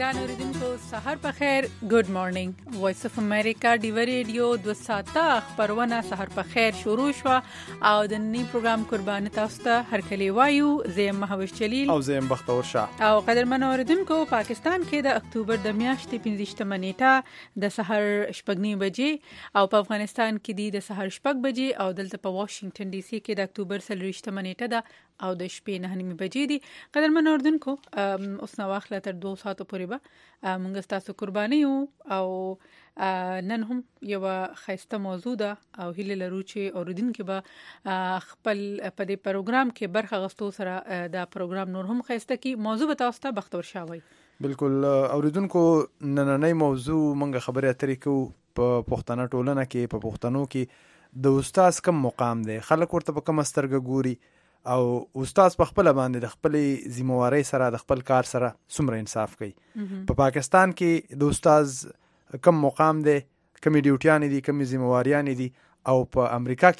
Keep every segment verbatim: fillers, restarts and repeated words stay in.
ګران اوریدونکو سحر په خیر. ګډ مارنینګ. وایس اف امریکا ډیو ریډیو دو ساعته خبرونه سحر په خیر شروع شو او د نی پروګرام قربان تاسو ته هر کلی وایو. زم مهوش جلیل او زم بختور شاه. او قدرمن اوریدونکو پاکستان کې د اکتوبر د میاشتې پنځه نیټه د سحر شپږ بجې او په افغانستان کې د سحر شپږ بجې او دلته په واشنگټن ډي سي کې د اکتوبر څلور نیټه ده او د شپې نه نیمه بجې دي. قدرمن اوریدونکو اوس نو واخله تر دوه ساعتو پورې به مونږ تاسو قرباني یو او نن هم یو خاصه موضوع ده او هیله لرو چې اوریدونکو به خپل په دې پروګرام کې برخه غوښتو سره دا پروګرام نور هم خاصه کی موضوع به تاسو ته بختور شاوي. بالکل اوریدونکو نننۍ موضوع مونږ خبرې اترې کوو په پښتنه ټولنه کې په پښتنو کې د استاد کم مقام دی، خلک ورته په کم سترګه ګوري او استاد په خپل باندې د خپل ذمہواری سره د خپل کار سره څومره انصاف کوي. په پاکستان کې د استاد کم مقام دی، کم ډیوټیان دي، کم ذمہواریان دي او په امریکا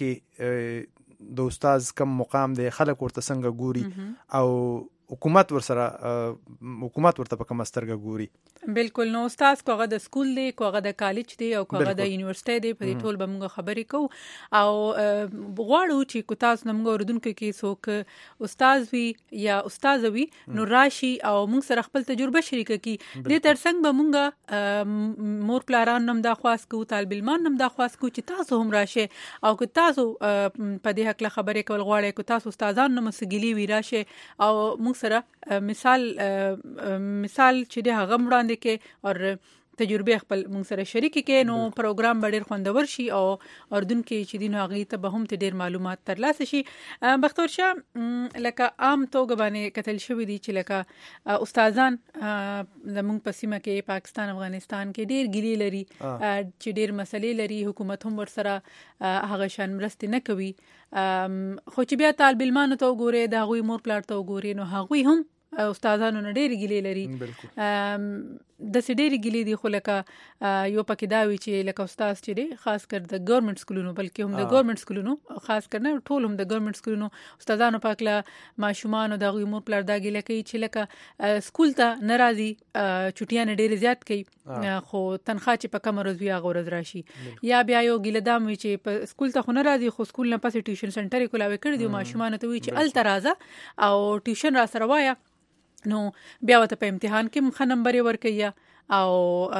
کې د استاد کم مقام دی، خلک ورته څنګه ګوري او حکومت ورسره حکومت ورته په کوم سترګه ګوري. بالکل. نو استاد کوغه د سکول دی، کوغه د کالج دی او کوغه د یونیورسيټي دی، په دې ټول به موږ خبرې کوو او غواړو چې کو تاسو موږ اوردونکو کې څوک استاد وي یا استاد وي نو راشي او موږ سره خپل تجربه شریک کړي. د ترڅنګ به موږ مور پلاران نم دا خواس کو، طالب علمان نم دا خواس کو چې تاسو هم راشي او که تاسو په دې حق خبرې کول غواړئ، کو تاسو استادان نم سګلی وی راشي او موږ سره مثال مثال چې د هغه وړاندې کې او تجربه خپل موږ سره شریک کې نو پروګرام ډېر خوندور شي او اردن کې چې دینو هغه ته به هم ډېر معلومات ترلاسه شي. بختور شاه لکه عام توګه باندې کتل شوی دي چې لکه استادان زموږ په سیمه کې پاکستان افغانستان کې ډېر ګیلي لري چې ډېر مسلې لري، حکومت هم ورسره هغه شان مرسته نه کوي، خو چې بیا طالب علمانو ته وګوري د هغوی مور پلار ته وګوري نو هغوی هم استادانو نه ډېر ګیلي لري. د سډېری ګیلي دي خو لکه یو پکې دا وی چې لکه استاد چې دی خاص کر د ګورنمنت سکولونو بلکې هم د ګورنمنت سکولونو خاص کر نه ټول هم د ګورنمنت سکولونو استادانو پاکله ماشومان او د غوي مور پلار دا ګیله کوي چې لکه سکول ته ناراضي چټیان ډېر زیات کوي خو تنخواه چې په کم ورځ وی هغه ورځ راشي، یا بیا یو ګیله دام وی چې په سکول ته خو ناراضي خو سکول نه پسې ټیوشن سنټر کولاوي کړی دی، ماشومان ته وی چې ال ترازه او ټیوشن را سره وایا نو بیا وته په امتحان کې مخ نمبر ورکیا او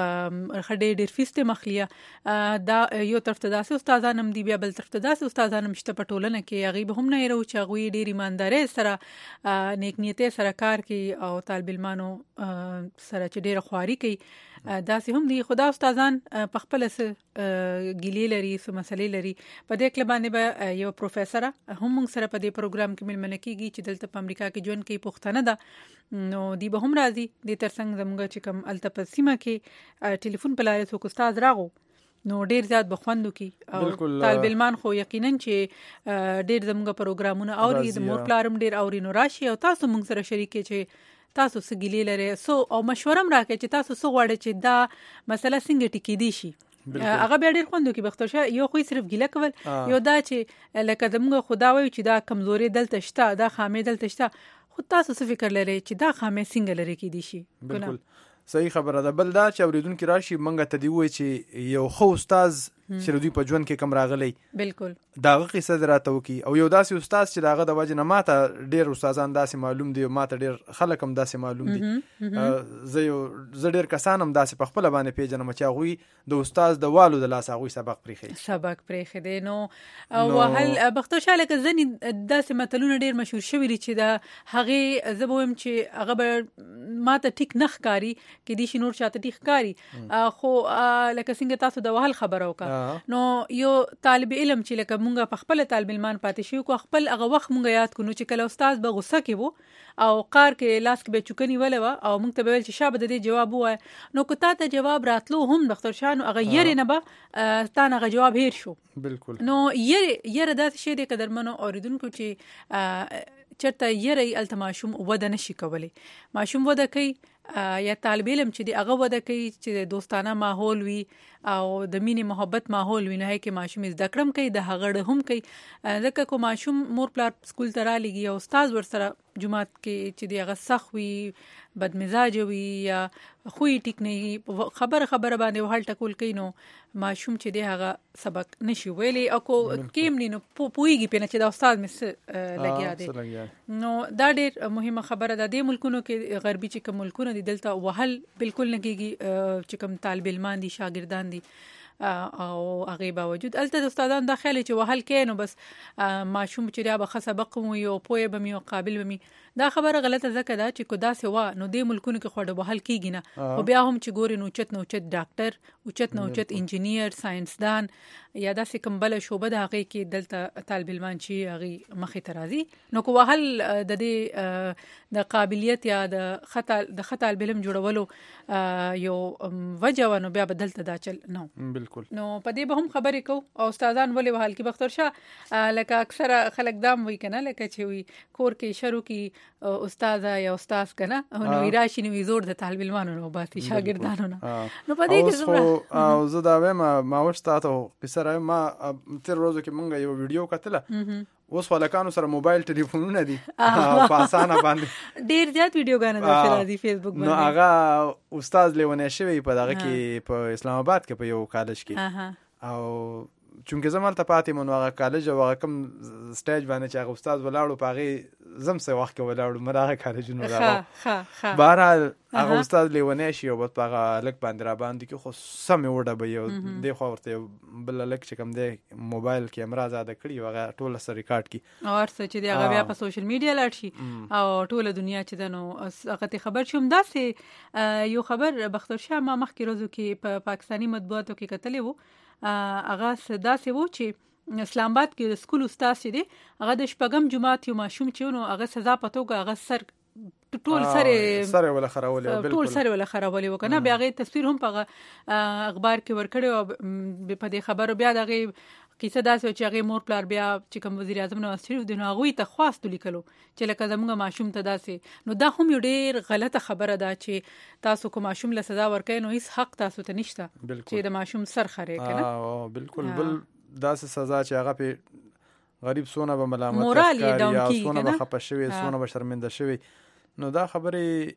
خډې ډېر فیسته مخلیه. دا یو طرف ته داسې استادانم دی، بیا بل طرف ته داسې استادانم شته په ټولنه کې هغه به هم نه یو چې هغه ډېر ایمانداري سره نیک نیته سره کار کوي او طالب علمانو سره چې ډېر خواري کوي. داسې هم دي خدا استادان په خپل سره ګیلي لري، سو مسلې لري. په دې کله باندې به یو پروفیسور هم موږ سره په دې پروګرام کې ملمنه کیږي چې دلته په امریکا کې ژوند کوي، پښتنه ده نو دی به هم راځي. د ترڅنګ زموږ چې کوم الته سیمه کې ټلیفون په لارې څوک استاد راغو نو ډیر زیات بخوندو کی او طالب علمان خو یقینا چې ډیر زموږ پروګرامونه اوري، د مور پلارم ډیر اوري نو راشي او تاسو موږ سره شریک چې تاسو سګیلی لري سو او مشورم راکړي چې تاسو څه غواړئ چې دا مسله څنګه ټیکې دي شي. هغه بیا ډیر خوندو کی بختور شه یو خو صرف ګیله کول یو دا چې لکه زموږ خدا وایي چې دا کمزوري دلته شته، دا خامې دلته شته، خو تاسو څه فکر لرئ چې دا خامې څنګه لري کې دي شي؟ بالکل صحیح خبره ده. بل دا چې اوریدونکو راشي منګه ته دی وای چې یو خو استاد چې دوی په ژوند کې کم راغلی بالکل داغه قصه دراته وکي او یو داسې استاد چې داغه د وجه نه ماته ډیر استادان داسې معلوم دي، ماته ډیر خلک هم داسې معلوم دي، زه یو زه ډیر کسان هم داسې په خپل باندې پیژنم چې هغه د استاد د والو د لاس هغه سبق پرېخي سبق پرېخي دي. نو او هل بختو شاله ک ځنی داسې متلونه ډیر مشهور شوی دي چې دا هغه زبوم چې هغه ماته ټیک نخ کاری کې دي شنور چاته ټیک کاری خو لکه څنګه تاسو د وهل خبرو کا نو یو طالب علم چې لکه مونږه په خپل طالب علمان پاتې شو کو خپل هغه وخت مونږه یاد کونو چې کله استاد به غوسه کې وو او قار کې لاس کې به چوکنی ولوا او مونږ ته ویل چې شابه د دې جواب وای نو کو ته جواب راتلو هم بختور شان هغه یې نه به تا نه جواب هیر شو. بالکل. نو یې یې داسې شی د قدرمنو اوریدونکو چې چرته یې التماشوم وده نشي کولی، ماشوم وده کوي یا طالب علم چې دی هغه وده کوي چې دوستانه ماحول وي او د مینې محبت ماحول وینه کې ماشوم زده کړم کوي د هغړ هم کوي ځکه کو ماشوم مور پلار سکول ته را لګي او استاد ورسره جمعات کې چې دی هغه سخت وي بد مزاج وي یا خوې ټیک نه خبر خبره باندې وهل ټکول کوي نو ماشوم چې دی هغه سبق نشي ویلي او کو کیم نه پويږي په نه چې د استاد مس لګیا دی نو دا ډېر مهمه خبره ده د ملکونو کې غربي چې کوم ملکونه دي دلته وهل بالکل نه کیږي چې کوم طالب علمان دي شاګردان دي او هغه باوجود الته د استادان د خیال چې وهل کې نو بس ماشوم چې دا به سبق مو یو پوهه به مو قابل به مي دا خبره غلطه ځکه دا چې کو دا سوا نو د ملکونو کې خوړه وهل کیږي نه خو بیا هم چې ګوري نو چت نو چت ډاکټر او چت نو چت انجینیر ساينسدان یا دا څه کوم بل شوبه د هغه کې دلته طالب علمان چې هغه مخې ترازی نو کو وهل د دې د قابلیت یا د خطا د خطا علم جوړولو یو وجه ونو بیا بدلته دا چل نو بالکل نو په دې به هم خبرې کو او استادان ولې وهل کې بختور شه لکه اکثر خلک دام وی کنه لکه چې وی کور کې شروع کې استاد یا استاد کنه نو راشي نو زور د طالب علمانو نو باسي شاګردانو نو په دې کې زما او زه دا وایم ما ورسته ته قصه ما تر ورځو کې مونږ یو ویډیو کتله اوس ولکانو سره موبایل ټلیفونونه دي په اسانه باندې ډیر زیات ویډیوګانې د راځي فیسبوک باندې نو هغه استاد لیونه شوی په دغه کې په اسلام آباد کې په یو کالج کې او چونکه زمال ته پاتې مونږ هغه کالج او هغه کوم سټیج باندې چې هغه استاد ولاړو پاغي زم څه وخت کې ولاړو مرغه کالج نو راغو بهرحال هغه استاد لیونه شي او په هغه لک باندې را باندې کې خو سم وړه به یو د خو ورته بل لک چې کوم دی موبایل کیمرا زاده کړی هغه ټول سره ریکارډ کی او څه چې دی هغه بیا په سوشل میډیا لاړ شي او ټول دنیا چې دنو هغه خبر شوم داسې یو خبر بختور شاه ما مخکې روزو کې په پاکستانی مطبوعاتو کې کتلې وو هغه داسې وو چې اسلام آباد کې سکول استاد دی هغه د شپږم جمعات یو ماشوم چې نو هغه سزا پتوګه هغه سر ټول سره سره ولا خراولې بالکل ټول سره ولا خراولې وکنه بیا غي تصویر هم په اخبار کې ورکړی او په دې خبرو بیا دغه کیسه داسې چې هغه مور پلار بیا چې کوم وزیر اعظم نواز شریف د ناغوي ته خواست لیکلو چې لکه زموږ ماشوم ته داسې نو دا هم یو ډیر غلطه خبره ده چې تاسو کوم ماشوم له سزا ورکړئ نو هیڅ حق تاسو ته نشته چې د ماشوم سر خره کنه اه بالکل بل داسې سزا چې هغه په غریب سونه به ملامت مورال یا سونه به خپه شوی سونه به شرمنده شوی نو دا خبرې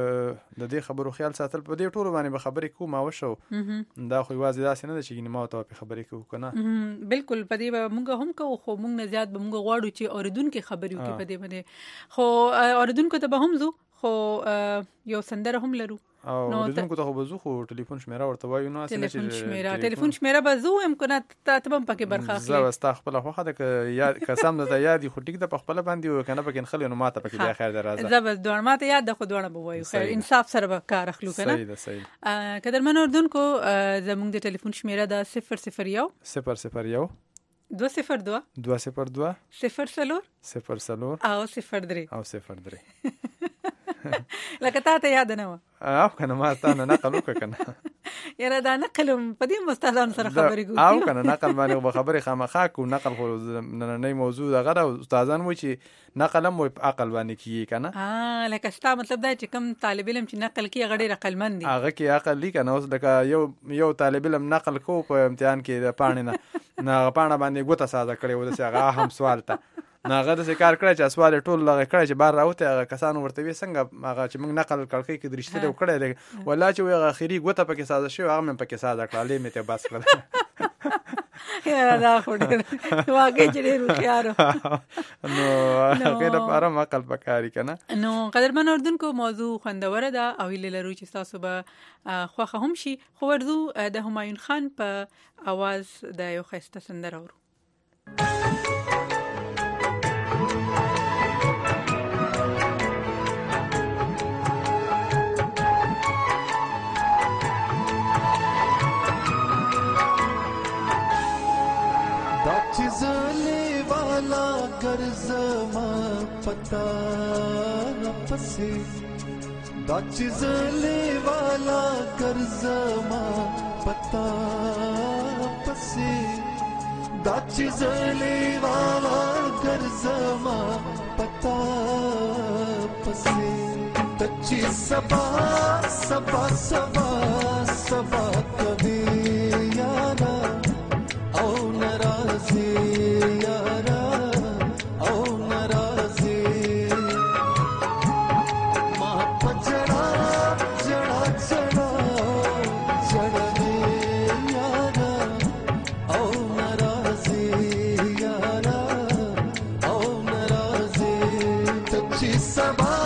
د دې خبرو خیال ساتل په دې ټولو باندې به خبرې کوم او شو دا خو یوازې داسې نه ده چې ما ته په خبرې کوو کنه بالکل په دې به مونږ هم کوو خو مونږ نه زیات به مونږ غواړو چې اوریدونکو خبرې وکړي په دې باندې خو اوریدونکو ته به هم زو خو یو سندره هم لرو او اوریدونکو ته به زو خو ټلیفون شمیره ورته وایو نو اسنه ټلیفون شمیره ټلیفون شمیره به زو امکانات ته تبم پکې برخه اخلي زه واست خپل خو خده ک یا قسم ده یادی خو ټیک ده په خپل باندې کنه پکې خل نو ماته پکې بیا خیر درازه زه بس دوه ماته یاد ده خو دوه به وایو خیر انصاف سره به کار اخلو کنه صحیح ده صحیح قدرمن اوریدونکو زموږ د ټلیفون شمیره ده صفر صفر یو صفر صفر یو دو صفر دو دو صفر دو صفر سلور صفر سلور او صفر درې او صفر درې لکه تا ته یاد نه و او کنه ما تا نه نقل وکنه یاره دا نقلم په دې مستادان سره خبرې کوي او کنه نقل باندې به خبرې خامخا کو نقل خو نه موضوع دغه دا استادان و چې نقل هم په عقل باندې کیږي کنه اه لکه ستا مطلب دا چې کم طالب علم چې نقل کوي غړي عقلمند دي هغه کې عقل لیک نه اوس لکه یو یو طالب علم نقل کو په امتحان کې د پاڼې نه نه پاڼه باندې ګوته ساده کړي و د هغه هم سوال ته ناغه د کار کړی چې سوال ټول لغه کړی چې بار راوته هغه کسانو ورته وي څنګه هغه چې موږ نقل کړکې کې درشته دی کړی دی ولا چې هغه اخیری ګوته پکې ساده شو هغه مې پکې ساده کړلې مې ته بس کړل یا دا خو ډېر واقعي چې ډېر خيار نو هغه د پاره عقل پکاري کنه نو قدرمن اوردونکو موضوع خوندوره ده او لرو چې تاسو به خوخه هم شي خو ورزو د همایون خان په आवाज د یو خسته سندره ورو चले वाला गर्जमा पता न पसे दाच जले वाला गर्जमा पता पसे दाच जले वाला गर्जमा पता पसे तच्ची सबा सबा सबा सबा कभी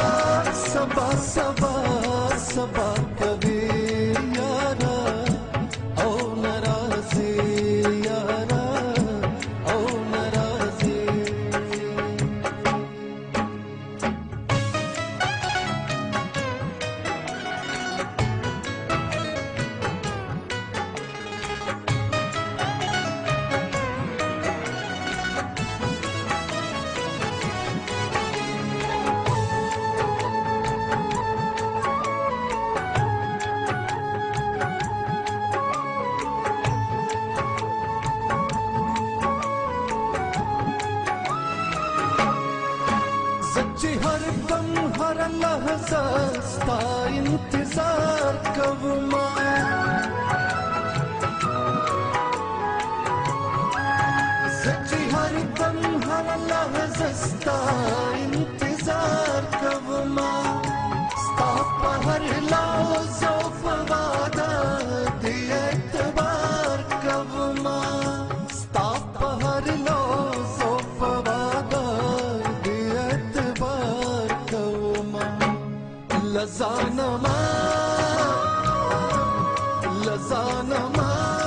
सबा सबा सबा कभी यारा ओ नाराजी यारा ओ नाराजी हर दम हर लहज़ा स्ता इंतजार कवमा सच्ची हर दम हर लहज़ा स्ता इंतजार कवमा स्ता पहर लाज़ो फवादा दे एतबार कवमा स्ता पहर लाज़ो फवादा लज़ानमा लज़ानमा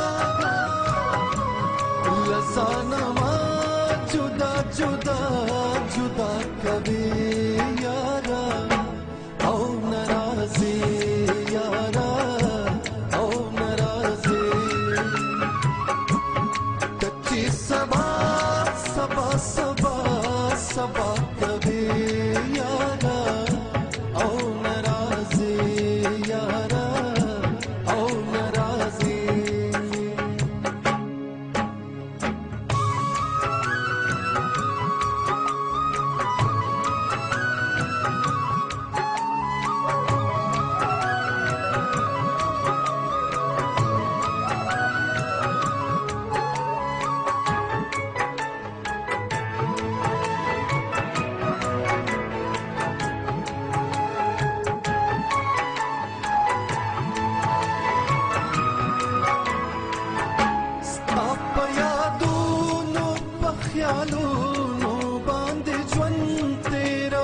लज़ानमा जुदा जुदा जुदा कभी यारा ओ नाराज़ी यारा ओ नाराज़ी कच्ची सबा सबा सबा सबा कभी यारा ख्यालों बांध ज्वन तेरा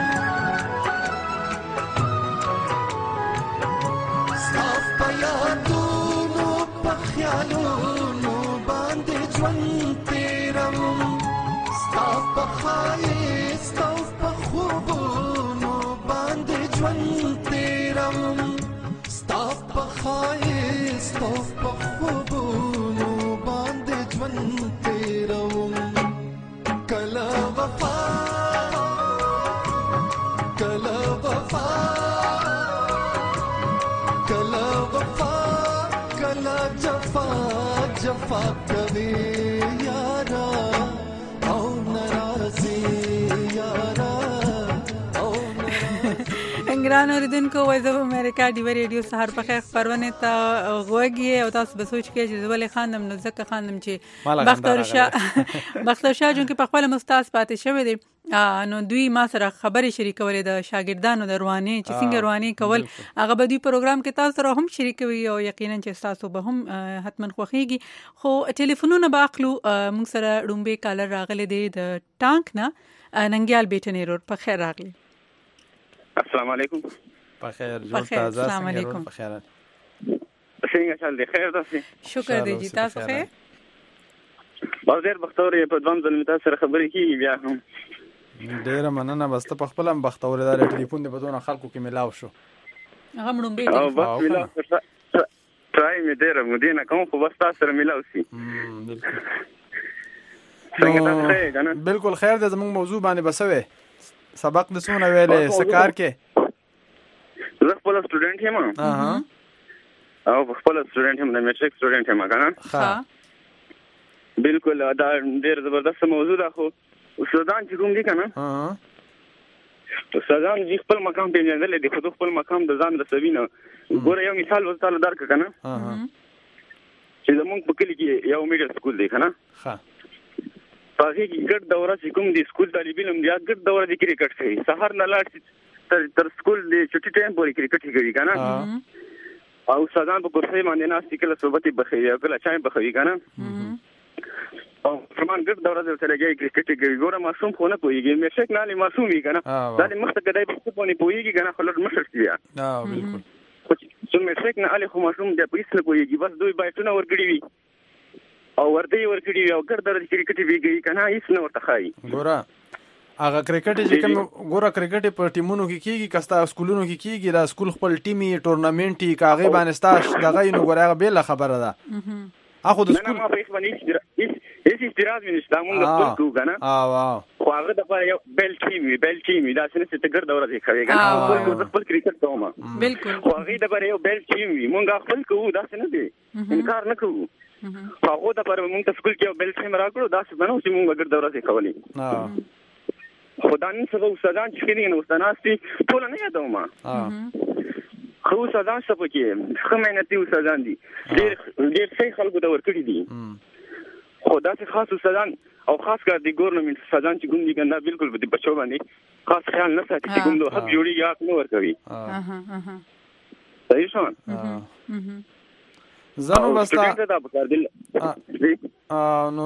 साफ पया दोनों पख्यालों बांध ज्वन तेरा साफ पखाए साफ पखूबों बांध ज्वन तेरा साफ पखाए साफ पखूबों बांध ज्वन तेरा कला वफा कला वफा कला वफा कला जफा जफा कभी यारा ओ नाराज़ी यारा ओ ګران اوریدونکو وایس اف امریکا ډیو ریډیو سهار په خیر خبرونه ته غوږی او تاسو به سوچ کې چې ولې خاندم نو ځکه خاندم چې بختور شاه بختور شاه جون کې په خپل مستاز پاتې شوی دی نو دوی ما سره خبرې شریکولې د شاګردانو د رواني چې څنګه رواني کول هغه به دوی پروګرام کې تاسو سره هم شریکوي او یقینا چې تاسو به هم حتما خوښيږي خو ټلیفونونه به اخلو موږ سره ډومبه کالر راغلي دی د ټانک نه ننګیال بیٹنی روډ په خیر راغلی السلام علیکم بخیر جوړ تازه السلام علیکم بخیر څنګه چل دی خیر تاسو شکر دی جی تاسو خیر بازار بختور په دوام ځل متا سره خبرې کیږي بیا هم ډیر مننه بس ته په خپل هم بختور دار ټلیفون دی په دونه خلکو کې ملاو شو هغه مړومبه او بس ملاو ترای می ډیر مدینه کوم خو بس تاسو سره ملاو شي بالکل څنګه تاسو ښه بالکل خیر ده زموږ موضوع باندې بسوي سبق د څونه ویلې سکار کې زه خپل سټوډنټ یم ها او خپل سټوډنټ یم د میټریک سټوډنټ یم کنه ها بالکل دا ډېر زبردست موضوع ده خو استادان چې کوم دي کنه ها استادان چې خپل مقام پیژندل دي خو خپل مقام د ځان رسوي نه ګوره یو مثال وځ تعالی درک کنه چې زمونږ په کلی کې یو میډل سکول دی کنه ها هغه کې ګډ دوره چې کوم دي سکول طالبین هم بیا ګډ دوره د کرکټ کوي سحر نه لاړ تر تر سکول د چټي ټایم پورې کرکټ کوي کنه او استادان په کورسې باندې ناس کله صحبت بخوي او کله چای بخوي کنه او فرمان ګډ دوره د تلګي کرکټ کې ګوره معصوم خو نه پويږي مې شک نه لې معصوم وي کنه دا دې مخته کدی په پونی پويږي کنه خلک مشر شي ها بالکل خو چې مې شک نه علي خو معصوم د پولیس نه پويږي بس دوی بایټونه ورګړي وي او ورته ورګړي وي او ګډ دوره کرکټ ویږي کنه هیڅ نه ورته خای ګوره هغه کرکټ چې کوم ګوره کرکټ په ټیمونو کې کیږي کستا سکولونو کې کیږي دا سکول خپل ټیمي ټورنمنټي کاغې باندې ستاش دغه نو ګوره هغه به خبره ده اخو د سکول نه ما په هیڅ باندې هیڅ استراز مې نشته مونږ خپل کو کنه اه واو خو هغه د پاره یو بیل ټیم بیل ټیم دا څنګه چې تګر دوره دی کوي کنه خپل خپل کرکټ کومه بالکل خو هغه د پاره یو بیل ټیم وي مونږ خپل کو دا څنګه دی انکار نه کوو هغه د پاره مونږ ته سکول کې یو بیل ټیم راکړو دا څه بنو چې مونږ ګر دوره دی کولی اه خدای نن سبا استادان چې کېږي نو استادان ټول نه یادوم اه خو استادان څه پکې خمینتي استادان دي ډېر ډېر څه خلکو دا ورکړي دي خو دا څه خاص استادان او خاص کار دي ګورنمنت استادان چې کوم دي کنده بالکل به بچو باندې خاص خیال نه ساتي چې کوم دوه حق جوړي یا نو ورکوي اها صحیح شو زنو بستا دا په دل نو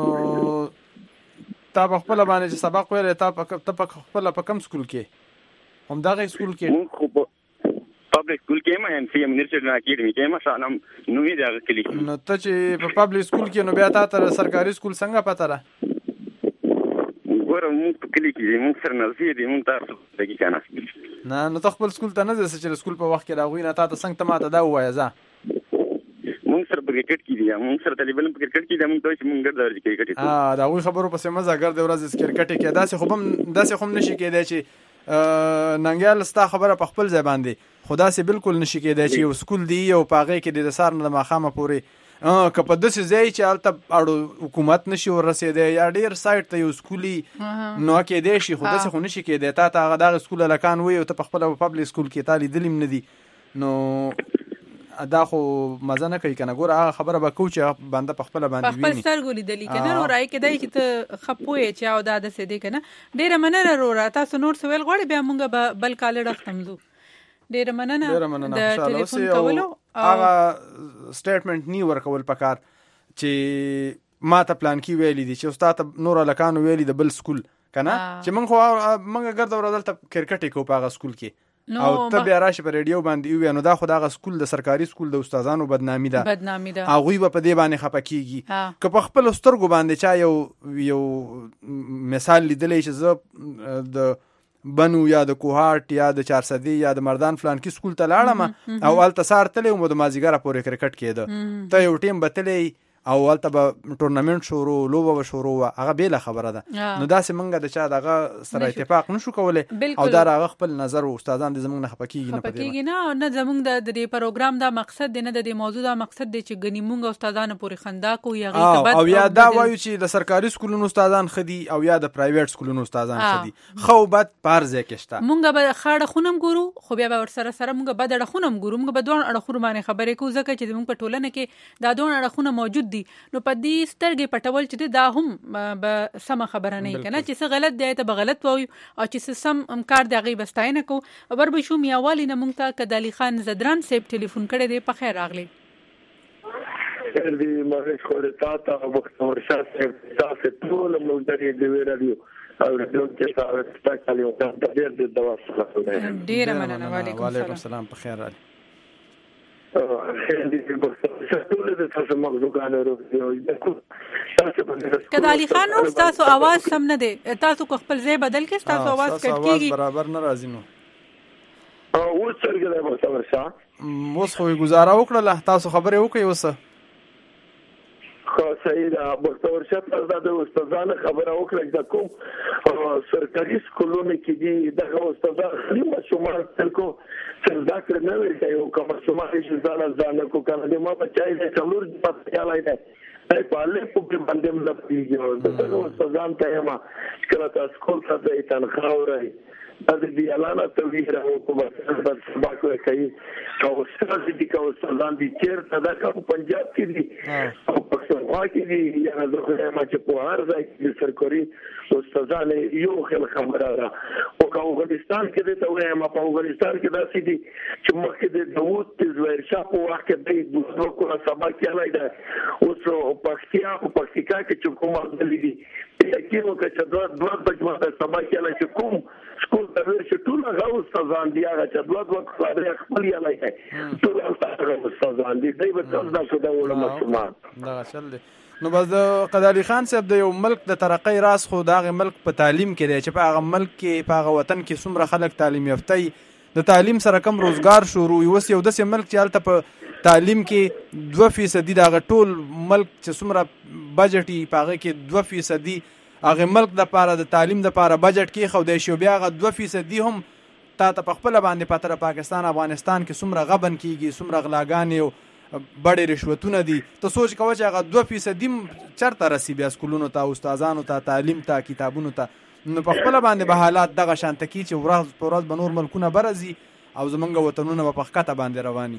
تا په خپل باندې چې سبق ویل تا په خپل په کم سکول کې هم دا غي سکول کې خو پبلک سکول کې ما ان سي ام یونیورسيټي اکیډمي کې ما شانم نو یې دا کلی نو ته چې په پبلک سکول کې نو بیا تا تر سرکاري سکول څنګه پته را ګوره موږ په کلی کې موږ سره نزدې دي موږ تاسو دغه کنه نه نو ته خپل سکول ته نه ځې چې سکول په وخت کې راغوي نه تا ته څنګه ته ماته دا وایې ځه موږ سره کرکټ کې دي موږ سره طالبان په کرکټ کې دي موږ ته چې موږ ګرځي کرکټ ها دا غوي خبرو پسې مزه ګرځي ورځ کرکټ کې داسې خو هم داسې خو نشي کېدای چې ننګیال ستا خبره په خپل ځای باندې خدا سي بالکل نشي کېدای چې یو سکول دی او پاغه کې د سار نه مخامه پوري ا کپه د څه ځای چې الته اړو حکومت نشي ورسېدای یا ډیر سایت ته یو سکولي نو کې دی شي خدا سي خو نشي کېدای تا ته هغه د سکول لکان وي او ته په خپل پبلک سکول کې تالي دلیم نه دي نو دا خو مزه نه کوي کنه ګوره هغه خبره به کو چې بنده په خپل باندې ویني خپل سترګو لیدلی کنه نو راي کې دای چې ته خپوي چې او دا د سې دی کنه ډیره مننه رورا تاسو نور سوال غواړي بیا مونږ به بل کال راختمزو ډیره مننه د ټلیفون کولو هغه سټیټمنټ نی ورکول پکار چې ما ته پلان کې ویلي دي چې استاد نور لکانو ویلي د بل سکول کنه چې مونږ خو مونږ ګرځو ورځل ته کرکټ کو په هغه سکول کې او ته بیا راشي په ریډیو باندې وي نو دا خو دا سکول د سرکاري سکول د استادانو بدنامي ده بدنامي ده هغه به په دې باندې خپکیږي که په خپل سترګو باندې چا یو یو مثال لیدلې چې زه د بنو یا د کوهارت یا د چارسدی یا د مردان فلان کې سکول ته لاړم او الته سار تلې مو د مازیګر پورې کرکټ کېده ته یو ټیم بتلې او ولته به ټورنمنت شروع لوبه به شروع هغه بیل خبره ده نو داسې منګه د چا دغه سره اتفاق نشو کولای او دا هغه خپل نظر او استادان د زمونږ نه خپکیږي نه خپکیږي نه نه زمونږ د دې پروګرام دا مقصد دی نه د دې موضوع دا مقصد دی چې غنی مونږ استادان پورې خندا کو یا غي او یا دا وایو چې د سرکاري سکولونو استادان خدي او یا د پرایویټ سکولونو استادان خدي خو بد پارځه کېشته مونږ به خاړه خونم ګورو خو بیا به ور سره سره مونږ به د خونم ګورو مونږ به دوه اړه خور باندې خبرې کو ځکه چې مونږ په ټولنه کې دا دوه اړه خونه موجود دي نو په دې سترګې پټول چې دا هم به سم خبره نه کنه چې څه غلط دی ته به غلط وایو او چې سم کار دی غي بستاینه کو ور به شو میاوالی نه مونږ ته کدالی خان زدران سیب ټلیفون کړی دی په خیر راغلی خیر دی مهرش خور تا تا بختور شاه سیب تاسو ټول موږ درې دی ویډیو او د چې تاسو تاسو ته ډېر ډېر دوا سره ډېر مننه وعلیکم السلام په خیر راغلی کدالی خان نو تاسو आवाज سم نه دی تاسو کو خپل ځای بدل کې تاسو आवाज کټ کیږي برابر نه راځي نو او څنګه دا ورته ورشه اوس خو گزاره وکړه تاسو خبرې وکړئ اوس خو صحیح ده ورته ورشه تاسو د استادانو خبره وکړه چې کوم سرکاري سکولونو کې دي دغه استادان خلیمه شمار تلکو څنګه کړ نه وي یو کوم شمار چې ځان ځان کو کنه د ما بچای دې څلور دې پاتې یالای ده ای په لې په باندې مله پیږي دغه استادان ته ما کله تاسو کول ته دې تنخواه ورای دا دې اعلان ته ویره او په بس باکو کوي او استاد دې کو استادان دې چیرته دا کوم پنجاب کې دي او پښتونخوا کې دي یا د خدای ما چې په هر ځای کې سرکوري استادان یو خل خبره ده او په افغانستان کې د توه ما په افغانستان کې داسې دي چې مخکې د داوود تزویر شاه په وخت کې د دوه کوله سبا کې لای ده اوس په پښتیا په پښتیکا کې چې کومه غلي دي یقینو کې چې دوه دوه بجمه سبا کې لای چې کوم سکول د چې ټول هغه استادان دي هغه چې دوه دوه خبرې خپل یې لای ټول هغه استادان دي دوی به تاسو دا څه دا ولما دا اصل دی. نو بس د قدالي خان صاحب د یو ملک د ترقۍ راز خو د هغه ملک په تعلیم کې دی چې په هغه ملک کې په هغه وطن کې څومره خلک تعلیم یافته د تعلیم سره کم روزګار شروع اوس یو داسې ملک چې هلته په تعلیم کې دوه فیصدي د هغه ټول ملک چې څومره بجټ یې په هغه کې دوه فیصدي هغه ملک د پاره د تعلیم د پاره بجټ کې خو د شو بیا هغه دوه فیصدي هم تا ته په خپل باندې پاتره پاکستان افغانستان کې څومره غبن کیږي څومره غلاګانې او بڑے رشوتونه دي ته سوچ کوه چې هغه دوه فیصدي چرته رسی بیا سکولونو ته استادانو ته تعلیم ته کتابونو ته نو په خپل باندې به حالات دغه شانته کی چې ورځ په ورځ به نور ملکونه برزي او زمونږ وطنونه په خکته باندې رواني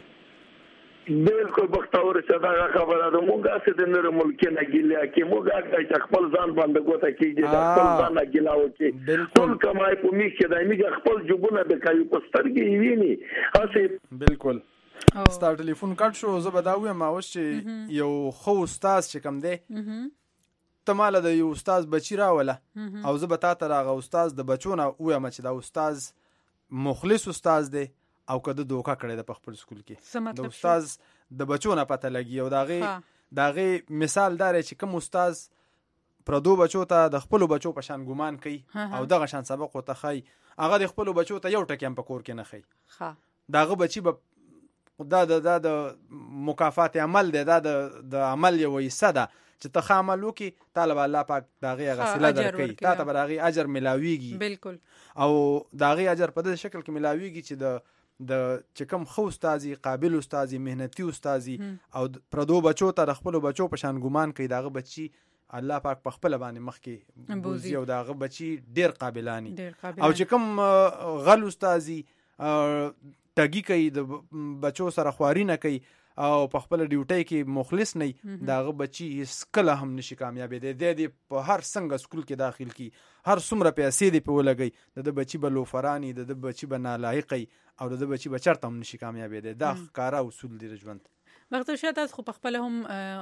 بالکل بختور شه دا خبره ده مونږه چې د نور ملکونه ګیله کې مونږه چې خپل ځان باندې ګوته کیږي د خپل ځان ګیلا وکي ټول کمای په میخ کې د میګ خپل جوبونه د کوي پسترګي ویني هڅه بالکل ستا ټلیفون کټ شو زه به دا وایم اوس چې یو خو استاد چې کم دی ته ماله د یو استاد بچی راوله او زه به تا ته راغه استاد د بچو نه وایم چې دا استاد مخلص استاد دی او که د دوکه کړی د خپل سکول کې د استاد د بچو نه پته لګي او داغه داغه مثال دار چې کوم استاد پردو بچو ته د خپل بچو په شان ګمان کوي او دغه شان سبق وته خي هغه د خپل بچو ته یو ټکم په کور کې نه خي ها داغه بچي به دا د دا د مکافات عمل دی دا د عمل یو حصہ ده چې ته ښه عمل وکړي طالب الله پاک د هغې هغه صله درکوي تا ته به د هغې اجر ملاویږي بالکل او د هغې اجر په داسې شکل کې ملاویږي چې د د چې کوم ښه استازي قابل استازي محنتي استازي او پردو بچو ته د خپلو بچو په شان ګمان کوي د هغه بچي الله پاک په خپله باندې مخکې بوزي او د هغه بچي ډېر قابلانی او چې کوم غل استازي ټګي کوي د بچو سره خواري نه کوي او په خپل ډیوټي کې مخلص نه داغه بچي هیڅکله هم نشي کامیابې دی دی په هر څنګه سکول کې داخل کی هر څومره پیسې دی په ولګي د بچي به لوفرانی د بچي به نالایقي او د بچي به چرته هم نشي کامیابې دی دا ښکاره اصول دی ژوند مختور شه تاسو خو په خپل هم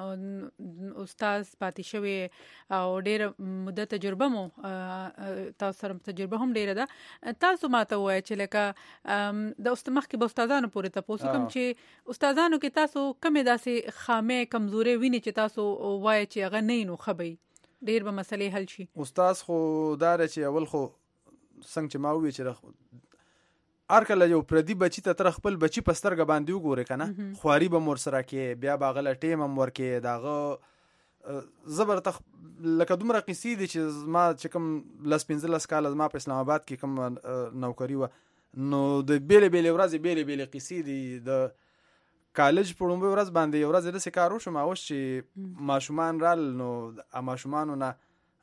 استاد پاتې شوی او ډېر مدته تجربه مو تاسو سره تجربه هم ډېره ده تاسو ماته وایي چې لکه د استمخ کې به استادانو پورې تاسو کوم چې استادانو کې تاسو کومه داسې خامې کمزوري ویني چې تاسو وایي چې هغه نه نو خبي ډېر به مسلې حل شي استاد خو دار چې اول خو څنګه چې ما وی چې ار کله یو پردي بچی ته تر خپل بچی په سترګه باندې وګوره کنه خواري به مور سره کې بیا باغله ټیم هم ورکې داغه زبر تخ لکه دومره قصې دي چې ما چې کوم لس پنځلس کال ما په اسلام آباد کې کوم نوکری و نو د بیل بیل ورځ بیل بیل قصې دي د کالج په لومړي ورځ باندې یو ورځ د سکارو شو ما اوس چې ماشومان رال نو ماشومانو نه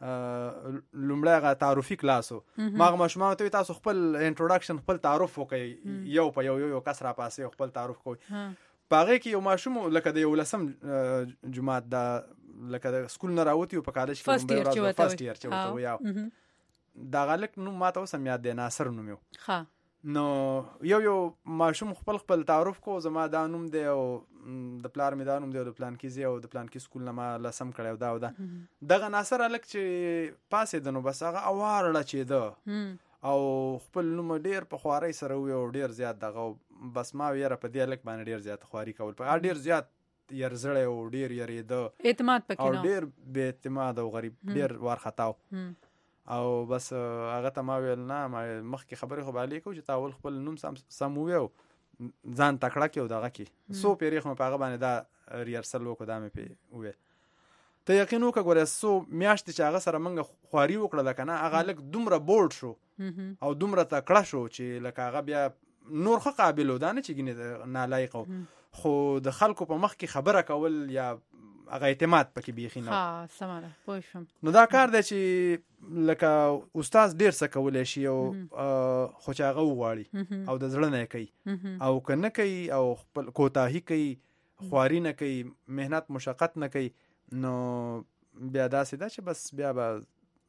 لومړی هغه تعارفي کلاسو ما هغه ماشومانو ته تاسو خپل انټروډکشن خپل تعارف وکړئ یو په یو یو کس را پاسې خپل تعارف کوئ په هغې کې یو ماشوم لکه د یولسم جماعت دا لکه د سکول نه راوتي په کالج کې فرسټ ایئر چې ورته وایو دغه هلک نوم ما ته اوس هم یاد دی ناصر نوم یو نو یو یو ماشوم خپل خپل تعارف کو زما دا نوم دی او د پلار مې دا نوم دی او د پلان کې زی او د پلان کې سکول نه ما لسم کړی او دا او دا دغه ناصر هلک چې پاسېده نو بس هغه اواره چېده او خپل نوم ډېر په خوارۍ سره وی او ډېر زیات دغه بس ما یاره په دې هلک باندې ډېر زیات خواري کول په هغه ډېر زیات یرزړی او ډېر یریده اعتماد پکې او ډېر بې اعتماد او غریب ډېر وارخطا او بس هغه ته ما ویل نه مخکې خبرې خو به علي کوو چې تا اول خپل نوم سم وویو ځان تکړه کړې او دغه کې څو پیرې خو مې په هغه باندې دا ریهرسل وکړو دا مې پې وویل ته یقین وکړه ګوره څو میاشتې چې هغه سره موږ خواري وکړله که نه هغه هلک دومره بولډ شو او دومره تکړه شو چې لکه هغه بیا نور ښه قابل و دا نه چې ګینې نالایق و خو د خلکو په مخ کې خبره کول یا هغه اعتماد پکې بیخي نه ها سماره پوه شوم نو دا کار دی چې لکه استاد ډېر څه کولی شي او خو چې هغه وغواړي او د زړه نه یې کوي او که نه کوي او خپل کوتاهي کوي خواري نه کوي محنت مشقت نه کوي نو بیا داسې ده چې بس بیا به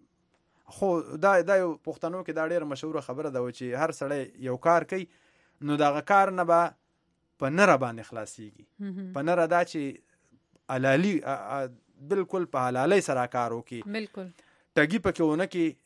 خو دا دا یو پښتنو کې دا ډېره مشهوره خبره ده چې هر سړی یو کار کوي نو دغه کار نه به په نره باندې خلاصیږي په نره دا چې حلالي بالکل په حلالۍ سره کار وکړي بالکل ټګي پکې ونه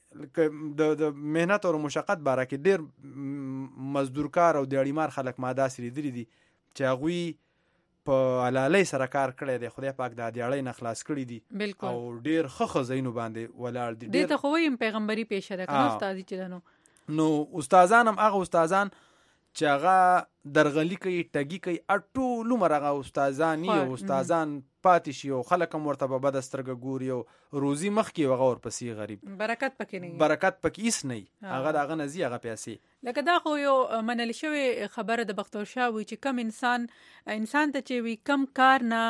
کې د د مهنت او مشقت باره کې ډېر مزدور کار او دیاړیمار خلک ما داسې لیدلي دي چې هغوی په حلالۍ سره کار کړی دی خدای پاک د دیاړۍ نه خلاص کړي دي او ډېر ښه ښه ځایونو باندې ولاړ دي دې ته خو وایم پیغمبري پیشه ده که استادي چې ده نو نو استادان هم هغه استادان چې هغه درغلي کوي ټګي کوي ټول عمر هغه استادان یي او استادان پاتې شي او خلک هم ورته په بده سترګه ګوري او روزي مخکې هغه ورپسې غریب برکت پکې نه برکت پکې هیڅ نه هغه د هغه نه ځي هغه پیسې لکه دا خو یو منل شوی خبره د بختور شاه وي چې کم انسان انسان ته چې وي کم کار نه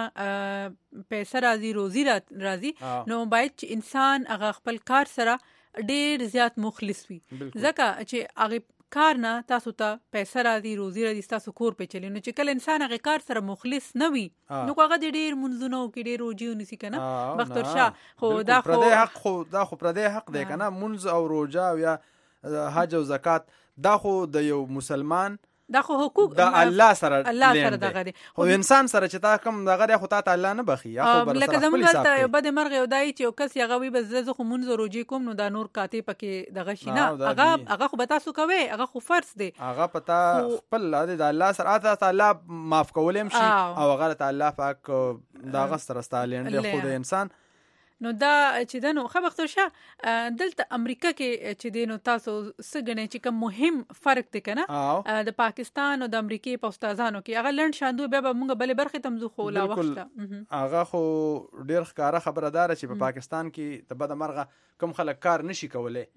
پیسې راځي روزي راځي نو باید چې انسان هغه خپل کار سره ډېر زیات مخلص وي ځکه چې هغه کار نه تاسو ته پیسې راځي روزي راځي تاسو کور په چلی نو چې کله انسان هغه کار سره مخلص نه وي نو هغه ډېر منځونه او کې ډېر روزي ونیسي کنه بختور شاه خو دا خو پردی حق خو دا خو پردی حق دی کنه منځ او روزه او یا حج او زکات دا خو د یو مسلمان دا خو حقوق دا الله سره الله سره دغه دی خو انسان سره چې تا کوم دغه دی خو تا الله نه بخي یا خو بر لکه زموږ ته یو بد مرغ یو دای چې یو کس یغه وي بس زه خو مونږ روجي کوم نو دا نور کاتې پکې دغه شي نه هغه هغه خو به تاسو کوي هغه خو فرض دی هغه پتا خپل د الله سره اته الله معاف کولم شي او هغه ته الله پاک دغه سره ستالین دی خو د انسان نو دا چې دنو خبختور شه دلته امریکا کې چې دینو تاسو سګنې چې کوم مهم فرق دی کنه د پاکستان او د امریکای په استادانو کې هغه لند شاندو بیا به موږ بلې برخه تم زو خو لا وخت هغه خو ډیر ښکارا خبره دار چې په پاکستان کې د بد مرغه کم خلک کار نشي کولای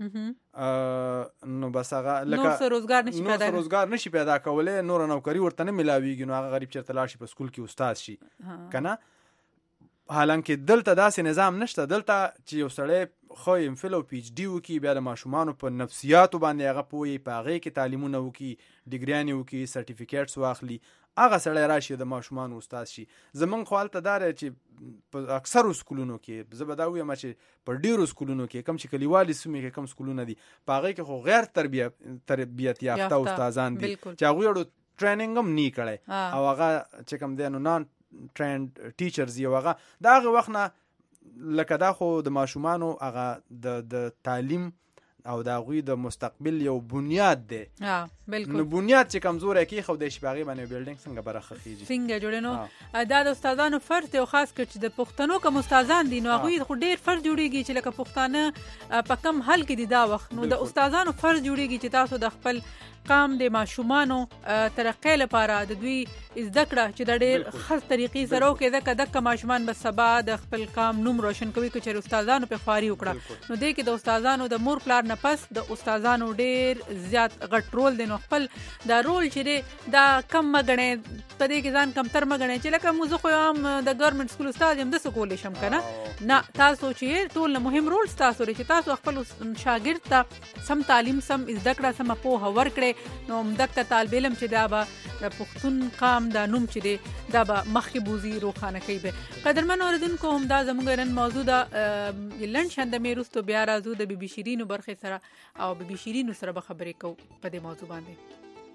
نو بس هغه لکه نو روزګار نشي پیدا نو روزګار نشي پیدا کولای نور نوکری ورته نه ملاويږي نو هغه غریب چرته لاړ شي په سکول کې استاد شي کنه حالانکه دلته داسې نظام نشته دلته چې یو سړی خو ایم فل او پی ایچ ډي وکي بیا د ماشومانو په نفسیاتو باندې هغه پوي په هغه کې تعلیمونه وکي ډیګریانې وکي سرټیفیکیټس واخلي هغه سړی راشي د ماشومانو استاد شي زمونږ خو هلته داره چې په اکثرو سکولونو کې زه به دا ویم چې په ډیرو سکولونو کې کم چې کلیوالي سیمې کې کم سکولونه دي په هغې کې خو غیر تربیت تربیت یافته استادان دي چې هغوی اړو ټریننګ هم نی کړی او هغه چې کوم دی نو نان ټرینډ ټیچرز یو هغه دا هغه وخت نه لکه دا خو د ماشومانو هغه د د تعلیم او د هغوی د مستقبل یو بنیاد دی بالکل نو بنیاد چې کمزوری کې خو د شپږې باندې بیلډینګ څنګه برخه خېږي څنګه جوړ نو دا د استادانو فرض دی او خاص کر چې د پښتنو کوم استادان دي نو هغوی خو ډېر فرض جوړیږي چې لکه پښتانه په کم حل کې دي دا وخت نو د استادانو فرض جوړیږي چې تاسو د خپل قام د ماشومانو ترقې لپاره د دوی زده کړه چې د ډېر ښه طریقې سره وکړي ځکه دغه ماشومان به سبا د خپل قام نوم روشن کوي که چېرې استادانو پې خواري وکړه نو دې کې د استادانو د مور پلار نه پس د استادانو ډېر زیات غټ رول دی نو خپل دا رول چې دی دا کم مه ګڼئ په دې کې ځان کمتر مه ګڼئ چې لکه موږ زه خو هم د ګورنمنټ سکول استاد یم داسې کولی شم که نه نه تاسو چې ټول نه مهم رول ستاسو دی چې تاسو خپل شاګرد ته سم تعلیم سم زده کړه سمه پوهه ورکړئ نو همدغه طالب علم چې دا به د پښتون قام دا نوم چې دی دا به مخکې بوځي روښانه کوي به قدرمن اورېدونکو همدا زموږ نن موضوع ده لنډ شندمې وروستو بیا راځو د بي بي شیرینو برخې سره او بي بي شیرینو سره به خبرې کوو په دې موضوع باندې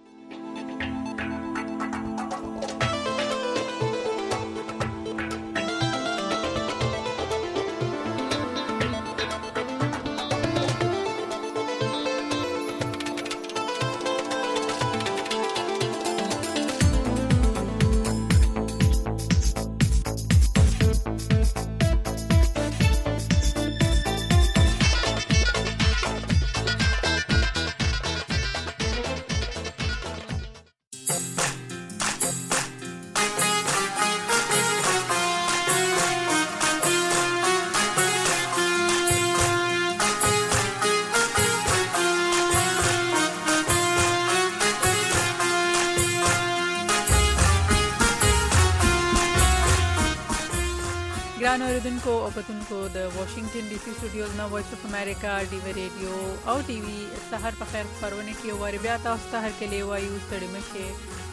ګرانو اوریدونکو او کتونکو د واشنگټن ډي سي سټوډیوز نه وایس اف امریکا ډي وی ریډیو او ټي وي سحر په خیر خبرونه کې واره بیا تاسو ته هر کله وایو ستړي مشه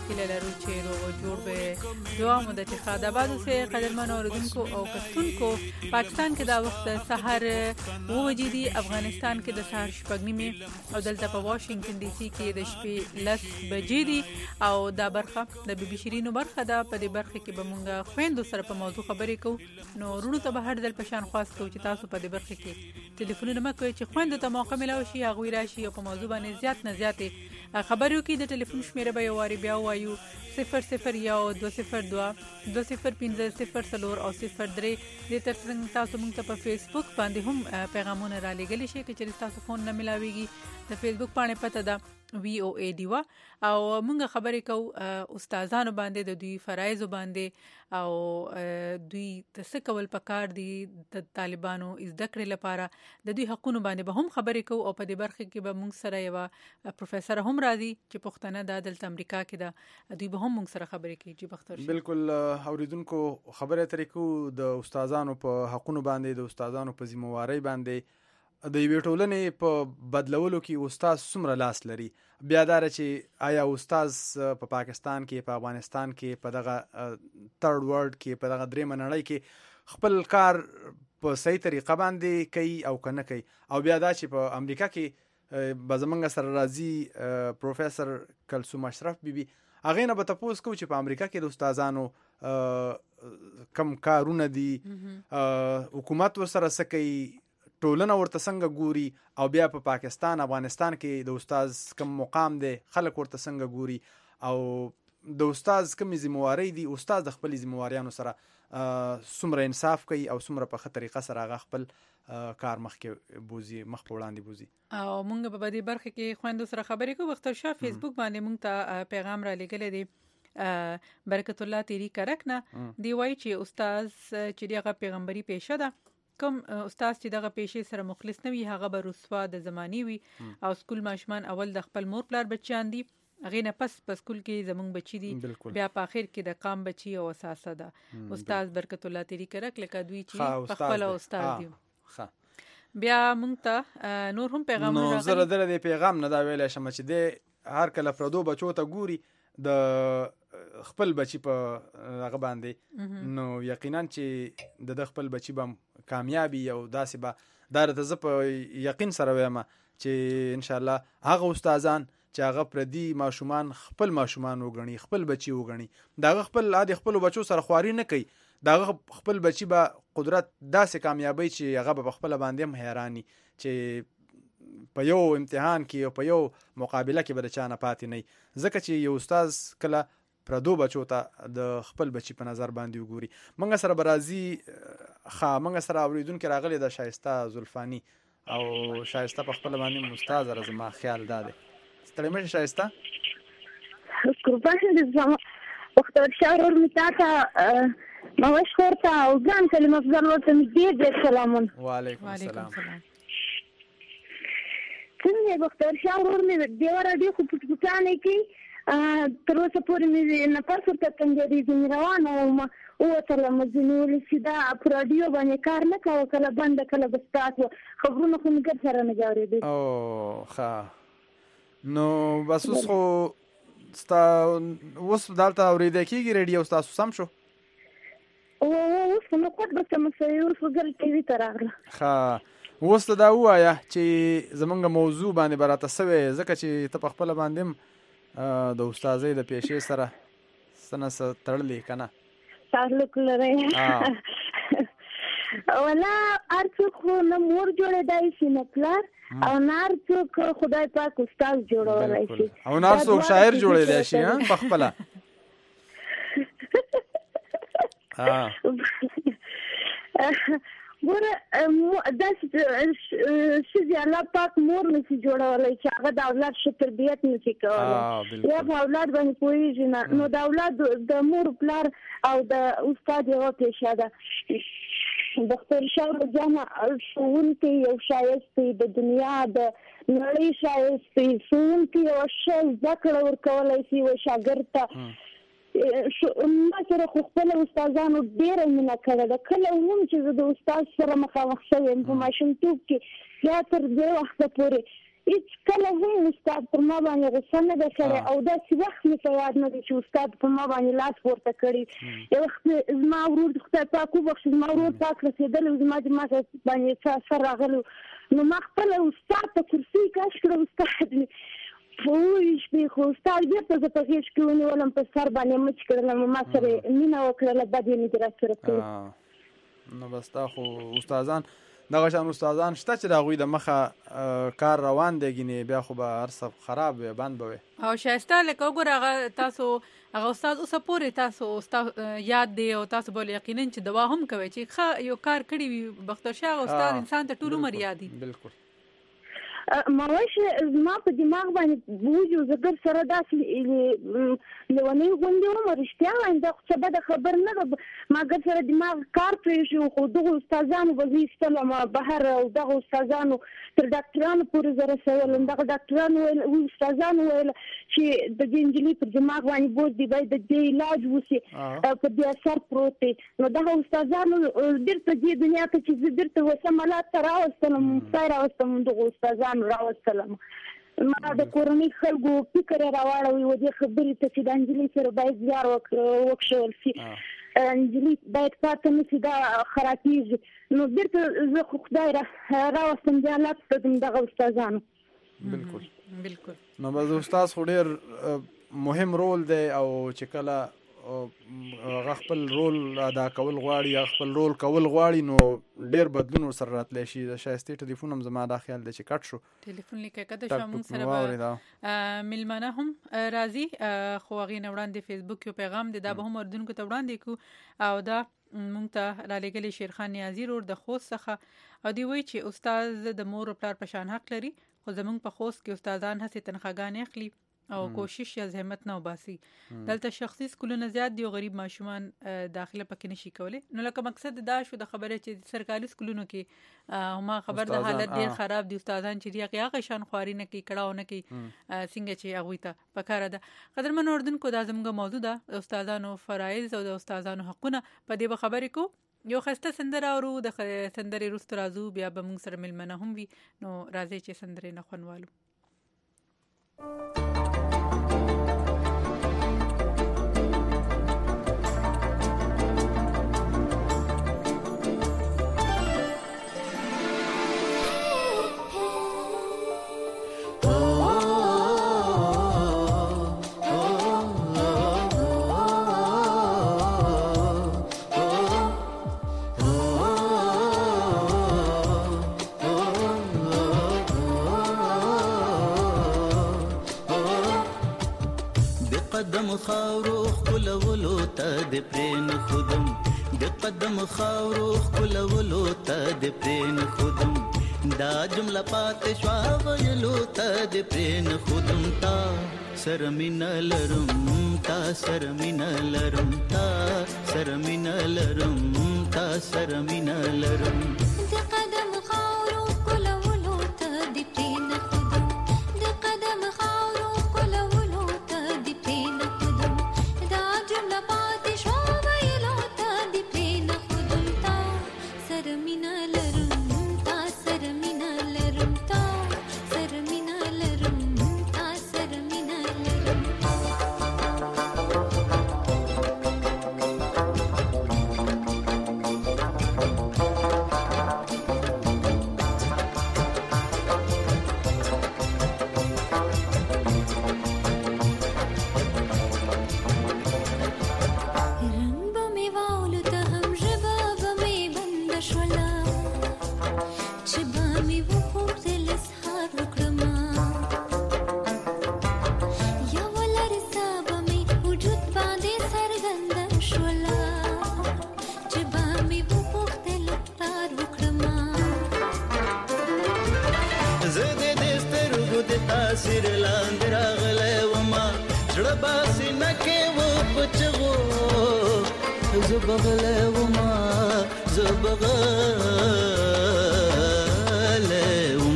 هیله لرو چې روغ او جوړ به. دعا مو ده چې ښاد آباد اوسئ قدرمنو اورېدونکو او کتونکو. پاکستان کې دا وخت د سحر اوه بجې دي، افغانستان کې د سحر شپږ نیمې او دلته په واشنگټن ډي سي کې د شپې لس بجې دي. او دا برخه د بي بي شیرینو برخه ده. په دې برخه کې به مونږ خويندو سره په موضوع خبرې کوو. نو ورونو ته به هر ځل په شان خواست کوو چې تاسو په دې برخه کې ټلیفونونه مه کوئ چې خويندو ته موقع ملاوي شي، هغوی راشي او په موضوع باندې زیات نه زیاتې خبرې وکړي. د ټلیفون شمیره به یو وارې بیا ووایو: صفر صفر یو دوه صفر دوه دوه صفر پنځه صفر څلور او صفر درې. دې تر څنګ تاسو موږ ته په فیسبوک باندې هم پیغامونه را لېږلی شئ که چېرې تاسو فون نه ملاویږي. د فیسبوک پاڼې پته ده وی او ای ډیوا، او موږ خبرې کوو استادانو باندې، د دوی فرایضو باندې، او دوی د څه کول پکار دي د طالبانو زده کړې لپاره، د دوی حقونو باندې به هم خبرې کوو. او په دې برخه کې به موږ سره یوه پروفیسر هم راځي چې پښتنه ده، دلته امریکا کې ده، دوی به هم موږ سره خبرې کوي. جی بختور شي. بالکل اوریدونکو خبرې ترې کوو د استادانو په حقونو باندې، د استادانو په ذمہوارۍ باندې، د یوې ټولنې په بدلولو کې استاد څومره لاس لري. بیا دا چې آیا استاد په پاکستان کې، په افغانستان کې، په دغه تھرډ ورلد کې، په دغه درېمه نړۍ کې خپل کار په صحیح طریقه باندې کوي او که نه کوي. او بیا دا چې په امریکا کې به زمونږ سره راځي پروفیسر کلثوم اشرف بیبي، هغې نه به تپوس کوو چې په امریکا کې د استادانو کم کارونه دي، حکومت ورسره څه کوي، ټولنه ورته څنګه ګوري، او بیا په پاکستان افغانستان کې د استاد کم مقام دی، خلک ورته څنګه ګوري، او د استاد کمې ذمہوارۍ دي، استاد د خپلې ذمہواریانو سره څومره انصاف کوي او څومره په ښه طریقه سره هغه خپل کار مخکې بوزي، مخ په وړاندې بوزي. او موږ په دې برخه کې خويندو سره خبرې کوو. بختور شاه فیسبوک باندې موږ ته پیغام را لېږلی دی، برکت الله تیری کرک نه دی، وایي چې استاد چې هغه پیغمبري پیشه ده، کوم استاد چې دغه پیشې سره مخلص نه وي هغه به رسوا د زمانی وي. او سکول ماشومان اول د خپل مور پلار بچیان دي، هغې نه پس په سکول کې زمونږ بچي دي، بیا په آخر کې د قام بچي او اساسه ده. استاد برکت الله تیری کرک لکه دوی چې په خپل استاد دي. بیا مونږ ته نور هم پیغامونه راغلي. نو زه د دې پیغام نه دا ویلی شم چې دی هر کله پردو بچو ته ګوري د خپل بچی په هغه باندې، نو یقینا چې د خپل بچی به کامیابی او داسې به دا راته زه په یقین سره وایم چې ان شاء الله هغه استادان چې هغه پردي ماشومان خپل ماشومان وګڼي، خپل بچي وګڼي، دغه خپل عادي خپل بچو سره خواري نه کوي، دغه خپل بچي به قدرت داسې کامیابی چې هغه به خپل باندې هم حیرانی چې په یو امتحان کې او په یو مقابله کې به د چا نه پاتې نه. ځکه چې یو استاد کله پردو بچو ته د خپل بچی په نظر باندې وګوري. منګه سره برازي خا منګه سره اوریدونکو راغلي د شایسته زلفانی، او شایسته په خپل باندې مستاز زما خیال داده. ستړي مې شایسته قربان دې زما وختور شاور متاته مشکورته او ځان کلمه افضل ورته دې دې سلامون. وعلیکم السلام. څنګه وختور شاور مې دې ور دې خو په پټانه کې تر اوسه پورې مې نه پرسر ته څنګه دې ځنې روانه وم او تله مې ولې چې دا په راډیو باندې کار نه کوه، کله بنده کله به ستاسو خبرونه خو مې ګډ سره نه اورېدل. او ښه، نو بس اوس خو ستا اوس دلته اورېدی کېږي ریډیو ستاسو سم شو؟ او اوس نو کوټ به سم شوی، اوس وګل ټي وي ته راغله. ښه، اوس ته دا ووایه چې زمونږ موضوع باندې به راته څه وایې، ځکه چې ته په خپله باندې هم د استاذۍ د پیشې سره څه نه څه تړلی که نه تعلق لرئ. ولا هر څوک خو نه مور جوړېدای شي نه پلار، او نه هر څوک خدای پاک استاد جوړولی شي، او نه هر څوک شاعر جوړېدای شي په خپله. ګوره داسې ښځې الله پاک مور نشي جوړولی چې هغه د اولاد ښه تربیت نشي کولی، یا په اولاد باندې پوهېږي نه، نو د اولاد د مور پلار او د استاد یوه پیشه ده. دکتر شاه جان ښوونکی یو ښایست دی، د دنیا د نړۍ ښایست دی. ښوونکی یوه ښه زده کړه ورکولی شي یوه شاګرد ته. ما سره خو خپل استادانو ډیره مینه کړې ده، کله هم چې زه د استاد سره مخامخ شوې یم په ماشومتوب کې یا تر دې وخته پورې هیڅ کله هم استاد پر ما باندې غوسه نه ده کړې او داسې وخت مې ته یاد نه دی چې استاد پر ما باندې لاس پورته کړی. یو وخت زما ورور خدای پاک وبخښي زما ورور پاک رسېدلی زما د ما باندې سر راغلی نو ما خپله استاد ته کرسي کش کړه استاد مې وویش دی خو استاد بېرته زه په غېږ کې ونیولم په سر باندې مچ کړلم ما سره مینه وکړله بد یې مې دې راسره کړی. نو بس تا خو استادان دغه شان استادان شته چې د هغوی د مخه کار روان دی ګینې بیا خو به هر څه خراب وي بند به وي او ښایسته لکه وګوره هغه تاسو هغه استاد اوسه پورې تاسو استاد یاد دی او تاسو به یقینا چې دوا هم کوي چې ښه یو کار کړی وي بخترشاه هغه استاد انسان ته ټول عمر یادي. بالکل ما وایي زما په دماغ باندې بوج او زګر سره داسې لیونۍ غوندې وم رښتیا وایم دا خو څه بده خبر نه ده ما ګر سره دماغ کار پرېښي خو دغو استادانو به زه ایستلم بهر او دغه استادانو تر ډاکټرانو پورې زه رسولم دغه ډاکټرانو ویل استادانو ویل چې د دې نجلۍ پر دماغ باندې بوج دی باید د دې علاج وشي په دې اثر پروت دی نو دغه استادانو بېرته دې دنیا ته چې زه بېرته وسم حالات ته راوستلم خدای راوستم دغو استادانو راوستلم ما د کورنۍ خلکو فکر یې راواړوي و دې خبرې ته چې د نجلۍ سره باید زیار وکښول شي نجلۍ باید پاتې نه شي دا خرابېږي نو بېرته زه خو خدای راوستم بیا حالات ته دغه استادانو. بالکل بالکل نو بس استاد خو ډېر مهم رول دی او چې کله هغه خپل رول ادا کول غواړي یا خپل رول کول غواړي نو ډېر بدلون ورسره راتلی شي. د ښایستې ټلیفون هم زما دا خیال دی چې کټ شو ټلیفون لیکه کده شو موږ سره به میلمانه هم راځي خو هغې نه وړاندې فیسبوک یو پیغام دی دا به هم اردونکو ته وړاندې کړو او دا موږ ته رالیږلی شیرخان نیازي رور د خوست څخه او دوی وایي چې استاد د مور او پلار په شان حق لري خو زموږ په خوست کې استادان هسې تنخواګانې اخلي او کوشش یا زحمت نه وباسي. دلته شخصي سکولونه زیات دي او غریب ماشومان داخله پکې نشي کولی نو لکه مقصد دا شو د خبره چې سرکاري سکولونو کې ما خبر د حالت ډېر خراب دي استادان چې دی هغه شان خواري نه کوي کړهو نه کوي څنګه چې هغوی ته پکاره ده. قدرمن اردونکو دا زموږ موضوع ده استادانو فرایض او د استادانو حقونه په دې به خبرې کو یو ښایسته سندره اورو د سندرې وروسته راځو بیا به موږ سره میلمانه هم وي نو راځئ چې سندرې نه خوند والو. قدم خاورو خلولو ته د پرین خودم د قدم خاورو خلولو ته د پرین خودم دا جمله پاتې شوا ویلو ته د پرین خودم تا سره مینه لرم تا سره مینه لرم تا سره مینه لرم تا سره مینه لرم د قدم خاورو خلولو ته د پرین خودم د قدم خاورو خلولو ته د پرین خودم دا جمله پاتې شوا ویلو ته د پرین خودم تا سره مینه لرم تا سره مینه لرم تا سره مینه لرم تا سره مینه لرم تاثیر لاندې راغلی وما زړه باسي نه کې و پچغو زه بغلی وما زه بغلی وم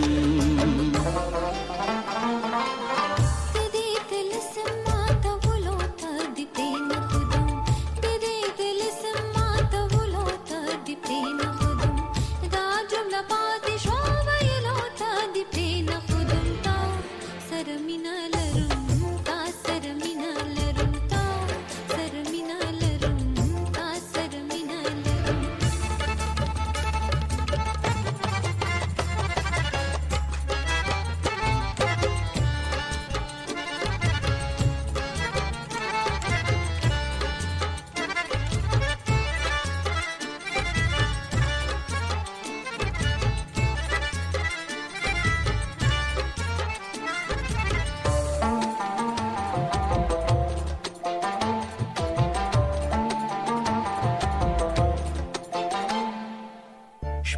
دې تلسم ماته ولو ته دې پرېن خودم دې تلسم ماته ولو ته دې پرېن خودم دا جمله پاتې شوا ویلو ته دې پرېن خودم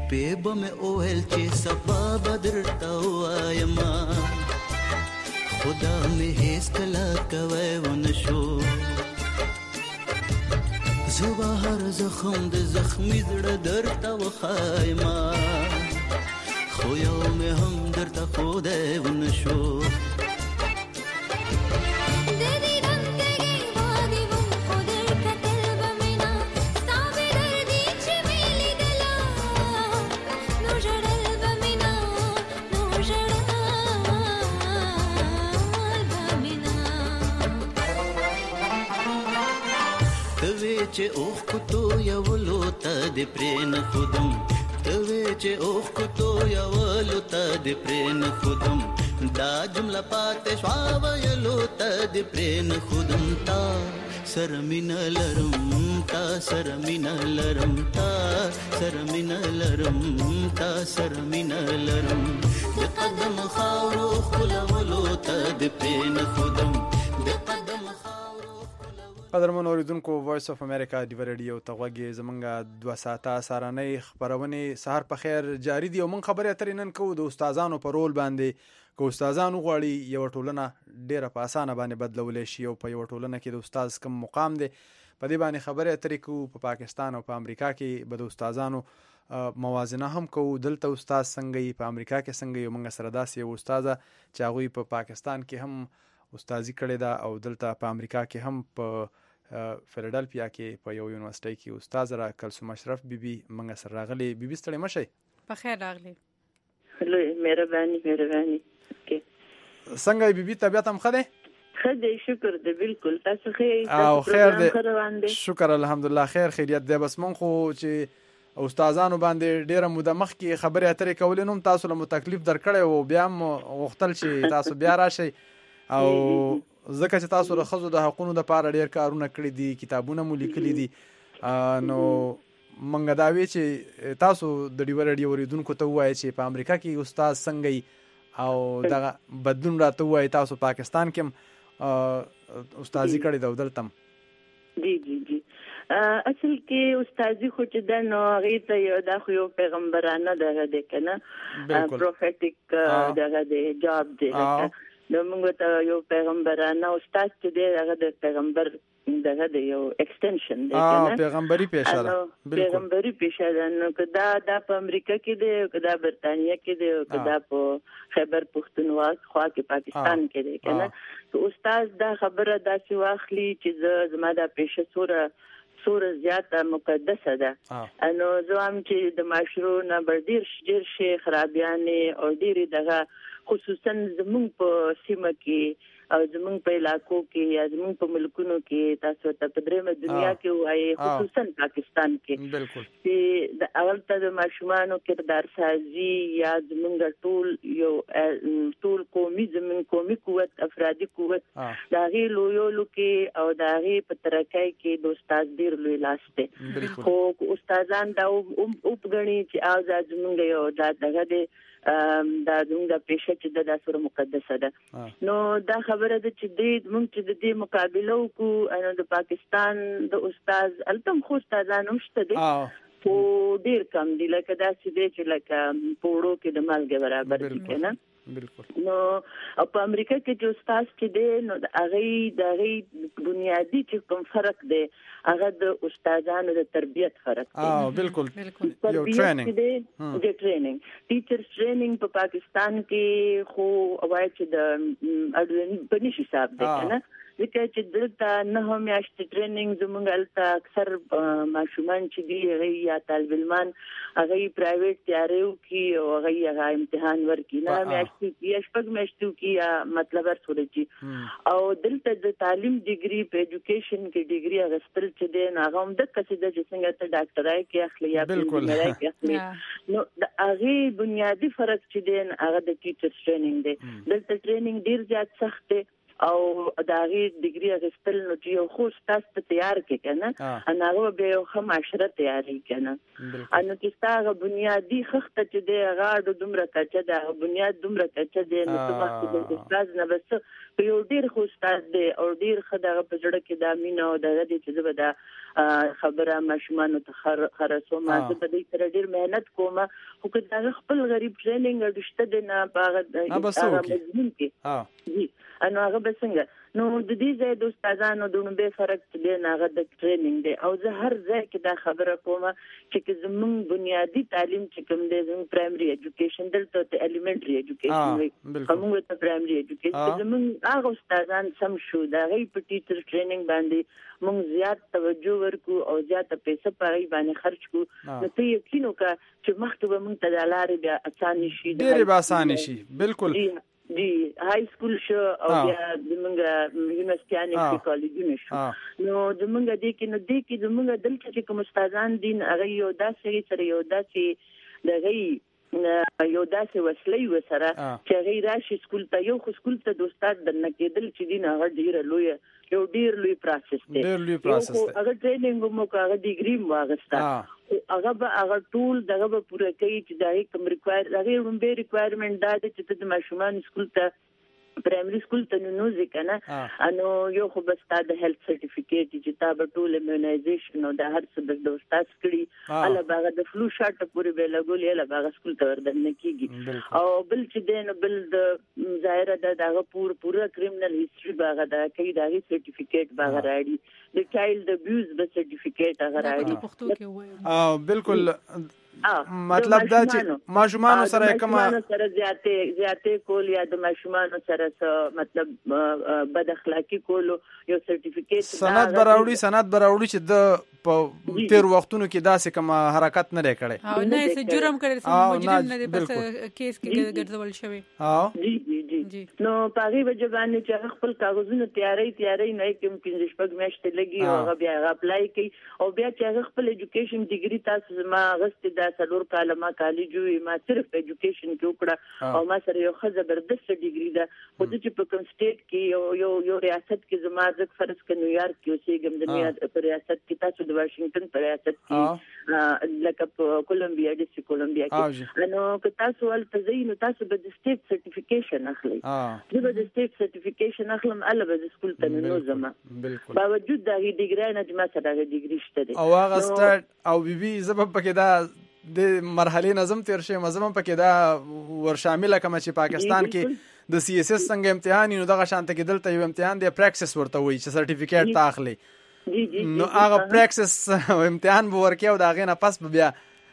پیبه مې اوهل چې سبا بدرته وایما خدا مې هیڅ کله کوي ونشو زه هر زخم د زخمي زړه درته وخایما خو یو مې هم درته خدای ونشو چې اوخ کوتو یولو ته د پرین خودم توی چې اوخ کوتو یولو ته د پرین خودم دا جمله پاتې شوا ویلو ته د پرین خودم تا سرمین لرم تا سرمین لرم تا سرمین لرم تا سرمین لرم د قدم خاورو خلولو ته د پرین خودم د قدم قدرمن اوریدونکو وایس اف امریکا دی ریډیو ته غوږی زمونږه دوه ساعته سارنۍ خبرونه سحر په خیر جاری دی او من خبرې اترې نن کوو د استادانو په رول باندې کو استادانو غواړي یو ټولنه ډیره په اسانه باندې بدلولې شي او په یو ټولنه کې د استاد کم مقام دی په دې باندې خبرې اترې کوو په پا پاکستان او په امریکا کې به د استادانو موازنه هم کوو دلته استاد څنګه په امریکا کې څنګه یو موږ سره داسې یو استاد چې هغه په پا پاکستان کې هم استادي کړې ده او دلته په امریکا کې هم په فیلډلفیا کې په یو یونیورسيټي کې استاد را کلثوم اشرف بیبي منګه سره راغلي بیبي ستړي مشي په خیر راغلي لوی مهرباني مهرباني څنګه بیبي طبيعت هم خده خده شکر دې بالکل تاسو خیر او خیر دې شکر الحمدلله خیر خیریت دې بس مونږ خو چې استادانو باندې ډیره موده مخکې خبرې اترې کولې نو تاسو له تکلیف درکړې او بیا وختل چې تاسو بیا راشي او ځکه چې تاسو د ښځو د حقوقو د پاره ډیر کارونه کړی دي کتابونه مو لیکلي دي نو منګه دا وی چې تاسو د ډیو ریډیو اوریدونکو ته وایي چې په امریکا کې استاد څنګه او دا بدلون راته وایي تاسو پاکستان کې استادي کړی دا دلته جی جی جی اصل کې استادي خو چې د نو غیته یو د خو یو پیغمبرانه دغه د کنه پروفیټیک دغه د جاب دی نو موږ ته یو پیغمبرانه استاد چې دی هغه د پیغمبر دغه د یو ایکستنشن دی کنه پیغمبري پیشه ده پیغمبري پیشه ده نو کدا د په امریکا کې دی کدا برتانیا کې دی کدا په خیبر پختونخوا خوا کې پاکستان کې دی کنه استاد دا خبره داسې واخلي چې زما د پیشه سوره سوره زیاته مقدسه ده نو زوام چې د معاشرو نه بردیر ډیر شي خرابيانې او ډیره دغه خصوصا زمونږ په سیمه کې او زمونږ په علاقو کې یا زمونږ په ملکونو کې تاسو ته په درېمه دنیا کې وایي خصوصا پاکستان کې بالکل چې د اول ته د ماشومانو کردار سازي یا زمونږ ټول یو ټول قومي زمونږ قومي قوت افرادي قوت دا غي لویولو کې او دا غي په ترکای کې د استاد ډیر لوی لاس دی خو استادان دا او وګڼي چې اوازه زمونږ یو دا دغه د دا زموږ د پیشه چې د داسره مقدسه ده نو دا خبره ده چې د موږ چې د دې مقابله وکړو د پاکستان د استاد التم خو استادانو شته دي خو ډیر کم دي لکه داسې دي چې لکه پوړو کې د مالګه برابر دي کنه بالکل نو په امریکا کې چې استاد چې دی نو هغه د هغه بنیادی چې کوم فرق دی هغه د استادانو د تربیت فرق دی اه بالکل یو ټریننګ دی د ټریننګ ټیچرز ټریننګ په پاکستان کې خو وایي چې د اډوین په نشي حساب دی کنه ځکه چې دلته نه هم یاشت ټریننګ زموږ الته اکثر ماشومان چې دی یا طالب علمان هغه پرایویټ تیاریو کې او هغه هغه امتحان ورکړي نه میاشت کې شپږ میاشتو کې مطلب ورسول شي او دلته د تعلیم ډیګري په ایجوکیشن کې ډیګري اغستل چې دی هغه هم د قصیده چې څنګه ته ډاکټرای کې اخلي یا انجینرای کې اخلي نو د هغه بنیادی فرق چې دی هغه د ټیچر ټریننګ دی دلته ټریننګ ډیر زیات سخت دی او دا غي ډیګري اغستل نو چې یو خو تاسو ته تیار کې کنه انا هغه به یو خم عشره تیاری کنه انو چې تاسو بنیادی خخته چې د غاډو دومره کچه دا بنیاد دومره کچه دی نو تاسو د استاد نه بس یو ډیر خو استاد دی او ډیر خدای په جوړه کې دا مینه او د دې چې زبدا خبره مشمانو ته خرڅو ما زه په دې سره ډیر مهنت کوم خو که دا خپل غریب ټریننګ اډشته دی نه باغ هغه مضمون کې ها جی انو هغه به څنګه نو د دې ځای د استادانو دونو به فرق دی نه هغه د ټریننګ دی او زه هر ځای کې دا خبره کوم چې زمون بنیادی تعلیم چې کوم دی زمون پرایمري اډوکیشن دلته ته الیمنټري اډوکیشن وي کومه ته پرایمري اډوکیشن زمون هغه استادان سم شو دا غي په ټیچر ټریننګ باندې موږ زیات توجه ورکو او زیات پیسې پای باندې خرج کو نو ته یقین وکړه چې مخته موږ ته د لارې بیا اسانه شي ډېر به اسانه شي بالکل دی های سکول شو او بیا زمونږ یونیورسيټیانه کې کالجونه شو نو زمونږ د کې نو د کې زمونږ دلته چې کوم استادان دین هغه یو داسې سره یو داسې دغه یو داسې وسلې وسره چې غیر راشي سکول ته یو خو سکول ته د استاد د نکیدل چې دین هغه ډیره لوی یو ډیر لوی پروسس دی ډیر لوی پروسس دی هغه ټریننګ مو هغه ډیګری مو واغستا هغه به هغه ټول دغه به پوره کوي چې دا کوم ریکوایر هغه رومبه ریکوایرمنت دا چې د ماشومان سکول ته پرایمري سکول ته نو نوځي کنه انو یو خو بس تا د هیلث سرټیفیکیټ چې تا به ټول ایمونایزیشن او د هر څه د استاد کړي اله باغ د فلو شاټ پورې به لګولې اله باغ سکول ته وردن کیږي او بل چې دین بل د ظاهره د دغه پور پوره کریمینل هیستوري باغ دا کوي دا سرټیفیکیټ باغ راړي د چایلډ ابیوز به سرټیفیکیټ هغه راړي او بالکل مطلب دا چې ماشومان سره کوم سره زیاتې زیاتې کول یا د ماشومان سره مطلب بد اخلاقی کول یو سرټیفیکیټ سند براوړي سند براوړي چې د په تیر وختونو کې داسې کوم حرکت نه لري او نه څه جرم کړی څه مجرم نه دی بس کیس کې ګرځول شوی ها جی جی جی نو پاغي وجبانه چې خپل کاغذونه تیاری تیاری نه کوم پنځه شپږ میاشتې لګي او هغه بیا اپلای کوي او بیا چې خپل ایجوکیشن ډیګری تاسو ما غست د څلور کاله ما کالج وی ما صرف ایجوکیشن کې وکړه او ما سره یو ښه زبردست ډیګری ده خو چې په کوم سټیټ کې یو یو یو ریاست کې زما ځکه فرض ک نیویارک کې اوسېږم د نیویارک په ریاست کې تاسو د واشنگټن په ریاست کې لکه په کولمبیا ډیسټریکټ کولمبیا کې نو که تاسو ولته ځئ نو تاسو به د سټیټ سرټیفیکیشن اخلي زه به د سټیټ سرټیفیکیشن اخلم اله به د سکول ته نو زما باوجود دا ډیګری نه چې ما سره دا ډیګری شته دی او هغه سټارټ او بي بي زبب پکې دا د مرحله نظم تیر شي مزم پکې دا ور شامل کما چې پاکستان کې د سی اس اس څنګه امتحان نو دغه شانته کې دلته یو امتحان دی پریکټس ورته وایي چې سرټیفیکیټ تاخلي نو هغه پریکټس امتحان به ورکې او دا غینه پس بیا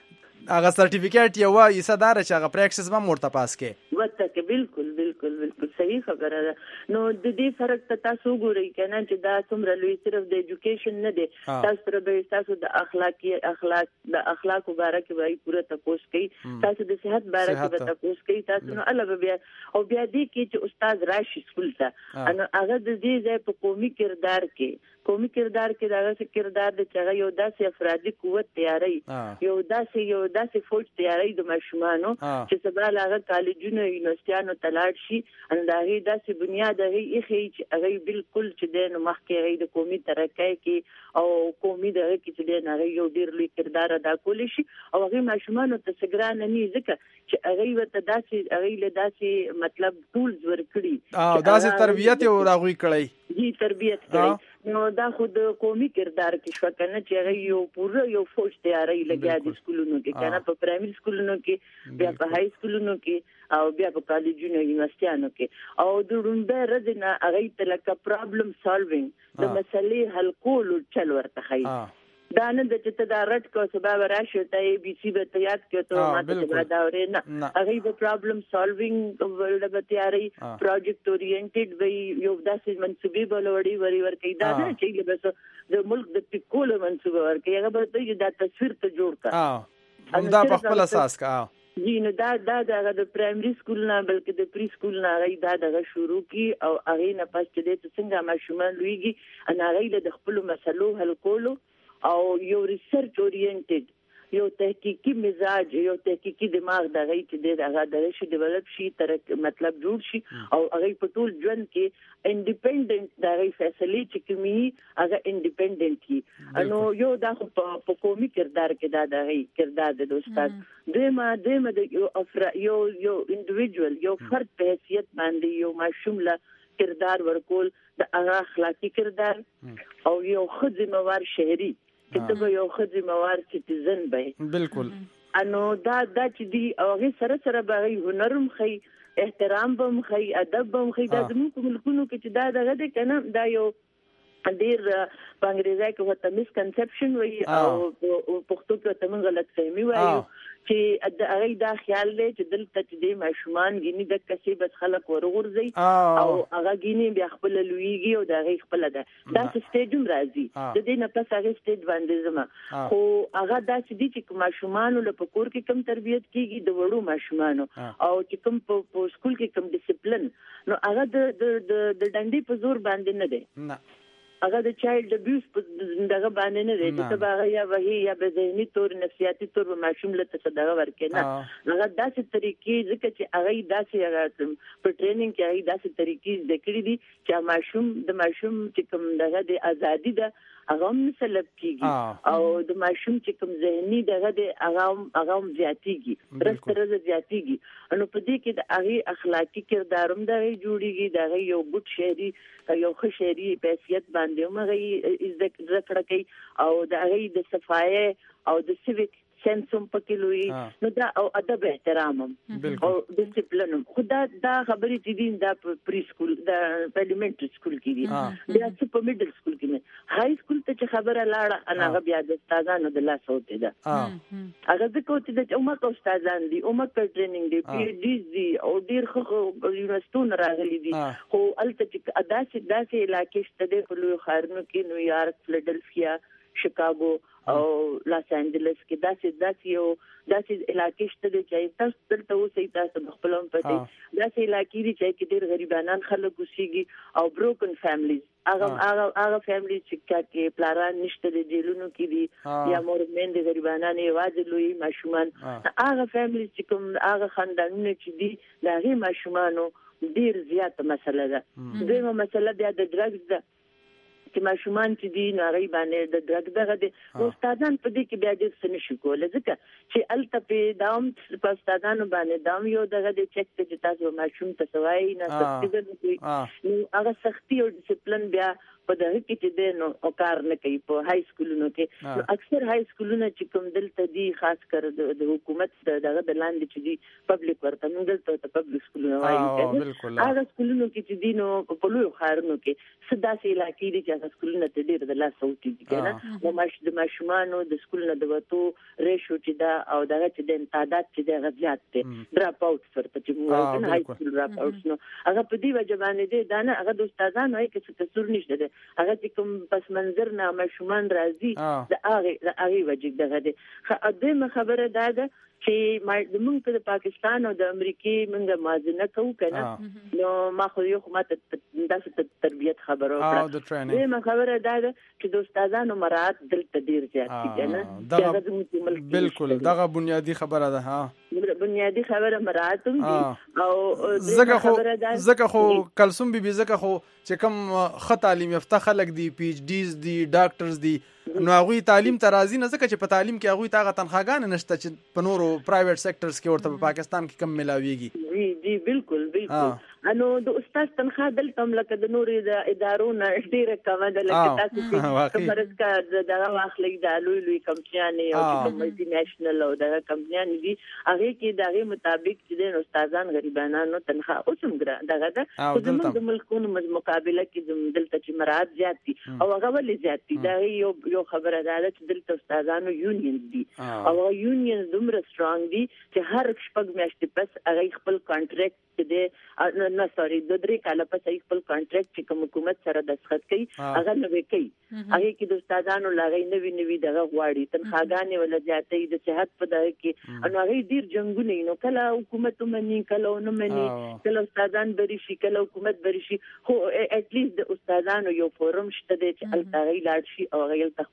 هغه سرټیفیکیټ یو وایي صدر چې هغه پریکټس به مرته پاس کې وته کې بالکل بالکل بالکل صحیح خبره ده نو د دې فرق ته تاسو ګورئ کنه چې دا څومره لوی صرف د ایجوکیشن نه دی تاسو سره به تاسو د اخلاقی اخلاق د اخلاق مبارک وای پوره تاسو کوي تاسو د صحت مبارک به تاسو کوي تاسو نو الله بیا او بیا دې کې چې استاد راشي سکول ته ان هغه د دې ځای په قومي کردار کې قومي کردار کې دا څه کردار د چې یو داسې افرادي قوت تیاری یو داسې یو داسې فوج تیاری د ماشومانو چې سبا لاغه کالجونو یونیورسيټیانو تلاړ شي انداغي داسې بنیاد هغه یې چې هغه بالکل چې د مخکې هغه د قومي ترقۍ کې او قومي دغه کې چې د هغه یو ډیر لوی کردار ادا کول شي او هغه ماشومانو ته سګران نه ځکه چې هغه وته داسې هغه له داسې مطلب ټولز ورکړي او داسې تربیت یې راغوي کړی جی تربیت کړی نو دا خود قومي کردار کې شو کنه چې هغه یو پوره یو فوج تیاری لګیا د سکولونو کې کنه په پرایمري سکولونو کې بیا په هاي سکولونو کې او بیا په کالجونو یونیورسيټیانو کې او د رومبه رزنه هغه تلکه پرابلم سالوینګ د مسلې حل کولو چل ورته خي دا نه د چې ته دا رټ کو سبب راشي ته ای بي سي به یاد کړو ته ماته دا اورې نه هغه د پرابلم سالوینګ ورډ به تیاری پروجیکټ اورینټډ وي یو داسې منسوبي بلوړي وری ور کوي دا نه چې بس د ملک د ټکول منسوبه ور کوي هغه به دا تصویر ته جوړ کا هم دا په خپل اساس کا جی نو دا دا د پرایمري سکول نه بلکې د پری سکول نه غي دا دغه شروع کی او هغه نه پس چې د څنګه ماشومان لویږي ان هغه د خپل مسلو حل کولو او یو ریسرچ اورینټډ یو تحقیقي مزاج یو تحقیقي دماغ دغه چې دغه دغه شي ډیولپ شي تر مطلب جوړ شي او هغه په ټول ژوند کې انډیپندنت دغه فیصله چې کومي هغه انډیپندنت کی نو یو د په قومي کردار کې دا دغه کردار د استاد دمه دمه د یو یو یو انډیویډوال یو فرد په حیثیت باندې یو ماشوم له کردار ورکول د هغه اخلاقی کردار او یو خدمتوار شهري کته یو خدمتوار سټیزن به بالکل انو دا دا چې دی هغه سره سره به هنرم خي احترام به مخي ادب به مخي دا زموږ په ملکونو کې چې دا دغه د کنه دا یو ډیر په انګریزي کې وته مس کنسپشن وي او پښتو کې ته موږ غلط فهمي وایو چې د هغه دا خیال دی چې دلته چې د ماشومان غني د کسي بس خلک ورغورځي او هغه غني بیا خپل لویږي او د هغه خپل ده دا سټیجم راځي د دې نه پس هغه سټیج باندې زما خو هغه دا چې دي چې ماشومان له پکور کې کم تربيت کیږي د وړو ماشومان او چې کم په سکول کې کم ډیسپلین نو هغه د د ډنډي په زور باندې نه دی نه هغه د چایلډ ابیوز په دغه باندې نه دی چې تبغه یا وਹੀ یا به ذهني تور نفسیاتي تور ماشوم له څه دغه ورکې نه هغه داسې طریقې ځکه چې هغه داسې هغه په ټریننګ کې هغه داسې طریقې د کړې دي چې ماشوم د ماشوم چې کوم دغه د ازادي ده هغه هم سلب کیږي او د ماشوم چې کوم ذهني دغه د هغه هغه زیاتیږي رست رز زیاتیږي نو په دې کې د هغه اخلاقی کرداروم دغه جوړیږي دغه یو ګډ شهري یو ښه شهري حیثیت باندې موږ یې ذکر کوي او د هغه د صفایي او د سیویک سنسوم پکې لوي نو دا او ادب احترام او ډیسپلین خدا دا خبرې چې دي دا پری سکول دا الیمنټری سکول کې دي دا چې په میډل سکول کې نه های سکول ته چې خبره لاړه انا هغه بیا د استادانو د لاس اوته ده هغه د کوټ د عمر استادان دي عمر په ټریننګ دي پی ایچ ډی دي او ډیر خو یونیورسيټونو راغلي دي خو الته چې اداسې داسې علاقې شته په لوی ښارونو کې نیویارک فلډلفیا شیکاګو او لاس انجلس کې داسې داسې یو داسې علاقې شته چې تاسو دلته اوسئ تاسو خپل هم پته داسې علاقې دي چې ډېر غریبانان خلک اوسېږي او بروکن فیملیز هغه هغه هغه فیملی چې کې پلاران نشته د جیلونو کې دي یا مورمن د غریبانان یوازې لوی ماشومان هغه فیملی چې کوم هغه خاندانونه چې دي د هغه ماشومانو ډېر زیاته مسله ده دویمه مسله بیا د ډرګز ده چې ماشومان چې دي ناغي باندې د ډرګ دغه دي استادان په دې کې بیا ډېر څه نشي کولای ځکه چې الته په داوم په استادانو باندې داوم یو دغه د چک چې تاسو ماشوم ته سوای نه سختي نو هغه سختي او ډیسپلین بیا په دغه کې چې د نو او کار نه کوي په های سکولونو کې نو اکثر های سکولونه چې کوم دلته دي خاص کر د حکومت دغه د لاندې چې دي پبلک ورته موږ دلته ته پبلک سکولونه وایي هغه سکولونو کې چې دي نو په لوی ښارونو کې سداسې علاقې دي چې هغه سکولونه ته ډېر د لاس اوتي دي کنه نو ماش د ماشومانو د سکولونو د وته ریشو چې دا او دغه چې د تعداد چې د غزيات دي ډراپ اوټ ورته چې موږ نه های سکول ډراپ اوټ نو هغه په دې وجه باندې دي دا نه هغه د استادانو هي کې څه تصور نشته هغه چې کوم پس منظر نه ماشومان راځي د هغه د هغه وجه دغه دي خدمه خبره ده چې موږ د پاکستان او د امریکای موږ موازنه کوو کنه نو ما خو یو ماته داسې تربیت خبرو کړه دغه خبره ده چې د استادانو مراعات دلته ډیر زیات دي کنه بالکل دغه بنیادی خبره ده ها بنیادی خبره مراعات دي او زکه خو زکه خو کلثوم بي بي زکه خو چې کوم خ تعلیم یافته خلک دي پی ایچ ډیز دي ډاکټرز دي نو هغه تعلیم ته راځي نه ځکه چې په تعلیم کې هغه ته تنخواګان نشته چې په نورو پرایویټ سېکټرز کې ورته په پاکستان کې کم ملاويږي جی جی بالکل بالکل انو د استاد تنخواه دلته لکه د نورو د ادارو نه ډیره کمه ده لکه تاسو چې مرسته دغه واخلي د لوی لوی کمپنیانې او ملټي نېشنل او دغه کمپنیانې دي هغه کې دغه مطابق چې د استادان غریبانو تنخواه اوسم ګره دغه ده خو د ملکونو مقابله کې دلته چې مراد زیات دي او هغه ولې زیات دي دا یو یو خبره ده چې دلته استادانو یونین دي او یونین دومره سترونګ دي چې هر شپږ میاشتې پس هغه خپل کانټریکټ د نه سوري د درې کاله پس خپل کانټریکټ چې کوم حکومت سره دستخط کوي هغه نوې کوي هغه کې د استادانو لاغې نوې نوې دغه غواړي تنخواګانې ولا زیاتې د صحت په دغه کې انو هغه ډیر جنگونه نو کله حکومت مني کله نه مني کله استادان بری شي کله حکومت بری شي خو اټ لیست د استادانو یو فورم شته چې التاغي لاړ شي او هغه خپل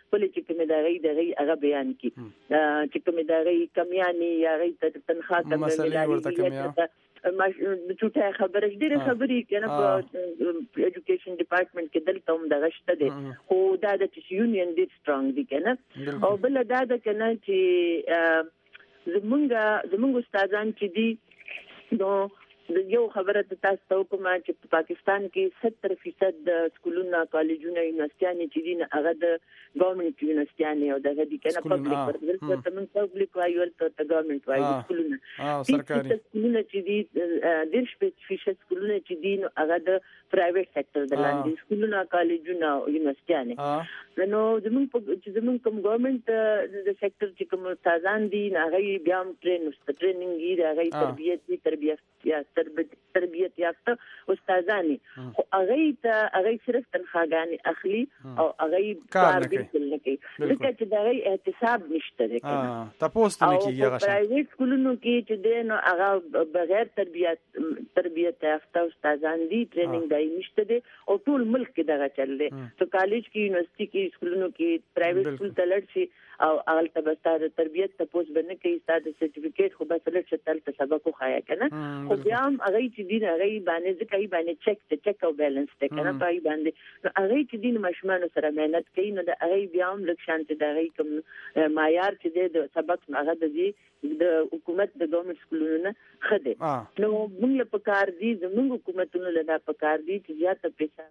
خپل چې کوم ادارې دغه هغه بیان کی چې کوم ادارې کمیاني یا غي تنخواه کم ملي ما چوټه خبره ډیره خبرې کنه په ایجوکیشن ډپارټمنټ کې دلته هم دغه شته دي خو دا د یونین ډیر سترونګ دي کنه او بل دا د کنه چې زمونږ زمونږ استادان چې دي نو یو خبره تاسو ته کوم چې په پاکستان کې ستر فیصد د سکولونو کالجونو یونیورسيټانو چې دي هغه د ګورنمنت یونیورسيټانو او دغه دي کنه پبلک ورته تمن پبلک وایي ورته ګورنمنت وایي سکولونو اه سرکاري سکولونو چې دي ډیر فیصد سکولونو چې دي هغه د پرایویټ سېکټر د لاندې سکولونو کالجونو یونیورسيټانو نو زموږ چې زموږ کوم ګورنمنت د سېکټر چې کوم استادان دي هغه بیا هم ټرین ټریننګ دي هغه تربیت دي تربیت یا تربیت یافته استادانی خو هغه ته هغه صرف تنخواهګانی اخلي او هغه کار بالکل نه کوي ځکه چې دا غي احتساب نشته دی اه تاسو نه کیږي هغه پرایویټ سکولونو کې چې دی نو هغه بغیر تربیت تربیت یافته استادان دي ټریننګ دای نشته دی او ټول ملک کې دغه چل دی تو کالج کې یونیورسيټي کې سکولونو کې پرایویټ سکول تلل شي او هغه ته بستاره تربیت تاسو باندې کوي ستاسو سرټیفیکیټ خو بس لږ چتل ته سبق خوایې کنه خو بیا هم هغه چې دین هغه باندې ځکه یې باندې چک ته چک او بیلانس ته کنه پای باندې نو هغه چې دین مشمانو سره مهنت کوي نو د هغه بیا هم لږ شانت د هغه کوم معیار چې د سبق هغه د دې د حکومت د ګورنمنت سکولونو نه خده نو موږ په کار دي زموږ حکومتونو له په کار دي چې زیاته پیسې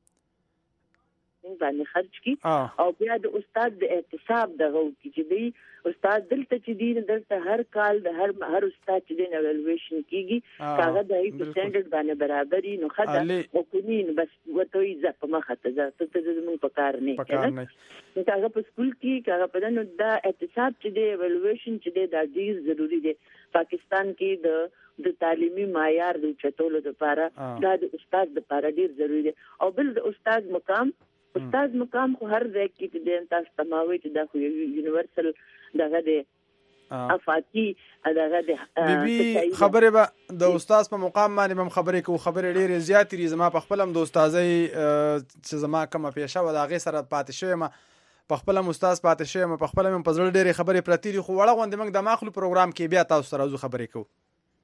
باندې خرج کی او بیا د استاد د احتساب دغه کی چې دی استاد دلته چې دی دلته هر کال د هر هر استاد چې دی ایوالویشن کیږي کاغه د هیڅ سټانډرډ باندې برابرۍ نو خدای حکومین بس وته یې ځپ مخه ته ځته د زمون په کار نه کنه نو هغه په سکول کې هغه په نو د احتساب چې دی ایوالویشن چې دی دا ډیر ضروری دی پاکستان کې د د تعلیمي معیار د چتولو لپاره دا د استاد لپاره ډیر ضروری دی او بل د استاد مقام استاد مقام خو هر ځای کې د تاسو تماوي چې دا خو یونیورسل دغه د افاقي دغه د بيبي خبره به د استاد په مقام باندې هم خبرې کو خبرې ډېرې زیاتې دي زما په خپل هم د استادۍ چې زما کومه پیشه و د هغې سره پاتې شوی یم په خپل هم استاد پاتې شوی یم په خپل هم په زړه ډېرې خبرې پرتې دي خو وړه غوندې موږ د ماخلو پروګرام کې بیا تاسو سره زو خبرې کوو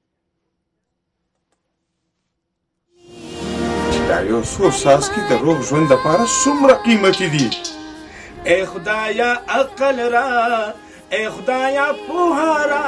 دا یو څو څاڅکي د روغ ژوند لپاره څومره قیمتي دي ای خدایا عقل را ای خدایا پوهه را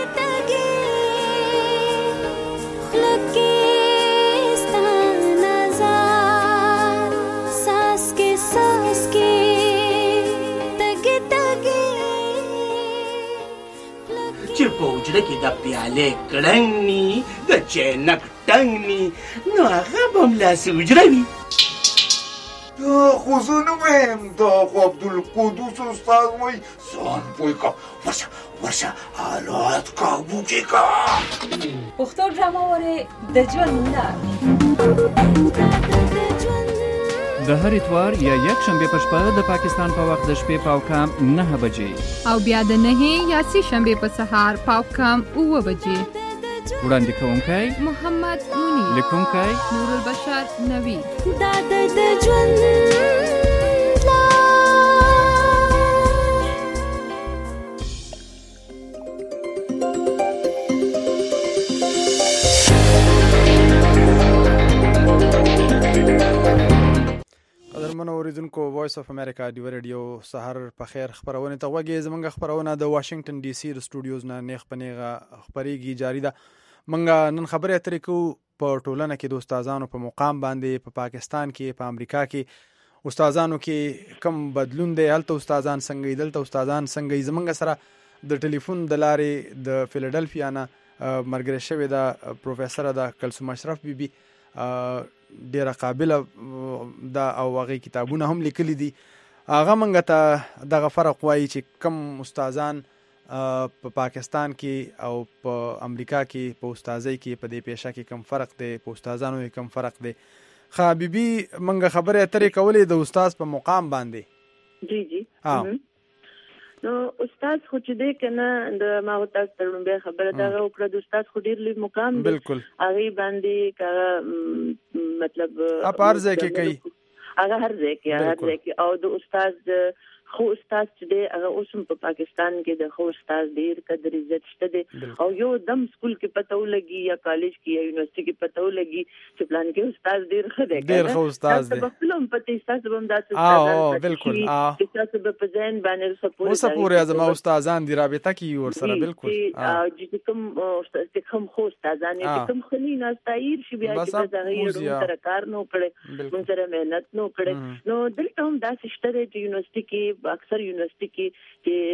چې په وجره کې د پیالې کړنګ ني د چینک ټنګ ني نو هغه به هم لاسې وجره وي دا خو زه نه وایم دا خو عبدالقدوس استاد وایي ځان پوه کا ورشه ورشه حالات کابو کې کا پښتو ډرامه وره د ژوند لار د هر اتوار یا یک شنبه په شپه د پاکستان په وخت د شپې پاو کام نه بجې او بیا د نه یا سي شنبه په سهار پاو کام اوه بجې وړاندې کوونکی محمد منیر لیکونکی نور البشر نوی دا د ژوند اوریدونکو وایس اف امریکا دی ریډیو سحر په خیر خبرونه ته وګورئ زمونږ خبرونه د واشنگټن ډي سي د سټوډیوز نه نیخ پنیغه خبريږي جاری ده منګه نن خبره اترې کو په ټولنه کې د استادانو په مقام باندې په پا پاکستان کې په امریکا کې استادانو کې کم بدلون دی هلته استادان څنګه دلته استادان څنګه زمونږ سره د ټلیفون د لارې د فیلډلفیا نه مرګره شوی دا پروفیسور دا کلثوم اشرف بیبي ډیره قابله دا او هغه کتابونه هم لیکلي دي هغه منګه ته دغه فرق وایي چې کم استادان په پاکستان کې او په امریکا کې په استادۍ کې په دې پیشه کې کم فرق دی په استادانو کې کم فرق دی خا بیبي منګه خبره اترې کولې د استاد په مقام باندې جی جی ها نو استاد خو چې دی کنه د ما او تاسو ته لومبه خبره دا وکړه د استاد خو ډیر لوی مقام دی هغه باندې کا مطلب اپ هر ځای کې کوي هغه هر ځای کې هر ځای کې او د استاد خو استاد چې هغه اوس په پاکستان کې د خو استاد ډیر قدر عزت شته او یو دم سکول کې پته ولګي یا کالج کې یا یونیورسيټي کې پته ولګي چې پلان کې استاد ډیر ښه دی ډیر ښه استاد دی په خپلم پته استاد هم داسې استاد بالکل استاد په ځین باندې سپورټ اوس پورې زما استادان دی رابطه کې ور سره بالکل او چې کوم استاد کوم خو استادان چې کوم خلی نه استایر شي بیا چې دا غیر تر کار نو کړي مون سره مهنت نو کړي نو دلته هم داسې شته چې یونیورسيټي کې اکثر یونیورسيټي کې